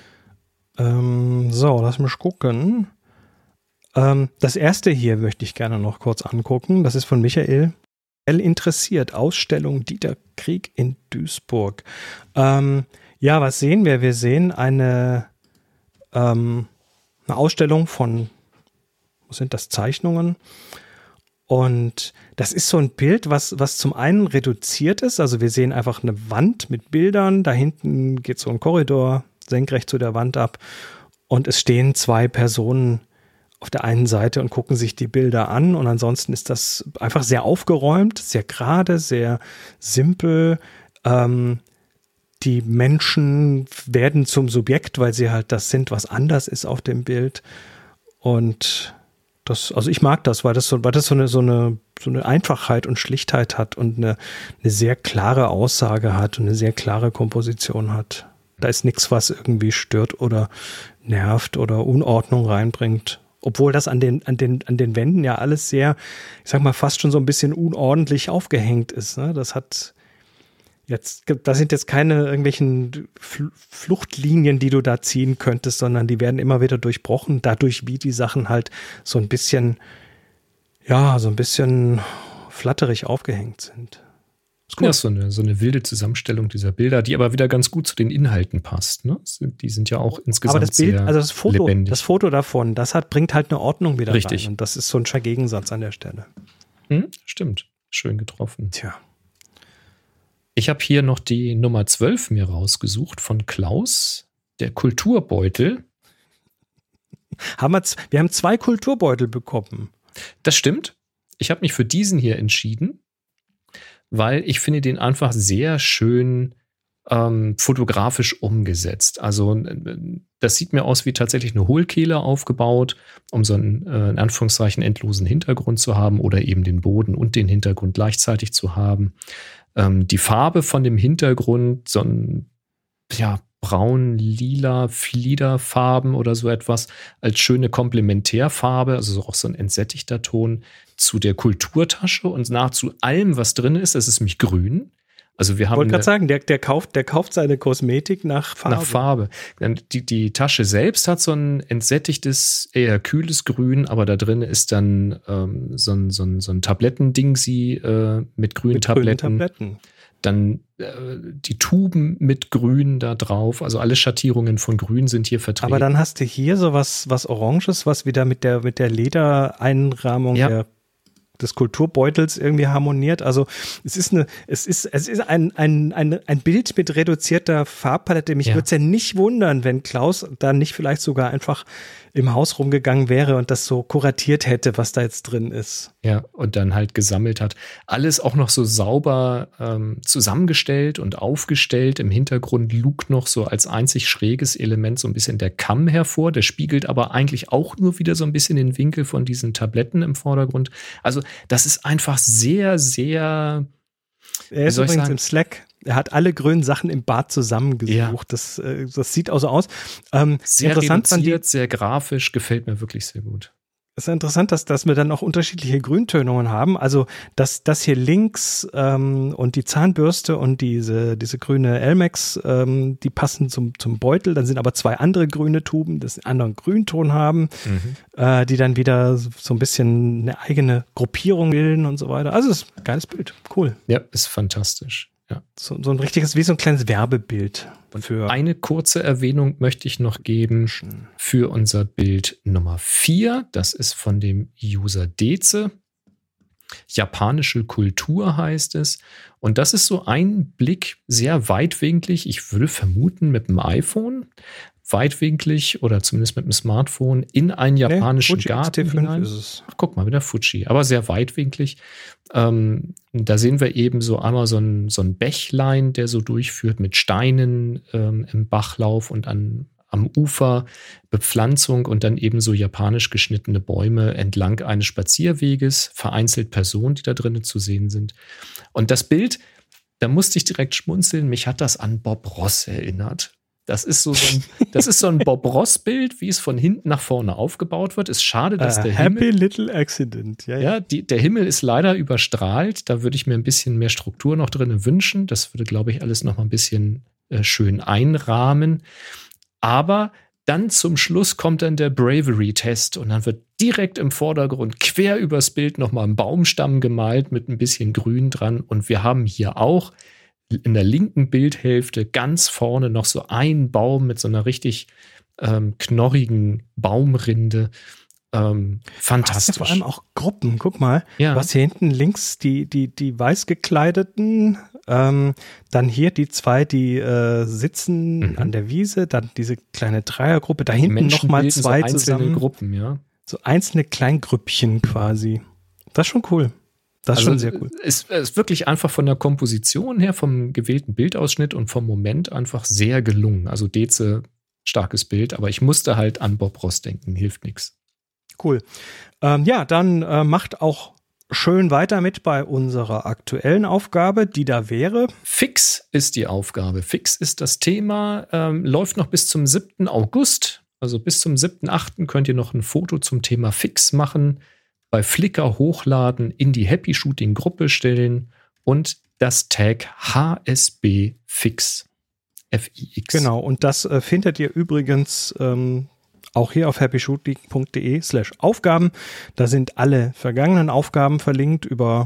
Ähm, so, lass mich gucken. Ähm, das erste hier möchte ich gerne noch kurz angucken. Das ist von Michael. L interessiert. Ausstellung Dieter Krieg in Duisburg. Ähm, ja, was sehen wir? Wir sehen eine, ähm, eine Ausstellung von, was sind das, Zeichnungen? Und das ist so ein Bild, was, was zum einen reduziert ist. Also wir sehen einfach eine Wand mit Bildern. Da hinten geht so ein Korridor senkrecht zu der Wand ab. Und es stehen zwei Personen auf der einen Seite und gucken sich die Bilder an. Und ansonsten ist das einfach sehr aufgeräumt, sehr gerade, sehr simpel. Ähm, die Menschen werden zum Subjekt, weil sie halt das sind, was anders ist auf dem Bild. Und das, also ich mag das, weil das so, weil das so eine, so eine, so eine Einfachheit und Schlichtheit hat und eine, eine sehr klare Aussage hat und eine sehr klare Komposition hat. Da ist nichts, was irgendwie stört oder nervt oder Unordnung reinbringt. Obwohl das an den, an den, an den Wänden ja alles sehr, ich sag mal, fast schon so ein bisschen unordentlich aufgehängt ist. Ne? Das hat jetzt, da sind jetzt keine irgendwelchen Fluchtlinien, die du da ziehen könntest, sondern die werden immer wieder durchbrochen, dadurch, wie die Sachen halt so ein bisschen, ja, so ein bisschen flatterig aufgehängt sind. Ist cool. Ja, so eine, so eine wilde Zusammenstellung dieser Bilder, die aber wieder ganz gut zu den Inhalten passt. Ne? Die sind ja auch insgesamt aber das Bild, sehr also das Foto, lebendig. das Foto davon, das hat, bringt halt eine Ordnung wieder Richtig. rein. Und das ist so ein Gegensatz an der Stelle. Hm, stimmt. Schön getroffen. Tja. Ich habe hier noch die Nummer zwölf mir rausgesucht von Klaus, der Kulturbeutel. haben wir, wir haben zwei Kulturbeutel bekommen. Das stimmt. Ich habe mich für diesen hier entschieden, weil ich finde den einfach sehr schön ähm, fotografisch umgesetzt. Also das sieht mir aus wie tatsächlich eine Hohlkehle aufgebaut, um so einen äh, in Anführungszeichen endlosen Hintergrund zu haben oder eben den Boden und den Hintergrund gleichzeitig zu haben. Ähm, die Farbe von dem Hintergrund, so ein ja, braun, lila, Fliederfarben oder so etwas als schöne Komplementärfarbe, also auch so ein entsättigter Ton zu der Kulturtasche und nahezu allem, was drin ist. Es ist nämlich grün. Also wir haben. Ich wollte gerade sagen, der, der, kauft, der kauft seine Kosmetik nach Farbe. Nach Farbe. Die, die Tasche selbst hat so ein entsättigtes, eher kühles Grün, aber da drin ist dann ähm, so ein, so ein, so ein Tablettendingsi äh, mit grünen mit Tabletten. grünen Tabletten. Dann äh, die Tuben mit Grün da drauf. Also alle Schattierungen von Grün sind hier vertreten. Aber dann hast du hier so was, was Oranges, was wieder mit der, mit der Ledereinrahmung ja. der des Kulturbeutels irgendwie harmoniert. Also es ist eine, es ist, es ist ein, ein, ein, ein Bild mit reduzierter Farbpalette. Mich ja. würde es ja nicht wundern, wenn Klaus da nicht vielleicht sogar einfach im Haus rumgegangen wäre und das so kuratiert hätte, was da jetzt drin ist. Ja, und dann halt gesammelt hat. Alles auch noch so sauber ähm, zusammengestellt und aufgestellt. Im Hintergrund lugt noch so als einzig schräges Element so ein bisschen der Kamm hervor. Der spiegelt aber eigentlich auch nur wieder so ein bisschen den Winkel von diesen Tabletten im Vordergrund. Also das ist einfach sehr, sehr. Er ist übrigens im Slack. Er hat alle grünen Sachen im Bad zusammengesucht. Ja. Das, äh, das sieht auch so aus. Ähm, sehr interessant reduziert, sehr grafisch, gefällt mir wirklich sehr gut. Es ist interessant, dass, dass wir dann auch unterschiedliche Grüntönungen haben. Also das, das hier links ähm, und die Zahnbürste und diese, diese grüne Elmex, ähm, die passen zum, zum Beutel. Dann sind aber zwei andere grüne Tuben, die einen anderen Grünton haben, mhm. äh, die dann wieder so ein bisschen eine eigene Gruppierung bilden und so weiter. Also es ist ein geiles Bild. Cool. Ja, ist fantastisch. Ja. So, so ein richtiges, wie so ein kleines Werbebild. Und für eine kurze Erwähnung möchte ich noch geben für unser Bild Nummer vier. Das ist von dem User Deze. Japanische Kultur heißt es. Und das ist so ein Blick, sehr weitwinklig. Ich würde vermuten mit dem iPhone, weitwinklig oder zumindest mit dem Smartphone in einen japanischen nee, Garten hinein. Ist es. Ach, guck mal, wieder Fuji, aber sehr weitwinklig. Ähm, da sehen wir eben so einmal so ein, so ein Bächlein, der so durchführt mit Steinen ähm, im Bachlauf und an, am Ufer, Bepflanzung und dann eben so japanisch geschnittene Bäume entlang eines Spazierweges, vereinzelt Personen, die da drinnen zu sehen sind. Und das Bild, da musste ich direkt schmunzeln, mich hat das an Bob Ross erinnert. Das ist so, so ein, das ist so ein Bob Ross-Bild, wie es von hinten nach vorne aufgebaut wird. Ist schade, dass uh, der Happy Himmel, Little Accident. Ja, ja. ja die, der Himmel ist leider überstrahlt. Da würde ich mir ein bisschen mehr Struktur noch drin wünschen. Das würde, glaube ich, alles noch mal ein bisschen äh, schön einrahmen. Aber dann zum Schluss kommt dann der Bravery-Test und dann wird direkt im Vordergrund quer übers Bild noch mal ein Baumstamm gemalt mit ein bisschen Grün dran. Und wir haben hier auch in der linken Bildhälfte ganz vorne noch so ein Baum mit so einer richtig ähm, knorrigen Baumrinde. Ähm, fantastisch. Vor allem auch Gruppen. Guck mal, ja. was hier hinten links die, die, die weiß gekleideten, ähm, dann hier die zwei, die äh, sitzen mhm. an der Wiese, dann diese kleine Dreiergruppe, da hinten nochmal zwei so einzelne zusammen. Gruppen, ja. So einzelne Kleingrüppchen quasi. Das ist schon cool. Das ist also schon sehr cool. Es ist wirklich einfach von der Komposition her, vom gewählten Bildausschnitt und vom Moment einfach sehr gelungen. Also Deze, starkes Bild, aber ich musste halt an Bob Ross denken, hilft nichts. Cool. Ähm, ja, dann äh, macht auch schön weiter mit bei unserer aktuellen Aufgabe, die da wäre. Fix ist die Aufgabe. Fix ist das Thema, ähm, läuft noch bis zum siebten August. Also bis zum siebten achten könnt ihr noch ein Foto zum Thema Fix machen, bei Flickr hochladen, in die Happy Shooting Gruppe stellen und das Tag H S B Fix. F I X. Genau, und das äh, findet ihr übrigens ähm, auch hier auf happyshooting.de slash Aufgaben. Da sind alle vergangenen Aufgaben verlinkt über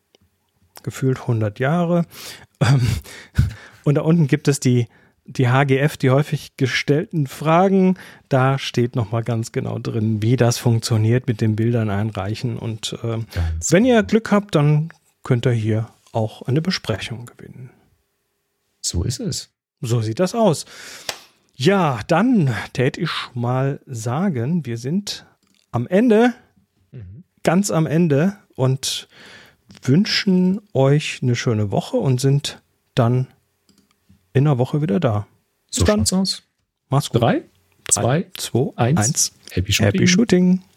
gefühlt hundert Jahre. Ähm, und da unten gibt es die Die H G F, die häufig gestellten Fragen, da steht nochmal ganz genau drin, wie das funktioniert mit den Bildern einreichen. Und äh, wenn ihr Glück habt, dann könnt ihr hier auch eine Besprechung gewinnen. So ist es. So sieht das aus. Ja, dann täte ich mal sagen, wir sind am Ende, mhm. ganz am Ende und wünschen euch eine schöne Woche und sind dann in der Woche wieder da. So schaut's aus. Mach's gut. Drei, zwei, zwei, zwei, eins. eins. Happy Shooting. Happy Shooting.